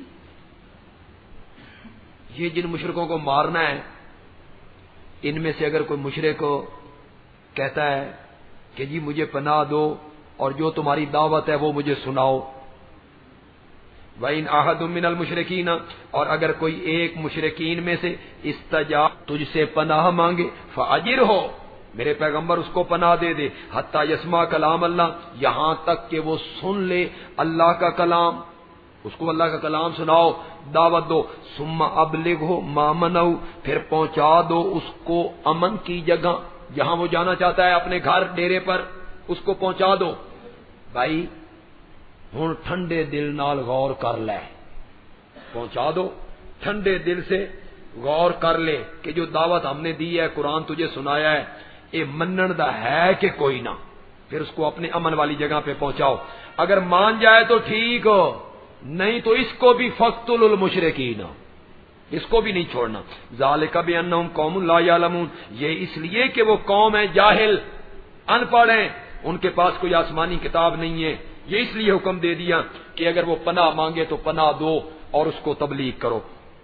یہ جن مشرکوں کو مارنا ہے ان میں سے اگر کوئی مشرک کہتا ہے کہ جی مجھے پناہ دو اور جو تمہاری دعوت ہے وہ مجھے سناؤ. وَإِنْ أَحَدٌ مِّنَ الْمُشْرِكِينَ اور اگر کوئی ایک مشرکین میں سے استجاب تجھ سے پناہ مانگے، فَأَجِرْهُ میرے پیغمبر اس کو پناہ دے دے، حتیٰ یسمع کلام اللہ یہاں تک کہ وہ سن لے اللہ کا کلام، اس کو اللہ کا کلام سناؤ، دعوت دو. ثم ابلغہ ما منعہ پھر پہنچا دو اس کو امن کی جگہ، جہاں وہ جانا چاہتا ہے اپنے گھر ڈیرے پر، اس کو پہنچا دو. بھائی ہن ٹھنڈے دل نال غور کر لے، پہنچا دو ٹھنڈے دل سے غور کر لے کہ جو دعوت ہم نے دی ہے، قرآن تجھے سنایا ہے، یہ منن دا ہے کہ کوئی نہ. پھر اس کو اپنے امن والی جگہ پہ پہنچاؤ. اگر مان جائے تو ٹھیک ہو, نہیں تو اس کو بھی فقتلوا المشرکین, اس کو بھی نہیں چھوڑنا. ذالک بانہم قوم لا یعلمون, یہ اس لیے کہ وہ قوم ہے جاہل, ان پڑھ ہیں, ان کے پاس کوئی آسمانی کتاب نہیں ہے. یہ اس لیے حکم دے دیا کہ اگر وہ پناہ مانگے تو پناہ دو اور اس کو تبلیغ کرو.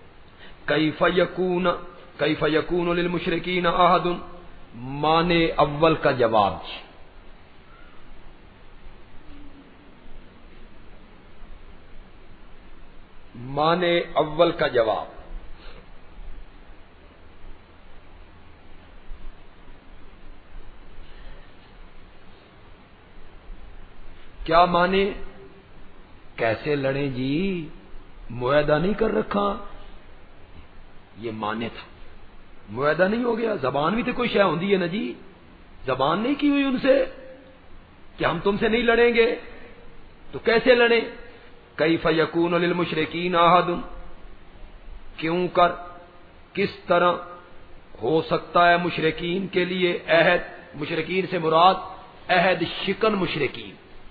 کیف یکون للمشرکین عہد, معنی اول کا جواب. معنی اول کا جواب, کیا معنی؟ کیسے لڑیں جی, معاہدہ نہیں کر رکھا, یہ معنی تھا. معاہدہ نہیں ہو گیا, زبان بھی تو کوئی شے ہوندی ہے نا جی, زبان نہیں کی ہوئی ان سے کہ ہم تم سے نہیں لڑیں گے, تو کیسے لڑیں؟ کیف یکون للمشرکین عہد, کیوں کر, کس طرح ہو سکتا ہے مشرکین کے لیے عہد. مشرکین سے مراد عہد شکن مشرکین.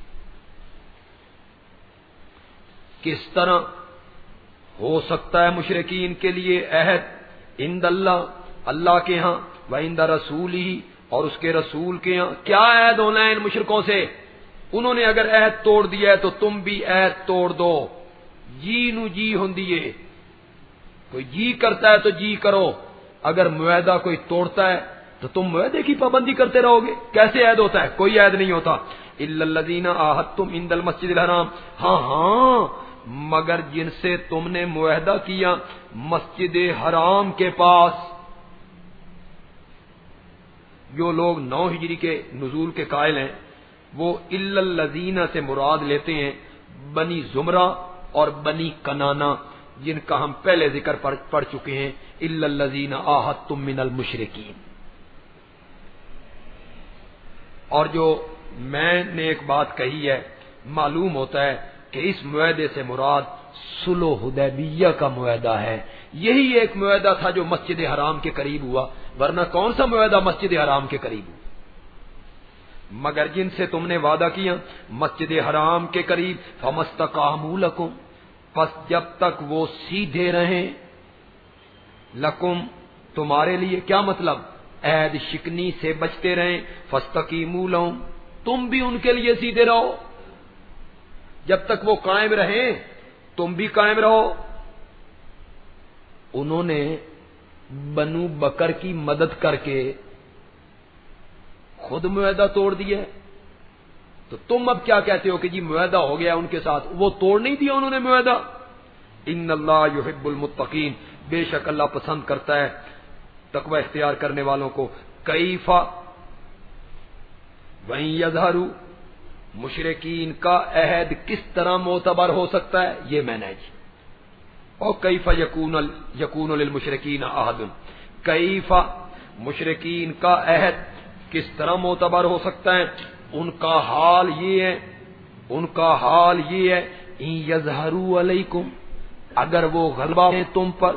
کس طرح ہو سکتا ہے مشرکین کے لیے عہد عند اللہ, اللہ کے ہاں, وعند رسولہ, اور اس کے رسول کے ہاں. کیا عہد ہونا ہے ان مشرکوں سے؟ انہوں نے اگر عہد توڑ دیا ہے تو تم بھی عہد توڑ دو. جی نو جی ہوندی ہے, کوئی جی کرتا ہے تو جی کرو, اگر معاہدہ کوئی توڑتا ہے تو تم معاہدے کی پابندی کرتے رہو گے. کیسے عہد ہوتا ہے؟ کوئی عہد نہیں ہوتا. الا الذین عاہدتم عند المسجد الحرام, ہاں ہاں مگر جن سے تم نے معاہدہ کیا مسجد حرام کے پاس. جو لوگ 9 ہجری کے نزول کے قائل ہیں وہ الا الذین سے مراد لیتے ہیں بنی زمرہ اور بنی کنانا, جن کا ہم پہلے ذکر پڑھ چکے ہیں. الا الذین عاہدتم من المشرکین. اور جو میں نے ایک بات کہی ہے, معلوم ہوتا ہے کہ اس معاہدے سے مراد صلح حدیبیہ کا معاہدہ ہے. یہی ایک معاہدہ تھا جو مسجد حرام کے قریب ہوا, ورنہ کون سا معاہدہ مسجد حرام کے قریب ہوا؟ مگر جن سے تم نے وعدہ کیا مسجد حرام کے قریب, فمستقاموا لکم, پس جب تک وہ سیدھے رہیں, لکم تمہارے لیے. کیا مطلب؟ عہد شکنی سے بچتے رہیں. فاستقیموا لہم, تم بھی ان کے لیے سیدھے رہو. جب تک وہ قائم رہیں تم بھی قائم رہو. انہوں نے بنو بکر کی مدد کر کے خود معاہدہ توڑ دیا, تو تم اب کیا کہتے ہو کہ جی معاہدہ ہو گیا ان کے ساتھ؟ وہ توڑ نہیں دیا انہوں نے معاہدہ. ان اللہ یحب المتقین, بے شک اللہ پسند کرتا ہے تقوی اختیار کرنے والوں کو. کیف وَإِن يَظْهَرُوا, مشرکین کا عہد کس طرح معتبر ہو سکتا ہے, یہ میں نے جی. اور کیف یکون للمشرکین عہد, کیف مشرکین کا عہد کس طرح معتبر ہو سکتا ہے؟ ان کا حال یہ ہے, ان کا حال یہ ہے, ان یظہروا علیکم, اگر وہ غلبہ پالیں تم پر,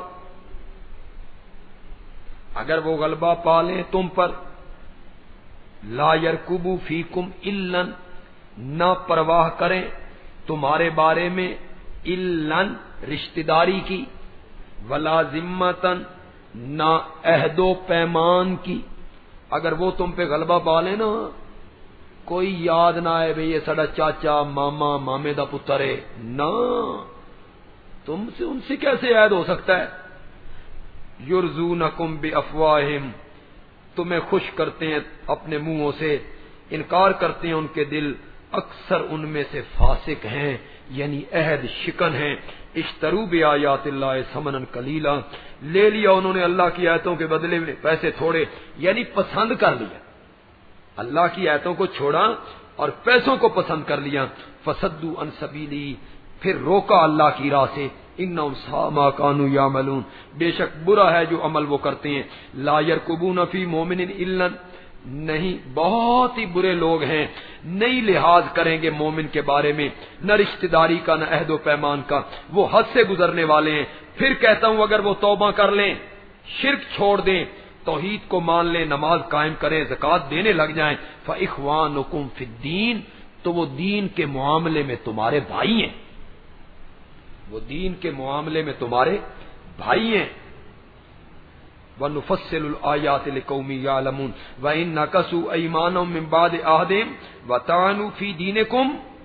اگر وہ غلبہ پالیں تم پر, لا یرکبوا فیکم الا, نہ پرواہ کریں تمہارے بارے میں, الا رشتہ داری کی, ولا ذمتن, نہ عہد و پیمان کی. اگر وہ تم پہ غلبہ پالے نا, کوئی یاد نہ آئے بھئی یہ سڑا چاچا ماما مامے دا پتر ہے, نہ, تم سے ان سے کیسے عہد ہو سکتا ہے؟ یرزونکم بافواہہم, تمہیں خوش کرتے ہیں اپنے منہوں سے, انکار کرتے ہیں ان کے دل, اکثر ان میں سے فاسق ہیں, یعنی عہد شکن ہیں. اشتروا بآیات اللہ ثمنا قلیلا, لے لیا انہوں نے اللہ کی آیتوں کے بدلے میں پیسے تھوڑے, یعنی پسند کر لیا, اللہ کی آیتوں کو چھوڑا اور پیسوں کو پسند کر لیا. فصدوا عن سبیلی, پھر روکا اللہ کی راہ سے. انہم ساء ما کانوا یعملون, بے شک برا ہے جو عمل وہ کرتے ہیں. لا یرکبون فی مومن الا, نہیں, بہت ہی برے لوگ ہیں, نہیں لحاظ کریں گے مومن کے بارے میں, نہ رشتہ داری کا نہ عہد و پیمان کا, وہ حد سے گزرنے والے ہیں. پھر کہتا ہوں اگر وہ توبہ کر لیں, شرک چھوڑ دیں, توحید کو مان لیں، نماز قائم کریں، زکوٰۃ دینے لگ جائیں، فاخوانکم فی الدین، تو وہ دین کے معاملے میں تمہارے بھائی ہیں، وہ دین کے معاملے میں تمہارے بھائی ہیں۔ وَنُفَصِّلُ الْآيَاتِ لِقَوْمٍ يَعْلَمُونَ وَإِن نَكَثُوا أَيْمَانَهُم مِّن بَعْدِ عَهْدِهِمْ وَطَعَنُوا فِي دِينِكُمْ،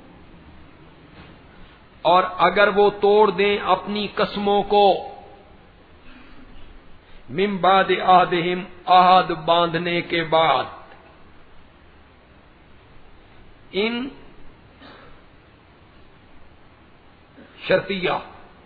اور اگر وہ توڑ دیں اپنی قسموں کو، من بعد عہدہم، عہد باندھنے کے بعد، ان شرطیہ،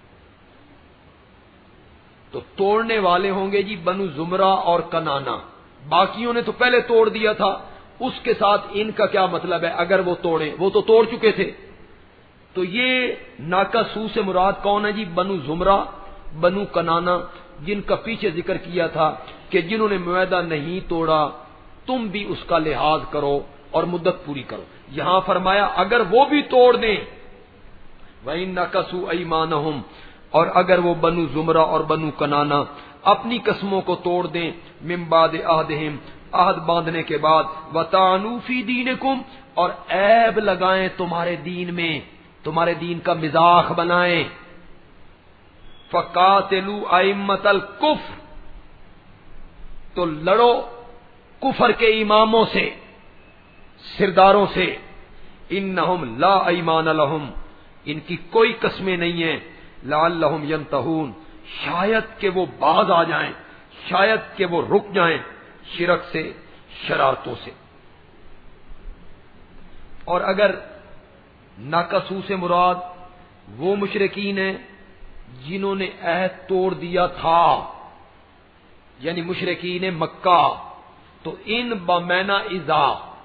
تو توڑنے والے ہوں گے جی بنو زمرہ اور کنانا، باقیوں نے تو پہلے توڑ دیا تھا، اس کے ساتھ ان کا کیا مطلب ہے؟ اگر وہ توڑیں، وہ تو توڑ چکے تھے، تو یہ ناکسو سے مراد کون ہے جی؟ بنو زمرہ، بنو کنانا، جن کا پیچھے ذکر کیا تھا کہ جنہوں نے معاہدہ نہیں توڑا تم بھی اس کا لحاظ کرو اور مدت پوری کرو۔ یہاں فرمایا اگر وہ بھی توڑ دیں، وَإِن نَكَثُوا أَيْمَانَهُمْ، اور اگر وہ بنو زمرہ اور بنو کنانا اپنی قسموں کو توڑ دیں، من بعد عہدہم، عہد باندھنے کے بعد، وَطَعَنُوا فِي دِينِكُمْ، اور عیب لگائیں تمہارے دین میں، تمہارے دین کا مذاق بنائیں، فَقَاتِلُوا أَئِمَّةَ الْكُفْرِ، تو لڑو کفر کے اماموں سے، سرداروں سے، اِنَّهُمْ لَا أَيْمَانَ لَهُمْ، ان کی کوئی قسمیں نہیں ہیں، لَعَلَّهُمْ يَنْتَهُونَ، شاید کہ وہ باز آ جائیں، شاید کہ وہ رک جائیں شرک سے، شرارتوں سے۔ اور اگر ناکسو سے مراد وہ مشرکین ہیں جنہوں نے عہد توڑ دیا تھا، یعنی مشرکین مکہ، تو ان بمعنی اذا،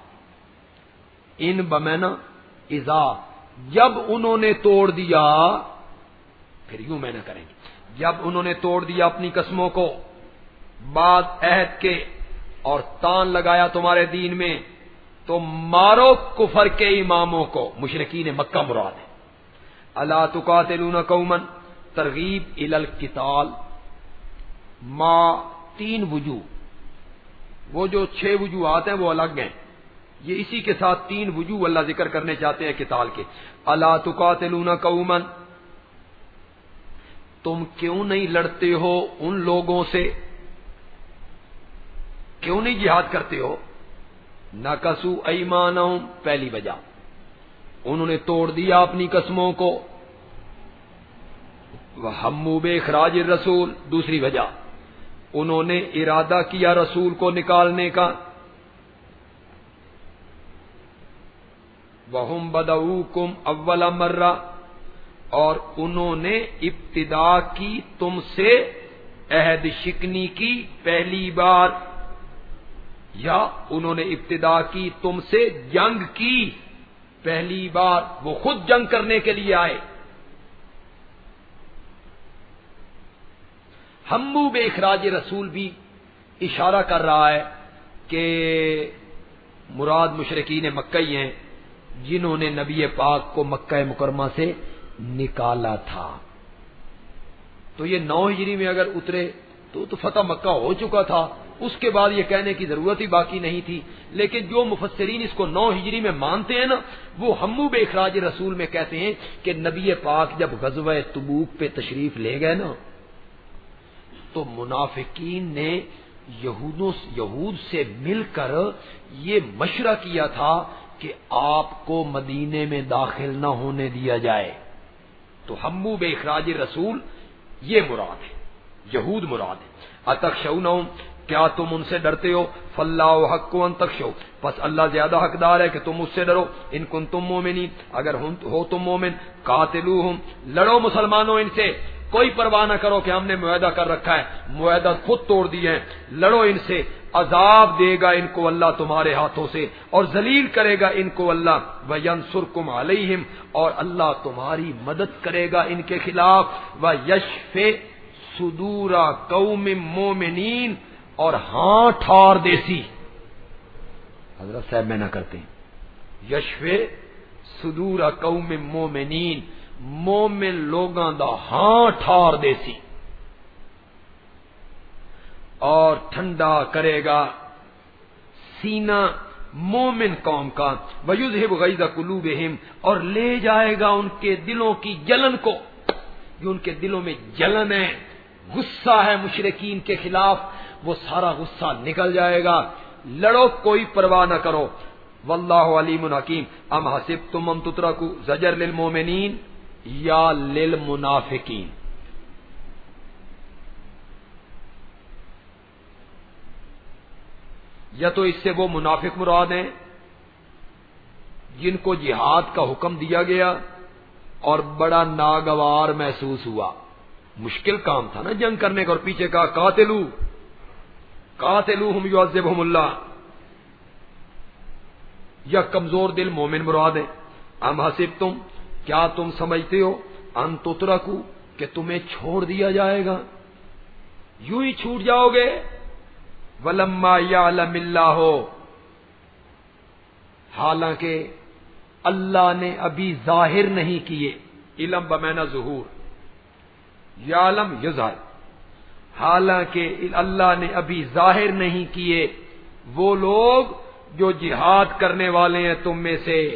ان بمعنی اذا، جب انہوں نے توڑ دیا، پھر یوں میں نہ کریں گے، جب انہوں نے توڑ دیا اپنی قسموں کو بعد عہد کے اور تان لگایا تمہارے دین میں، تو مارو کفر کے اماموں کو، مشرکین مکہ مراد ہے۔ الا تقاتلون قوما، ترغیب الی القتال، ما تین وجوہ، وہ جو 6 وجوہات ہیں وہ الگ ہیں، یہ اسی کے ساتھ 3 وجوہ اللہ ذکر کرنے چاہتے ہیں قتال کے۔ الا تقاتلون قوما، تم کیوں نہیں لڑتے ہو ان لوگوں سے، کیوں نہیں جہاد کرتے ہو؟ نَكَثُوا أَيْمَانَهُمْ، پہلی وجہ، انہوں نے توڑ دیا اپنی قسموں کو، وَهَمُّوا بِإِخْرَاجِ الرَّسُولِ، دوسری وجہ، انہوں نے ارادہ کیا رسول کو نکالنے کا، وَهُمْ بَدَؤُوكُمْ أَوَّلَ مَرَّةٍ، اور انہوں نے ابتدا کی تم سے عہد شکنی کی پہلی بار، یا انہوں نے ابتدا کی تم سے جنگ کی پہلی بار، وہ خود جنگ کرنے کے لیے آئے۔ ہمو بے اخراج رسول بھی اشارہ کر رہا ہے کہ مراد مشرکین مکہ ہی ہیں جنہوں نے نبی پاک کو مکہ مکرمہ سے نکالا تھا۔ تو یہ 9 ہجری میں اگر اترے تو فتح مکہ ہو چکا تھا، اس کے بعد یہ کہنے کی ضرورت ہی باقی نہیں تھی۔ لیکن جو مفسرین اس کو 9 ہجری میں مانتے ہیں نا، وہ ہمو بے اخراج رسول میں کہتے ہیں کہ نبی پاک جب غزوہ تبوک پہ تشریف لے گئے نا، تو منافقین نے یہود سے مل کر یہ مشورہ کیا تھا کہ آپ کو مدینے میں داخل نہ ہونے دیا جائے۔ تو ہمو بے اخراج رسول یہ مراد ہے، یہود مراد ہے۔ اتخشونہم، کیا تم ان سے ڈرتے ہو؟ فاللہ حق ان تخشوا، پس اللہ زیادہ حقدار ہے کہ تم اس سے ڈرو۔ ان کنتم مومنین، اگر ہو تم مومن، قاتلوہم، لڑو مسلمانوں ان سے، کوئی پرواہ نہ کرو کہ ہم نے معاہدہ کر رکھا ہے، معاہدہ خود توڑ دیے ہیں، لڑو ان سے، عذاب دے گا ان کو اللہ تمہارے ہاتھوں سے، اور ذلیل کرے گا ان کو اللہ، وینصرکم علیہم، اور اللہ تمہاری مدد کرے گا ان کے خلاف، ویشف صدور قوم مومنین، اور ہاں ٹھار دیسی، حضرت صاحب میں نہ کرتے ہیں، یشف صدور قوم مومنین، مومن لوگاں دا ہاں ٹھار دیسی۔ اور ٹھنڈا کرے گا سینہ مومن قوم کا، وَيُذْهِبُ غَيْظَ قُلُوبِهِمْ، اور لے جائے گا ان کے دلوں کی جلن کو، جو ان کے دلوں میں جلن ہے، غصہ ہے مشرکین کے خلاف، وہ سارا غصہ نکل جائے گا۔ لڑو، کوئی پرواہ نہ کرو، واللہ علیم حکیم۔ ام حسبتم ان تترکوا زجر للمؤمنین یا للمنافقین؟ یا تو اس سے وہ منافق مراد ہیں جن کو جہاد کا حکم دیا گیا اور بڑا ناگوار محسوس ہوا، مشکل کام تھا نا جنگ کرنے کا، اور پیچھے کہا قاتلوہم یعذبہم اللہ، یا کمزور دل مومن مراد ہے۔ ام حسبتم، کیا تم سمجھتے ہو، ان تترکوا، کہ تمہیں چھوڑ دیا جائے گا، یوں ہی چھوٹ جاؤ گے؟ وَلَمَّا يَعْلَمِ اللَّهُ، حالانکہ اللہ نے ابھی ظاہر نہیں کیے، علم بمعنی ظہور، یعلم یظہر، حالانکہ اللہ نے ابھی ظاہر نہیں کیے وہ لوگ جو جہاد کرنے والے ہیں تم میں سے۔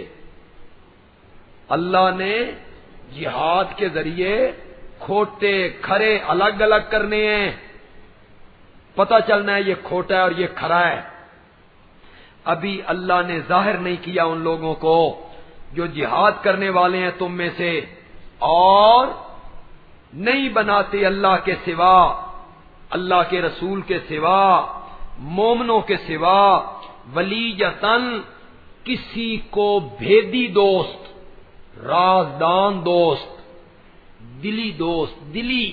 اللہ نے جہاد کے ذریعے کھوٹے کھرے الگ الگ کرنے ہیں، پتہ چلنا ہے یہ کھوٹا ہے اور یہ کھرا ہے۔ ابھی اللہ نے ظاہر نہیں کیا ان لوگوں کو جو جہاد کرنے والے ہیں تم میں سے، اور نہیں بناتے اللہ کے سوا، اللہ کے رسول کے سوا، مومنوں کے سوا، ولیجتن، کسی کو بھیدی دوست، رازدان دوست، دلی دوست، دلی،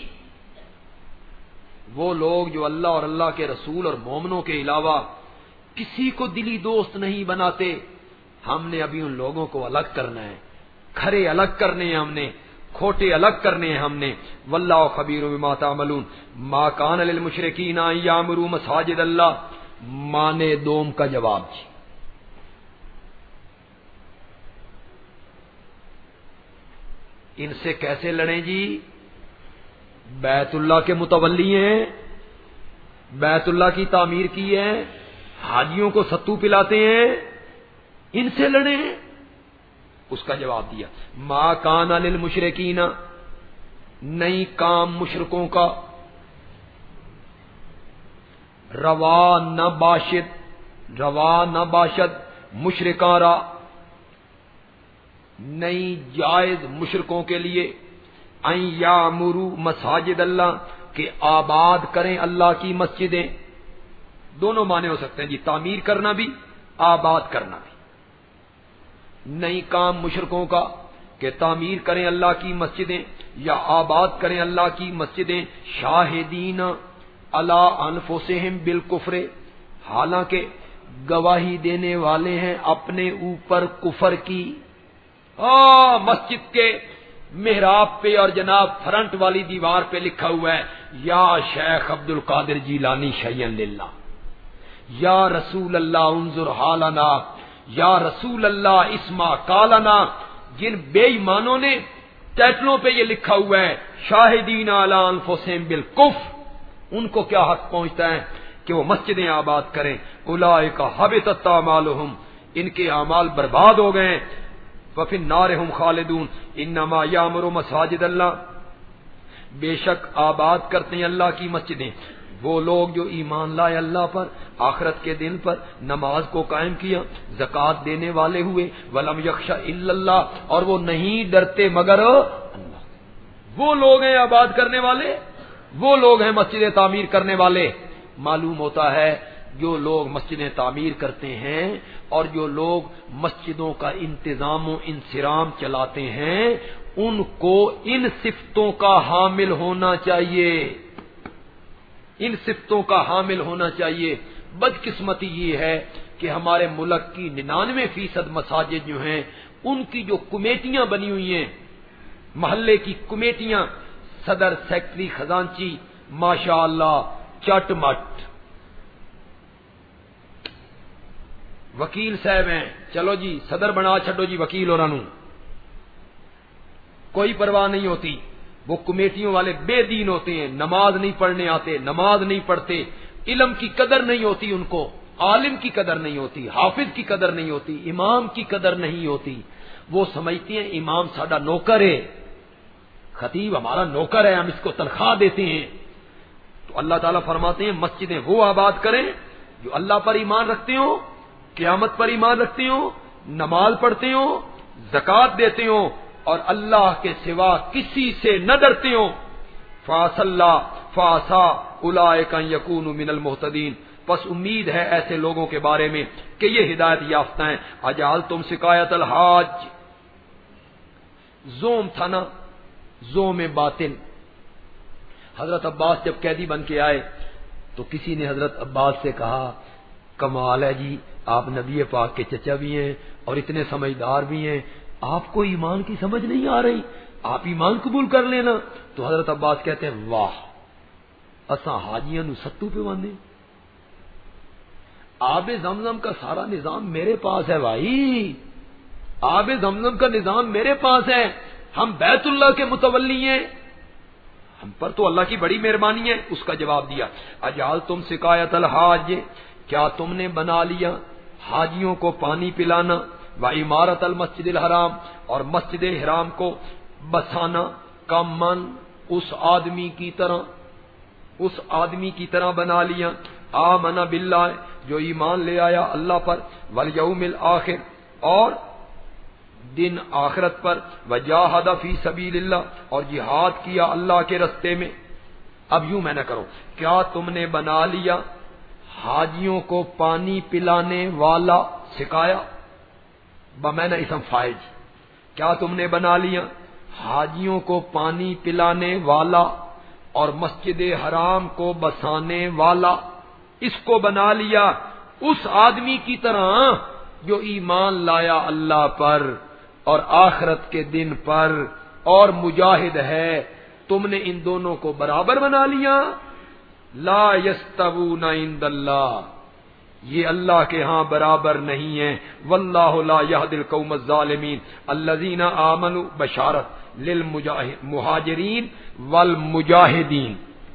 وہ لوگ جو اللہ اور اللہ کے رسول اور مومنوں کے علاوہ کسی کو دلی دوست نہیں بناتے، ہم نے ابھی ان لوگوں کو الگ کرنا ہے، کھرے الگ کرنے ہیں ہم نے، کھوٹے الگ کرنے ہیں ہم نے۔ واللہ خبیر بما تعملون۔ ما کان للمشرکین ان یعمروا مساجد اللہ، مانے دوم کا جواب جی۔ ان سے کیسے لڑیں جی؟ بیت اللہ کے متولی ہیں، بیت اللہ کی تعمیر کی ہے، حاجیوں کو ستو پلاتے ہیں، ان سے لڑیں؟ اس کا جواب دیا، ما کان للمشرکین، نہیں کام مشرکوں کا، روا نہ باشد مشرکاں را، نہیں جائز مشرکوں کے لیے، ان یعمروا مساجد اللہ، کہ آباد کریں اللہ کی مسجدیں۔ دونوں معنی ہو سکتے ہیں جی، تعمیر کرنا بھی، آباد کرنا بھی۔ نہیں کام مشرکوں کا کہ تعمیر کریں اللہ کی مسجدیں یا آباد کریں اللہ کی مسجدیں، شاہدین علی انفسہم بالکفر، حالانکہ گواہی دینے والے ہیں اپنے اوپر کفر کی۔ مسجد کے محراب پہ اور جناب فرنٹ والی دیوار پہ لکھا ہوا ہے، یا شیخ عبد القادر جیلانی شیئا للہ، یا رسول اللہ انظر حالنا، یا رسول اللہ اسما کالنا۔ جن بے ایمانوں نے ٹائٹلوں پہ یہ لکھا ہوا ہے شاہدین علی انفسہم بالکفر، ان کو کیا حق پہنچتا ہے کہ وہ مسجدیں آباد کریں؟ اولئک حبطت اعمالہم، ان کے اعمال برباد ہو گئے، وفی النار ہم خالدون۔ انما یامر مساجد اللہ، بے شک آباد کرتے ہیں اللہ کی مسجدیں وہ لوگ جو ایمان لائے اللہ پر، آخرت کے دن پر، نماز کو قائم کیا، زکوٰۃ دینے والے ہوئے، ولم یخش الا اللہ، اور وہ نہیں ڈرتے مگر اللہ۔ وہ لوگ ہیں آباد کرنے والے، وہ لوگ ہیں مسجدیں تعمیر کرنے والے۔ معلوم ہوتا ہے جو لوگ مسجدیں تعمیر کرتے ہیں اور جو لوگ مسجدوں کا انتظام و انصرام چلاتے ہیں، ان کو ان صفتوں کا حامل ہونا چاہیے، ان صفتوں کا حامل ہونا چاہیے۔ بدقسمتی یہ ہے کہ ہمارے ملک کی 99% مساجد جو ہیں ان کی جو کمیٹیاں بنی ہوئی ہیں، محلے کی کمیٹیاں، صدر، سیکٹری، خزانچی، ماشاءاللہ چٹ مٹ، وکیل صاحب ہیں، چلو جی صدر بنا چھڈو جی وکیل اور انہوں، کوئی پرواہ نہیں ہوتی۔ وہ کمیٹیوں والے بے دین ہوتے ہیں، نماز نہیں پڑھنے آتے، نماز نہیں پڑھتے، علم کی قدر نہیں ہوتی ان کو، عالم کی قدر نہیں ہوتی، حافظ کی قدر نہیں ہوتی، امام کی قدر نہیں ہوتی. وہ سمجھتی ہیں امام ساڈا نوکر ہے، خطیب ہمارا نوکر ہے، ہم اس کو تنخواہ دیتے ہیں. تو اللہ تعالیٰ فرماتے ہیں مسجدیں وہ آباد کریں جو اللہ پر ایمان رکھتے ہوں، قیامت پر ایمان رکھتے ہوں، نماز پڑھتے ہوں، زکوٰۃ دیتے ہوں، اور اللہ کے سوا کسی سے نہ ڈرتے ہوں. فَعَسَىٰ أُولَٰئِكَ أَن يَكُونُوا مِنَ الْمُهْتَدِينَ. پس امید ہے ایسے لوگوں کے بارے میں کہ یہ ہدایت یافتہ ہیں. اجعلتم سقایۃ الحاج، زوم تھا نا، زوم باطل. حضرت عباس جب قیدی بن کے آئے تو کسی نے حضرت عباس سے کہا کمال ہے جی، آپ نبی پاک کے چچا بھی ہیں اور اتنے سمجھدار بھی ہیں، آپ کو ایمان کی سمجھ نہیں آ رہی، آپ ایمان قبول کر لینا. تو حضرت عباس کہتے ہیں واہ، اساں حاجیاں نو ستو پہ باندھے، آب زمزم کا سارا نظام میرے پاس ہے بھائی، آب زمزم کا نظام میرے پاس ہے، ہم بیت اللہ کے متولی ہیں، ہم پر تو اللہ کی بڑی مہربانی ہے. اس کا جواب دیا اجعلتم سقایۃ الحاج، کیا تم نے بنا لیا حاجیوں کو پانی پلانا، وعمارت المسجد الحرام، اور مسجد حرام کو بسانا، کمن اس آدمی کی طرح بنا لیا، آمن باللہ جو ایمان لے آیا اللہ پر، والیوم الآخر اور دن آخرت پر، وجاہد فی سبیل اللہ اور جہاد کیا اللہ کے رستے میں. اب یوں میں نہ کرو، کیا تم نے بنا لیا حاجیوں کو پانی پلانے والا، سکایا بمعنی اسم فاعل، کیا تم نے بنا لیا حاجیوں کو پانی پلانے والا اور مسجد حرام کو بسانے والا، اس کو بنا لیا اس آدمی کی طرح جو ایمان لایا اللہ پر اور آخرت کے دن پر اور مجاہد ہے. تم نے ان دونوں کو برابر بنا لیا. لا یستوون عند اللہ، یہ اللہ کے ہاں برابر نہیں ہیں. واللہ لا یہدی القوم الظالمین الذین آمنوا بشارت للمہاجرین والمجاہدین.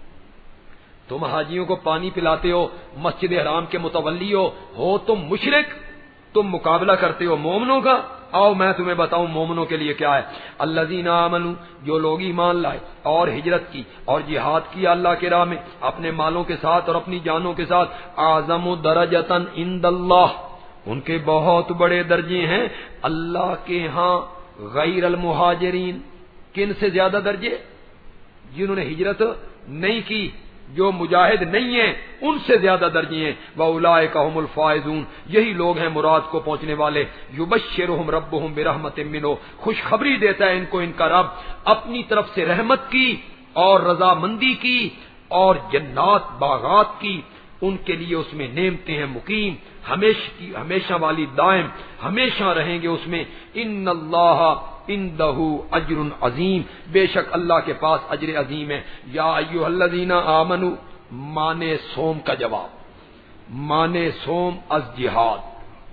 تم حاجیوں کو پانی پلاتے ہو، مسجد حرام کے متولی ہو تم مشرک، تم مقابلہ کرتے ہو مومنوں کا. آؤ میں تمہیں بتاؤں مومنوں کے لیے کیا ہے. الذین آمنوا، جو لوگ ایمان لائے اور ہجرت کی اور جہاد کیا اللہ کے راہ میں اپنے مالوں کے ساتھ اور اپنی جانوں کے ساتھ، اعظم درجۃ عند اللہ، ان کے بہت بڑے درجے ہیں اللہ کے ہاں. غیر المہاجرین، کن سے زیادہ درجے؟ جنہوں نے ہجرت نہیں کی، جو مجاہد نہیں ہیں ان سے زیادہ درجے ہیں. وَأُولَٰئِكَ هُمُ الْفَائِزُونَ، یہی لوگ ہیں مراد کو پہنچنے والے. يُبَشِّرُهُمْ رَبُّهُمْ بِرَحْمَةٍ مِّنْهُ، خوشخبری دیتا ہے ان کو ان کا رب اپنی طرف سے رحمت کی اور رضامندی کی اور جنات باغات کی، ان کے لیے اس میں نعمتیں ہیں مقیم، ہمیشہ والی دائم، ہمیشہ رہیں گے اس میں. ان اللہ عندہ اجر عظیم، بے شک اللہ کے پاس اجر عظیم ہے. یا ایھا الذین آمنوا، مانے سوم کا جواب، مانے سوم از جہاد.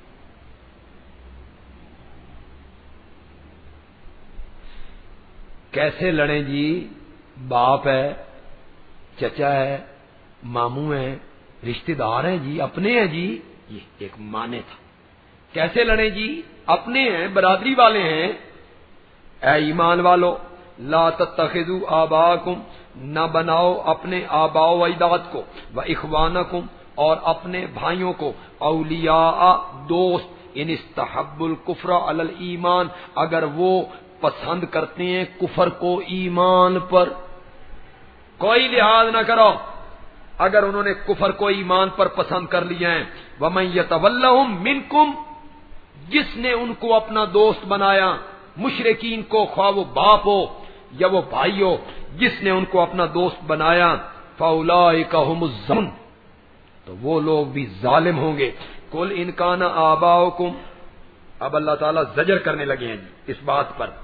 کیسے لڑیں جی؟ باپ ہے، چچا ہے، ماموں ہے، رشتہ دار ہیں جی، اپنے ہیں جی. یہ ایک مانے تھا. کیسے لڑیں جی؟ اپنے ہیں، برادری والے ہیں. اے ایمان والو، لا تتخذوا آباءکم، نہ بناؤ اپنے آباء و اجداد کو، و اخوانکم اور اپنے بھائیوں کو، اولیاء دوست، ان استحبوا الکفر علی الایمان، اگر وہ پسند کرتے ہیں کفر کو ایمان پر. کوئی لحاظ نہ کرو اگر انہوں نے کفر کو ایمان پر پسند کر لیا ہے. وَمَن يَتَوَلَّهُم مِّنكُمْ، جس نے ان کو اپنا دوست بنایا، مشرکین کو، خواہ وہ باپ ہو یا وہ بھائی ہو، جس نے ان کو اپنا دوست بنایا، فَأُولَٰئِكَ هُمُ الظَّالِمُونَ، تو وہ لوگ بھی ظالم ہوں گے. قُلْ إِن كَانَ آبَاؤُكُمْ، اب اللہ تعالیٰ زجر کرنے لگے ہیں جی اس بات پر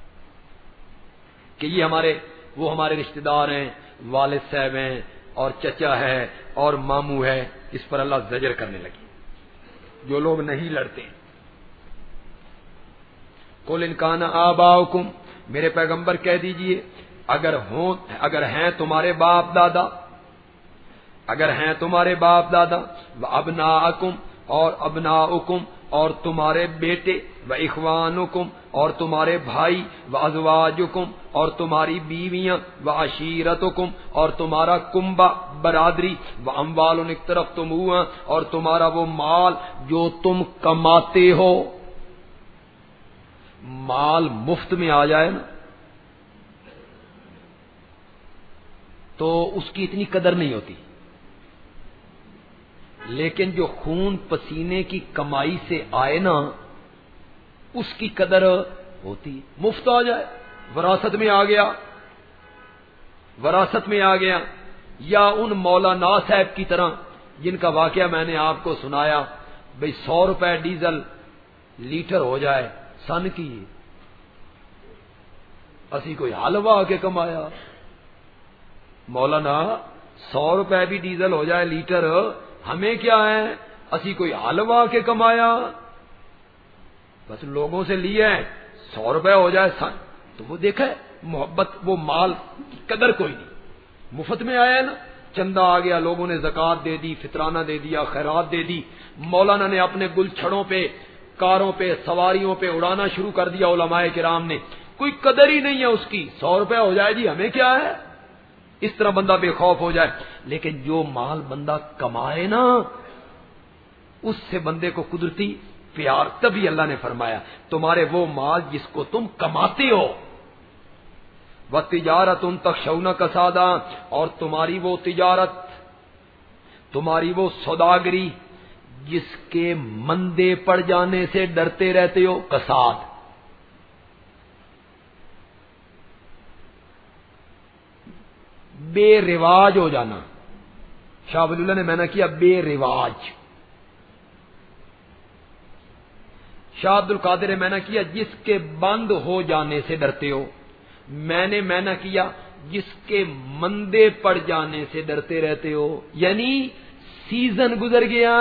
کہ یہ ہمارے رشتہ دار ہیں، والد صاحب ہیں اور چچا ہے اور ماموں ہے. اس پر اللہ زجر کرنے لگے جو لوگ نہیں لڑتے. قُلْ إِن كَانَ آبَاؤُكُمْ، میرے پیغمبر کہہ دیجئے اگر ہیں تمہارے باپ دادا، اگر ہیں تمہارے باپ دادا، وابناءکم اور ابناؤکم اور تمہارے بیٹے، واخوانکم اور تمہارے بھائی، وازواجکم اور تمہاری بیویاں، وعشیرتکم اور تمہارا کنبہ برادری، واموال اقترفتموها اور تمہارا وہ مال جو تم کماتے ہو۔ مال مفت میں آ جائے نا تو اس کی اتنی قدر نہیں ہوتی، لیکن جو خون پسینے کی کمائی سے آئے نا اس کی قدر ہوتی۔ مفت آ جائے، وراثت میں آ گیا، وراثت میں آ گیا، یا ان مولانا صاحب کی طرح جن کا واقعہ میں نے آپ کو سنایا، بھئی 100 روپے ڈیزل لیٹر ہو جائے سن کی، اسی کوئی حلوہ کے کمایا۔ مولانا 100 روپے بھی ڈیزل ہو جائے لیٹر، ہمیں کیا ہے، اسی کوئی حلوہ کے کمایا، بس لوگوں سے لیا ہے 100 روپے ہو جائے سن۔ تو وہ دیکھا ہے محبت، وہ مال کی قدر کوئی نہیں، مفت میں آیا ہے نا، چندہ آ گیا، لوگوں نے زکوٰۃ دے دی، فطرانہ دے دیا، خیرات دے دی، مولانا نے اپنے گل چھڑوں پہ، کاروں پہ، سواریوں پہ اڑانا شروع کر دیا، علماء کرام نے، کوئی قدر ہی نہیں ہے اس کی، 100 روپے ہو جائے جی ہمیں کیا ہے، اس طرح بندہ بے خوف ہو جائے۔ لیکن جو مال بندہ کمائے نا اس سے بندے کو قدرتی پیار، تبھی اللہ نے فرمایا تمہارے وہ مال جس کو تم کماتے ہو، وَتِجَارَةٌ تَخْشَوْنَ کَسَادًا اور تمہاری وہ تجارت، تمہاری وہ سوداگری جس کے مندے پڑ جانے سے ڈرتے رہتے ہو، کساد، بے رواج ہو جانا، شاہ ولی اللہ نے میں نے کیا بے رواج، شاہ عبد القادر نے میں نے کیا جس کے بند ہو جانے سے ڈرتے ہو، میں نے کیا جس کے مندے پڑ جانے سے ڈرتے رہتے ہو، یعنی سیزن گزر گیا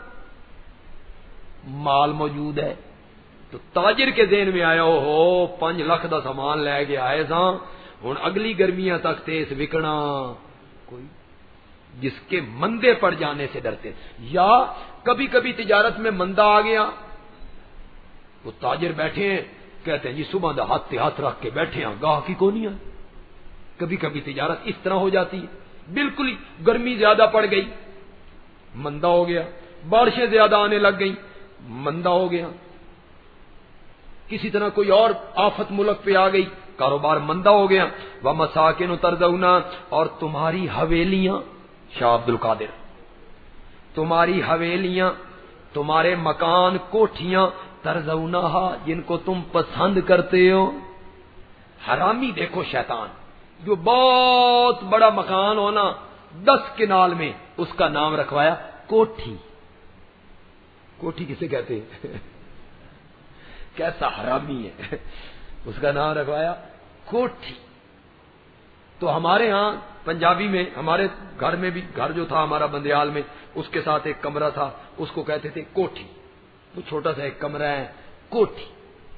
مال موجود ہے، تو تاجر کے ذہن میں آیا ہو 5 لاکھ دا سامان لے کے آئے ساں، ہن اگلی گرمیاں تک تیس وکنا، کوئی جس کے مندے پڑ جانے سے ڈرتے۔ یا کبھی کبھی تجارت میں مندہ آ گیا، وہ تاجر بیٹھے ہیں کہتے ہیں جی صبح دا ہاتھ رکھ کے بیٹھے ہیں، گاہکی کو نہیں ہے۔ کبھی کبھی تجارت اس طرح ہو جاتی ہے، بالکل ہی گرمی زیادہ پڑ گئی مندہ ہو گیا، بارشیں زیادہ آنے لگ گئی مندہ ہو گیا، کسی طرح کوئی اور آفت ملک پہ آ گئی، کاروبار مندہ ہو گیا۔ وَمَسَاكِنُ تَرْضَوْنَا اور تمہاری حویلیاں، شاہ عبد القادر، تمہاری حویلیاں، تمہارے مکان، کوٹھیاں، ترضونہا جن کو تم پسند کرتے ہو۔ حرامی دیکھو شیطان، جو بہت بڑا مکان ہونا 10 کنال میں، اس کا نام رکھوایا کوٹھی۔ کوٹھی کسے کہتے ہیں؟ کیسا حرامی ہے، اس کا نام رکھوایا کوٹھی۔ تو ہمارے ہاں پنجابی میں، ہمارے گھر میں بھی، گھر جو تھا ہمارا بندیال میں، اس کے ساتھ ایک کمرہ تھا، اس کو کہتے تھے کوٹھی، وہ چھوٹا سا ایک کمرہ ہے کوٹھی۔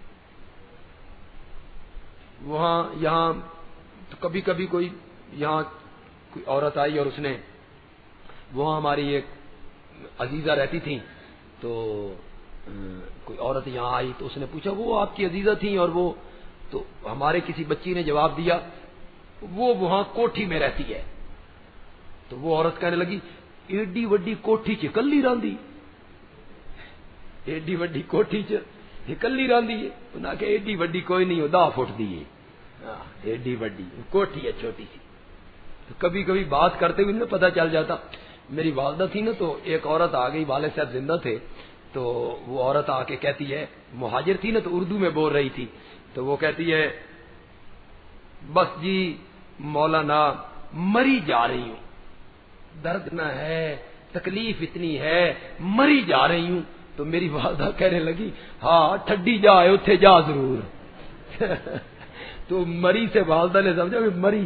وہاں یہاں تو کبھی کبھی کوئی یہاں کوئی عورت آئی اور اس نے، وہاں ہماری ایک عزیزہ رہتی تھی، تو کوئی عورت یہاں آئی تو اس نے پوچھا وہ آپ کی عزیزہ تھیں، اور وہ تو ہمارے کسی بچی نے جواب دیا وہ وہاں کوٹھی میں رہتی ہے۔ تو وہ عورت کہنے لگی ایڈی وڈی کوٹھی چ کلی راندی، ایڈی وڈی کوٹھی چ کلی راندی ہے، انہاں کہ ایڈی وڈی کوئی نہیں، 10 فٹ دی ہے، ایڈی وڈی کوٹھی ہے چھوٹی سی۔ تو کبھی کبھی بات کرتے ہوئے پتہ چل جاتا۔ میری والدہ تھی نا، تو ایک عورت آ گئی، والد صاحب زندہ تھے، تو وہ عورت آ کے کہتی ہے، مہاجر تھی نا تو اردو میں بول رہی تھی، تو وہ کہتی ہے بس جی مولانا مری جا رہی ہوں، درد نہ ہے، تکلیف اتنی ہے، مری جا رہی ہوں۔ تو میری والدہ کہنے لگی ہاں ٹھڈی جا ہے اتھے جا ضرور۔ تو مری سے والدہ نے سمجھا کہ مری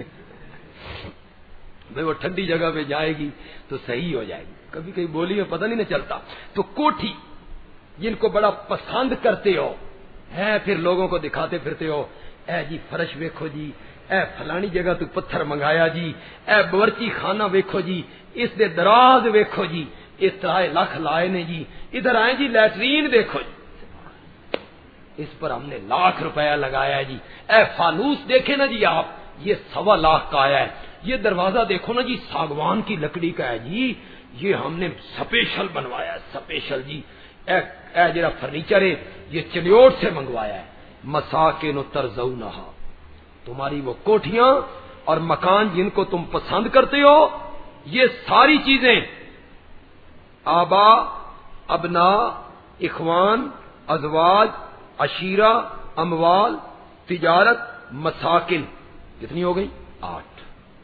بھائی وہ ٹھنڈی جگہ پہ جائے گی تو صحیح ہو جائے گی، کبھی کبھی بولی میں پتہ نہیں نہ چلتا۔ تو کوٹھی جن کو بڑا پسند کرتے ہو، ہے پھر لوگوں کو دکھاتے پھرتے ہو، اے جی فرش ویکھو جی، اے فلانی جگہ تو پتھر منگایا جی، اے باورچی خانہ ویکھو جی، اس دے دراز ویکھو جی، اس طرح لکھ لائے نے جی، ادھر آئے جی لیٹرین دیکھو جی، اس پر ہم نے لاکھ روپیہ لگایا جی، اے فانوس دیکھے نا جی آپ، یہ 1.25 لاکھ کا آیا ہے، یہ دروازہ دیکھو نا جی ساگوان کی لکڑی کا ہے جی، یہ ہم نے سپیشل بنوایا ہے، سپیشل جی، اے جڑا فرنیچر ہے یہ چنیوٹ سے منگوایا ہے، مساکن ترضونھا، تمہاری وہ کوٹھیاں اور مکان جن کو تم پسند کرتے ہو، یہ ساری چیزیں آبا، ابنا، اخوان، ازواج، عشیرہ، اموال، تجارت، مساکن، کتنی ہو گئی؟ 8۔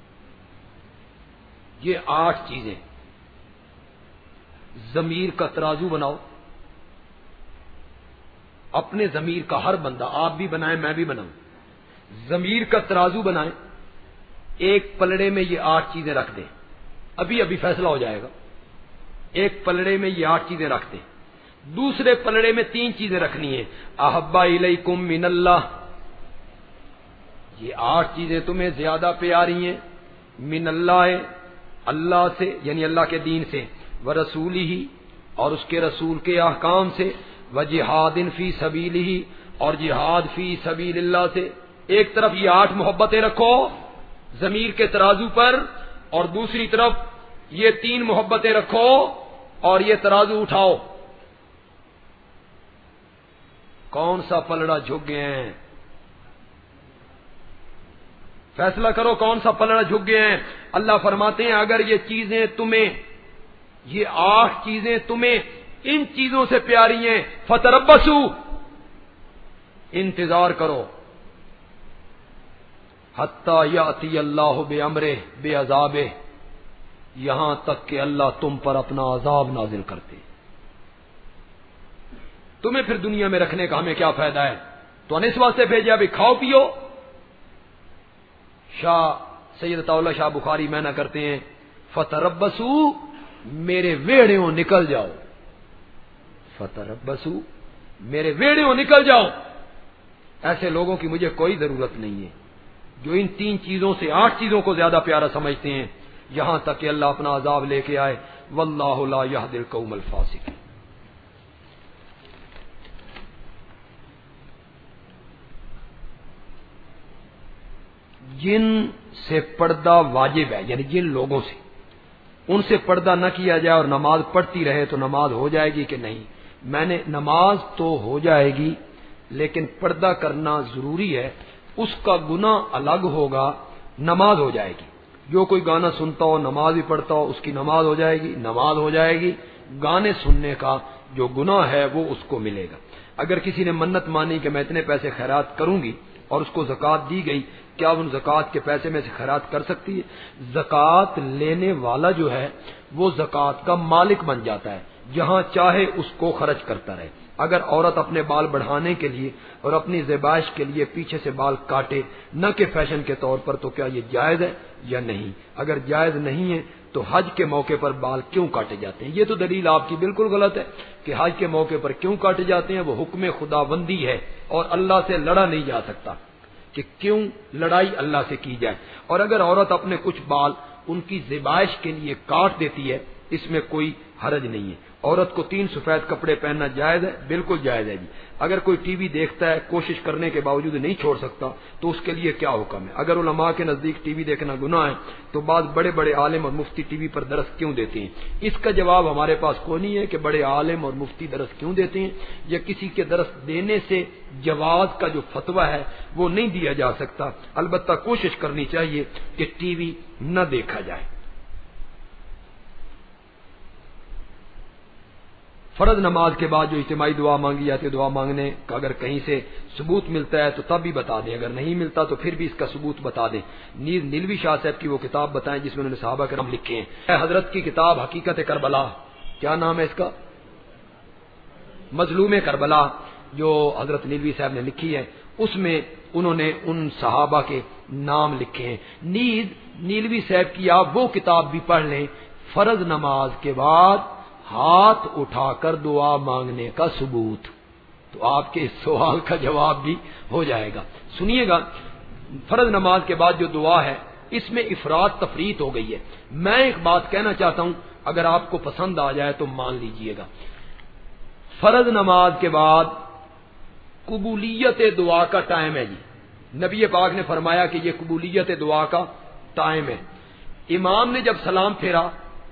یہ 8 چیزیں۔ ضمیر کا ترازو بناؤ، اپنے ضمیر کا ہر بندہ، آپ بھی بنائیں میں بھی بناؤں، ضمیر کا ترازو بنائیں، ایک پلڑے میں یہ 8 چیزیں رکھ دیں، ابھی فیصلہ ہو جائے گا، ایک پلڑے میں یہ 8 چیزیں رکھ دیں، دوسرے پلڑے میں 3 چیزیں رکھنی ہیں، احب الیکم من اللہ، یہ 8 چیزیں تمہیں زیادہ پیاری ہیں، من اللہ، اللہ سے یعنی اللہ کے دین سے، ورسولہ، اور اس کے رسول کے احکام سے، وجہاد فی سبیلہ، اور جہاد فی سبیل اللہ سے۔ ایک طرف یہ 8 محبتیں رکھو ضمیر کے ترازو پر، اور دوسری طرف یہ 3 محبتیں رکھو اور یہ ترازو اٹھاؤ، کون سا پلڑا جھک گئے ہیں؟ فیصلہ کرو کون سا پلڑا جھک گئے ہیں۔ اللہ فرماتے ہیں اگر یہ چیزیں تمہیں، یہ 8 چیزیں تمہیں ان چیزوں سے پیاری ہیں، فتربصوا، انتظار کرو، حتی یاتی اللہ بامرہ، بعذابہ، یہاں تک کہ اللہ تم پر اپنا عذاب نازل کرتے۔ تمہیں پھر دنیا میں رکھنے کا ہمیں کیا فائدہ ہے؟ تو نے اس واسطے بھیجا بھی کھاؤ پیو۔ شاہ سید طاولہ شاہ بخاری میں نہ کرتے ہیں، فتربصوا، میرے ویڑیوں نکل جاؤ، فتربصوا، میرے ویڑیوں نکل جاؤ۔ ایسے لوگوں کی مجھے کوئی ضرورت نہیں ہے جو ان 3 چیزوں سے 8 چیزوں کو زیادہ پیارا سمجھتے ہیں، یہاں تک کہ اللہ اپنا عذاب لے کے آئے۔ واللہ لا یہدی القوم الفاسقین۔ جن سے پردہ واجب ہے، یعنی جن لوگوں سے، ان سے پردہ نہ کیا جائے اور نماز پڑھتی رہے تو نماز ہو جائے گی کہ نہیں؟ میں نے نماز تو ہو جائے گی لیکن پردہ کرنا ضروری ہے، اس کا گناہ الگ ہوگا، نماز ہو جائے گی۔ جو کوئی گانا سنتا ہو نماز بھی پڑھتا ہو، اس کی نماز ہو جائے گی، نماز ہو جائے گی، گانے سننے کا جو گناہ ہے وہ اس کو ملے گا۔ اگر کسی نے منت مانی کہ میں اتنے پیسے خیرات کروں گی اور اس کو زکوٰۃ دی گئی، کیا ان زکوٰۃ کے پیسے میں سے خیرات کر سکتی ہے؟ زکوٰۃ لینے والا جو ہے وہ زکوٰۃ کا مالک بن جاتا ہے، جہاں چاہے اس کو خرچ کرتا رہے۔ اگر عورت اپنے بال بڑھانے کے لیے اور اپنی زیبائش کے لیے پیچھے سے بال کاٹے، نہ کہ فیشن کے طور پر، تو کیا یہ جائز ہے یا نہیں؟ اگر جائز نہیں ہے تو حج کے موقع پر بال کیوں کاٹے جاتے ہیں؟ یہ تو دلیل آپ کی بالکل غلط ہے کہ حج کے موقع پر کیوں کاٹے جاتے ہیں، وہ حکم خداوندی ہے اور اللہ سے لڑا نہیں جا سکتا کہ کیوں لڑائی اللہ سے کی جائے۔ اور اگر عورت اپنے کچھ بال ان کی زیبائش کے لیے کاٹ دیتی ہے، اس میں کوئی حرج نہیں ہے۔ عورت کو 3 سفید کپڑے پہننا جائز ہے، بالکل جائز ہے جی۔ اگر کوئی ٹی وی دیکھتا ہے کوشش کرنے کے باوجود نہیں چھوڑ سکتا تو اس کے لیے کیا حکم ہے؟ اگر علماء کے نزدیک ٹی وی دیکھنا گناہ ہے تو بعض بڑے بڑے عالم اور مفتی ٹی وی پر درس کیوں دیتے ہیں؟ اس کا جواب ہمارے پاس کوئی نہیں ہے کہ بڑے عالم اور مفتی درس کیوں دیتے ہیں، یا کسی کے درس دینے سے جواز کا جو فتویٰ ہے وہ نہیں دیا جا سکتا۔ البتہ کوشش کرنی چاہیے کہ ٹی وی نہ دیکھا جائے۔ فرض نماز کے بعد جو اجتماعی دعا مانگی جاتی ہے، دعا مانگنے کا اگر کہیں سے ثبوت ملتا ہے تو تب بھی بتا دیں، اگر نہیں ملتا تو پھر بھی اس کا ثبوت بتا دیں۔ نیلوی شاہ صاحب کی وہ کتاب بتائیں جس میں انہوں نے صحابہ کے نام لکھے ہیں۔ حضرت کی کتاب حقیقت کربلا، کیا نام ہے اس کا؟ مظلوم کربلا، جو حضرت نیلوی صاحب نے لکھی ہے، اس میں انہوں نے ان صحابہ کے نام لکھے ہیں۔ نیلوی صاحب کی آپ وہ کتاب بھی پڑھ لیں، فرض نماز کے بعد ہاتھ اٹھا کر دعا مانگنے کا ثبوت، تو آپ کے اس سوال کا جواب بھی ہو جائے گا۔ سنیے گا، فرض نماز کے بعد جو دعا ہے اس میں افراد تفریط ہو گئی ہے. میں ایک بات کہنا چاہتا ہوں, اگر آپ کو پسند آ جائے تو مان لیجئے گا. فرض نماز کے بعد قبولیت دعا کا ٹائم ہے جی. نبی پاک نے فرمایا کہ یہ قبولیت دعا کا ٹائم ہے. امام نے جب سلام پھیرا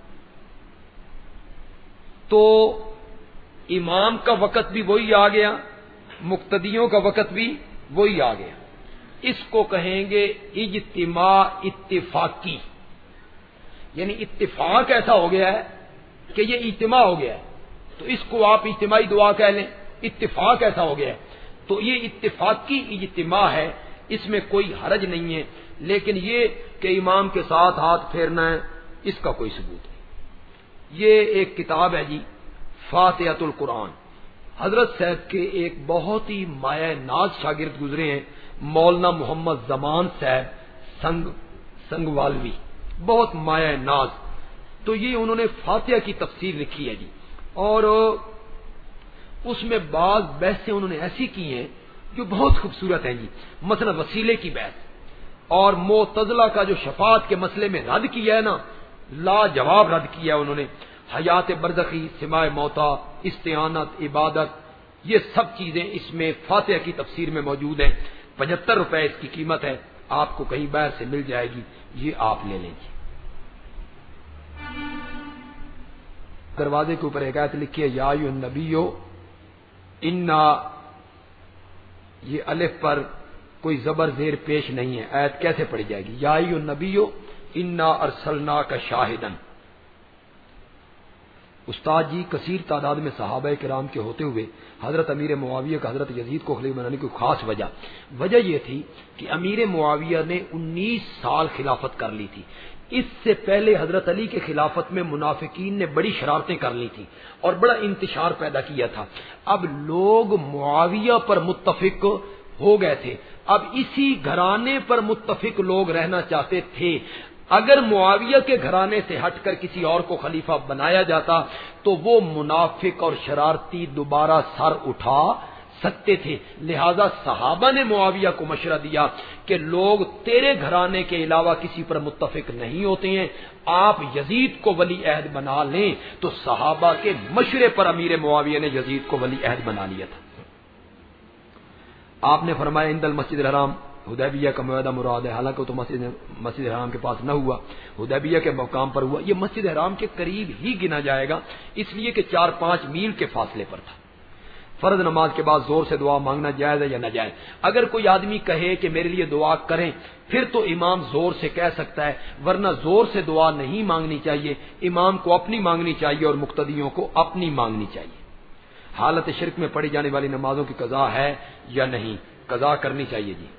تو امام کا وقت بھی وہی آ گیا, مقتدیوں کا وقت بھی وہی آ گیا. اس کو کہیں گے اجتماع اتفاقی, یعنی اتفاق ایسا ہو گیا ہے کہ یہ اجتماع ہو گیا ہے, تو اس کو آپ اجتماعی دعا کہہ لیں. اتفاق ایسا ہو گیا ہے تو یہ اتفاقی اجتماع ہے, اس میں کوئی حرج نہیں ہے. لیکن یہ کہ امام کے ساتھ ہاتھ پھیرنا ہے, اس کا کوئی ثبوت نہیں. یہ ایک کتاب ہے جی فاتحۃ القرآن, حضرت صاحب کے ایک بہت ہی مایہ ناز شاگرد گزرے ہیں, مولانا محمد زمان صاحب سنگوالوی, بہت مایہ ناز. تو یہ انہوں نے فاتحہ کی تفسیر لکھی ہے جی, اور اس میں بعض بحثیں انہوں نے ایسی کی ہیں جو بہت خوبصورت ہیں جی. مثلا وسیلے کی بحث, اور معتزلہ کا جو شفاعت کے مسئلے میں رد کیا ہے نا, لاجواب رد کیا انہوں نے. حیات برزخی, سماع موتا, استعانت, عبادت, یہ سب چیزیں اس میں فاتحہ کی تفسیر میں موجود ہیں. 75 روپے اس کی قیمت ہے, آپ کو کہیں باہر سے مل جائے گی, یہ آپ لے لیں گے. دروازے کے اوپر ایک آیت لکھی ہے یا ایھا النبیو انا, یہ الف پر کوئی زبر زیر پیش نہیں ہے. آیت کیسے پڑھی جائے گی؟ یا ایھا النبیو انا ارسلناک شاہدا. استاد جی کثیر تعداد میں صحابہ کرام کے ہوتے ہوئے حضرت امیر معاویہ کا حضرت یزید کو خلیفہ بنانے کی خاص وجہ یہ تھی کہ امیر معاویہ نے 19 سال خلافت کر لی تھی. اس سے پہلے حضرت علی کے خلافت میں منافقین نے بڑی شرارتیں کر لی تھی اور بڑا انتشار پیدا کیا تھا. اب لوگ معاویہ پر متفق ہو گئے تھے, اب اسی گھرانے پر متفق لوگ رہنا چاہتے تھے. اگر معاویہ کے گھرانے سے ہٹ کر کسی اور کو خلیفہ بنایا جاتا تو وہ منافق اور شرارتی دوبارہ سر اٹھا سکتے تھے. لہذا صحابہ نے معاویہ کو مشورہ دیا کہ لوگ تیرے گھرانے کے علاوہ کسی پر متفق نہیں ہوتے ہیں, آپ یزید کو ولی عہد بنا لیں. تو صحابہ کے مشورے پر امیر معاویہ نے یزید کو ولی عہد بنا لیا تھا. آپ نے فرمایا عند المسجد الحرام, حدیبیہ کا معاہدہ مراد ہے, حالانکہ تو مسجد حرام کے پاس نہ ہوا, حدیبیہ کے مقام پر ہوا. یہ مسجد حرام کے قریب ہی گنا جائے گا, اس لیے کہ 4-5 میل کے فاصلے پر تھا. فرض نماز کے بعد زور سے دعا مانگنا جائز ہے یا ناجائز؟ اگر کوئی آدمی کہے کہ میرے لیے دعا کریں پھر تو امام زور سے کہہ سکتا ہے, ورنہ زور سے دعا نہیں مانگنی چاہیے. امام کو اپنی مانگنی چاہیے اور مقتدیوں کو اپنی مانگنی چاہیے. حالت شرک میں پڑھی جانے والی نمازوں کی قضا ہے یا نہیں؟ قضا کرنی چاہیے جی.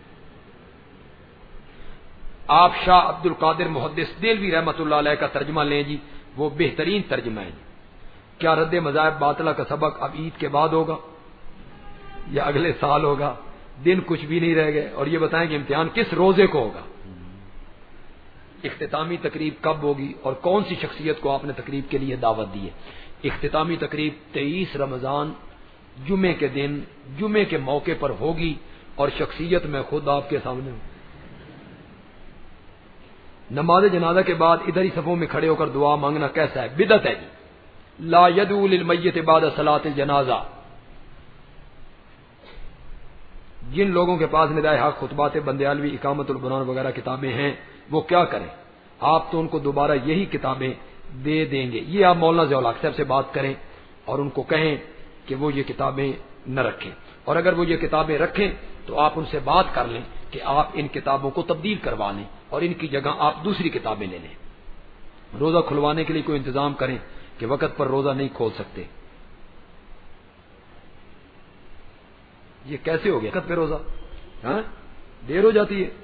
آپ شاہ عبد القادر محدث دہلوی رحمۃ اللہ علیہ کا ترجمہ لیں جی, وہ بہترین ترجمہ ہے. کیا رد مذاہب باطلہ کا سبق اب عید کے بعد ہوگا یا اگلے سال ہوگا؟ دن کچھ بھی نہیں رہ گئے, اور یہ بتائیں کہ امتحان کس روزے کو ہوگا, اختتامی تقریب کب ہوگی, اور کون سی شخصیت کو آپ نے تقریب کے لیے دعوت دی ہے؟ اختتامی تقریب 23 رمضان جمعے کے دن جمعے کے موقع پر ہوگی, اور شخصیت میں خود آپ کے سامنے ہوں. نماز جنازہ کے بعد ادھر ہی صفوں میں کھڑے ہو کر دعا مانگنا کیسا ہے؟ بدعت ہے جی. لا يدعو للمیت بعد صلاۃ الجنازہ. جن لوگوں کے پاس ندائے حق, خطبات بندیالوی, اقامت القرآن وغیرہ کتابیں ہیں وہ کیا کریں؟ آپ تو ان کو دوبارہ یہی کتابیں دے دیں گے. یہ آپ مولانا ضیاء الحق صاحب سے بات کریں اور ان کو کہیں کہ وہ یہ کتابیں نہ رکھیں, اور اگر وہ یہ کتابیں رکھیں تو آپ ان سے بات کر لیں کہ آپ ان کتابوں کو تبدیل کروا لیں اور ان کی جگہ آپ دوسری کتابیں لے لیں. روزہ کھلوانے کے لیے کوئی انتظام کریں کہ وقت پر روزہ نہیں کھول سکتے. یہ کیسے ہو گیا وقت پہ روزہ؟ ہاں دیر ہو جاتی ہے.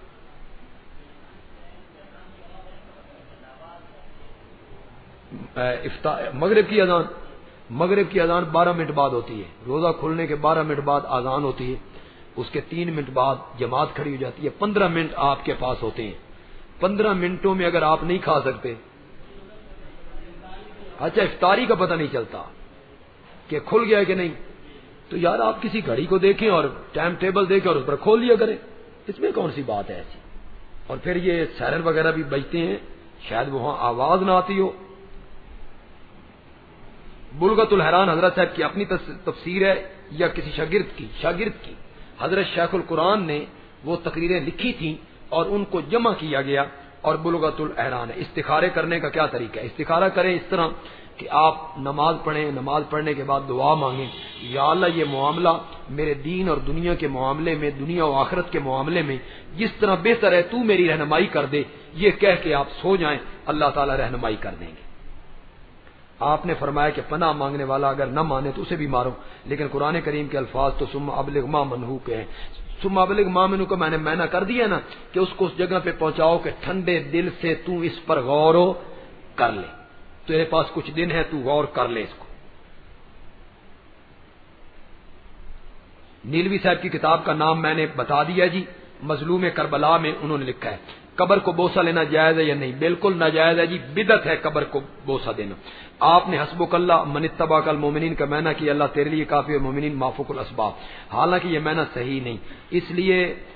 مغرب کی اذان 12 منٹ بعد ہوتی ہے, روزہ کھلنے کے 12 منٹ بعد اذان ہوتی ہے, اس کے 3 منٹ بعد جماعت کھڑی ہو جاتی ہے. 15 منٹ آپ کے پاس ہوتے ہیں. 15 منٹوں میں اگر آپ نہیں کھا سکتے, اچھا افطاری کا پتہ نہیں چلتا کہ کھل گیا کہ نہیں, تو یار آپ کسی گھڑی کو دیکھیں اور ٹائم ٹیبل دیکھیں اور اس پر کھول لیا کریں. اس میں کون سی بات ہے ایسی؟ اور پھر یہ سائرن وغیرہ بھی بجتے ہیں، شاید وہاں آواز نہ آتی ہو۔ بلغت الحیران حضرت صاحب کی اپنی تفسیر ہے یا کسی شاگرد کی؟ حضرت شیخ القرآن نے وہ تقریریں لکھی تھیں اور ان کو جمع کیا گیا اور بلغت الحیران ہے۔ استخارے کرنے کا کیا طریقہ ہے؟ استخارہ کریں اس طرح کہ آپ نماز پڑھیں، نماز پڑھنے کے بعد دعا مانگیں، یا اللہ یہ معاملہ میرے دین اور دنیا کے معاملے میں، دنیا و آخرت کے معاملے میں جس طرح بہتر ہے تو میری رہنمائی کر دے، یہ کہہ کے آپ سو جائیں، اللہ تعالیٰ رہنمائی کر دیں گے۔ آپ نے فرمایا کہ پناہ مانگنے والا اگر نہ مانے تو اسے بھی مارو، لیکن قرآن کریم کے الفاظ تو ثم ابلغ ما منہو کے ہیں۔ ثم ابلغ ما منہو کو میں نے معنی کر دیا نا کہ اس کو اس جگہ پہ پہنچاؤ کہ ٹھنڈے دل سے تو اس پر غور کر لے، تیرے پاس کچھ دن ہے، تو غور کر لے اس کو۔ نیلوی صاحب کی کتاب کا نام میں نے بتا دیا جی، مظلوم کربلا میں انہوں نے لکھا ہے قبر کو بوسہ لینا جائز ہے یا نہیں؟ بالکل ناجائز ہے جی، بدعت ہے قبر کو بوسہ دینا۔ آپ نے حسبک اللہ من اتبعک المؤمنین کا معنی کیا اللہ تیرے لیے کافی ہے، مومنین مافوق الاسباب، حالانکہ یہ معنی صحیح نہیں۔ اس لیے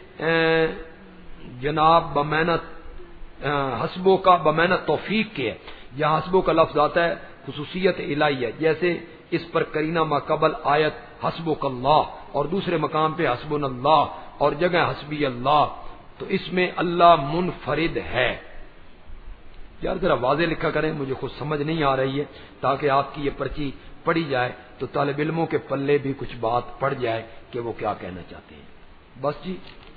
جناب بمعنی حسبو کا بمعنی توفیق کے ہے، یہاں حسبو کا لفظ آتا ہے خصوصیت الہی ہے، جیسے اس پر کرینہ ما قبل آیت حسبک اللہ اور دوسرے مقام پہ حسبنا اللہ اور جگہ حسبی اللہ، تو اس میں اللہ منفرد ہے۔ یار ذرا واضح لکھا کریں، مجھے خود سمجھ نہیں آ رہی ہے، تاکہ آپ کی یہ پرچی پڑھی جائے تو طالب علموں کے پلے بھی کچھ بات پڑ جائے کہ وہ کیا کہنا چاہتے ہیں۔ بس جی،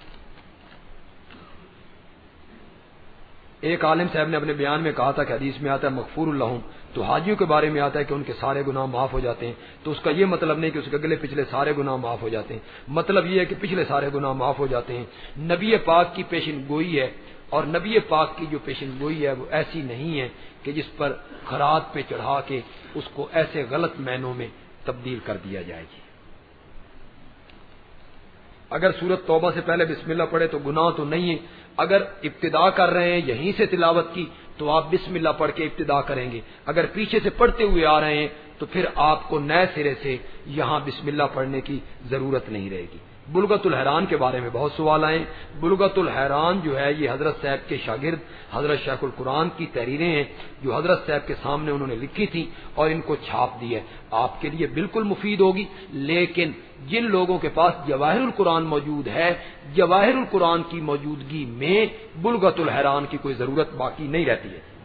ایک عالم صاحب نے اپنے بیان میں کہا تھا کہ حدیث میں آتا ہے مغفور اللہم، تو حاجیوں کے بارے میں آتا ہے کہ ان کے سارے گناہ معاف ہو جاتے ہیں، تو اس کا یہ مطلب نہیں کہ اس کے اگلے پچھلے سارے گناہ معاف ہو جاتے ہیں، مطلب یہ ہے کہ پچھلے سارے گناہ معاف ہو جاتے ہیں۔ نبی پاک کی پیشن گوئی ہے، اور نبی پاک کی جو پیشن گوئی ہے وہ ایسی نہیں ہے کہ جس پر خرات پہ چڑھا کے اس کو ایسے غلط معنوں میں تبدیل کر دیا جائے گی۔ اگر سورت توبہ سے پہلے بسم اللہ پڑھے تو گناہ تو نہیں ہے، اگر ابتدا کر رہے ہیں یہیں سے تلاوت کی تو آپ بسم اللہ پڑھ کے ابتدا کریں گے، اگر پیچھے سے پڑھتے ہوئے آ رہے ہیں تو پھر آپ کو نئے سرے سے یہاں بسم اللہ پڑھنے کی ضرورت نہیں رہے گی۔ بلغت الحیران کے بارے میں بہت سوال آئے۔ بلغت الحیران جو ہے یہ حضرت صاحب کے شاگرد حضرت شیخ القرآن کی تحریریں ہیں جو حضرت صاحب کے سامنے انہوں نے لکھی تھی اور ان کو چھاپ دی ہے، آپ کے لیے بالکل مفید ہوگی، لیکن جن لوگوں کے پاس جواہر القرآن موجود ہے، جواہر القرآن کی موجودگی میں بلغت الحیران کی کوئی ضرورت باقی نہیں رہتی ہے۔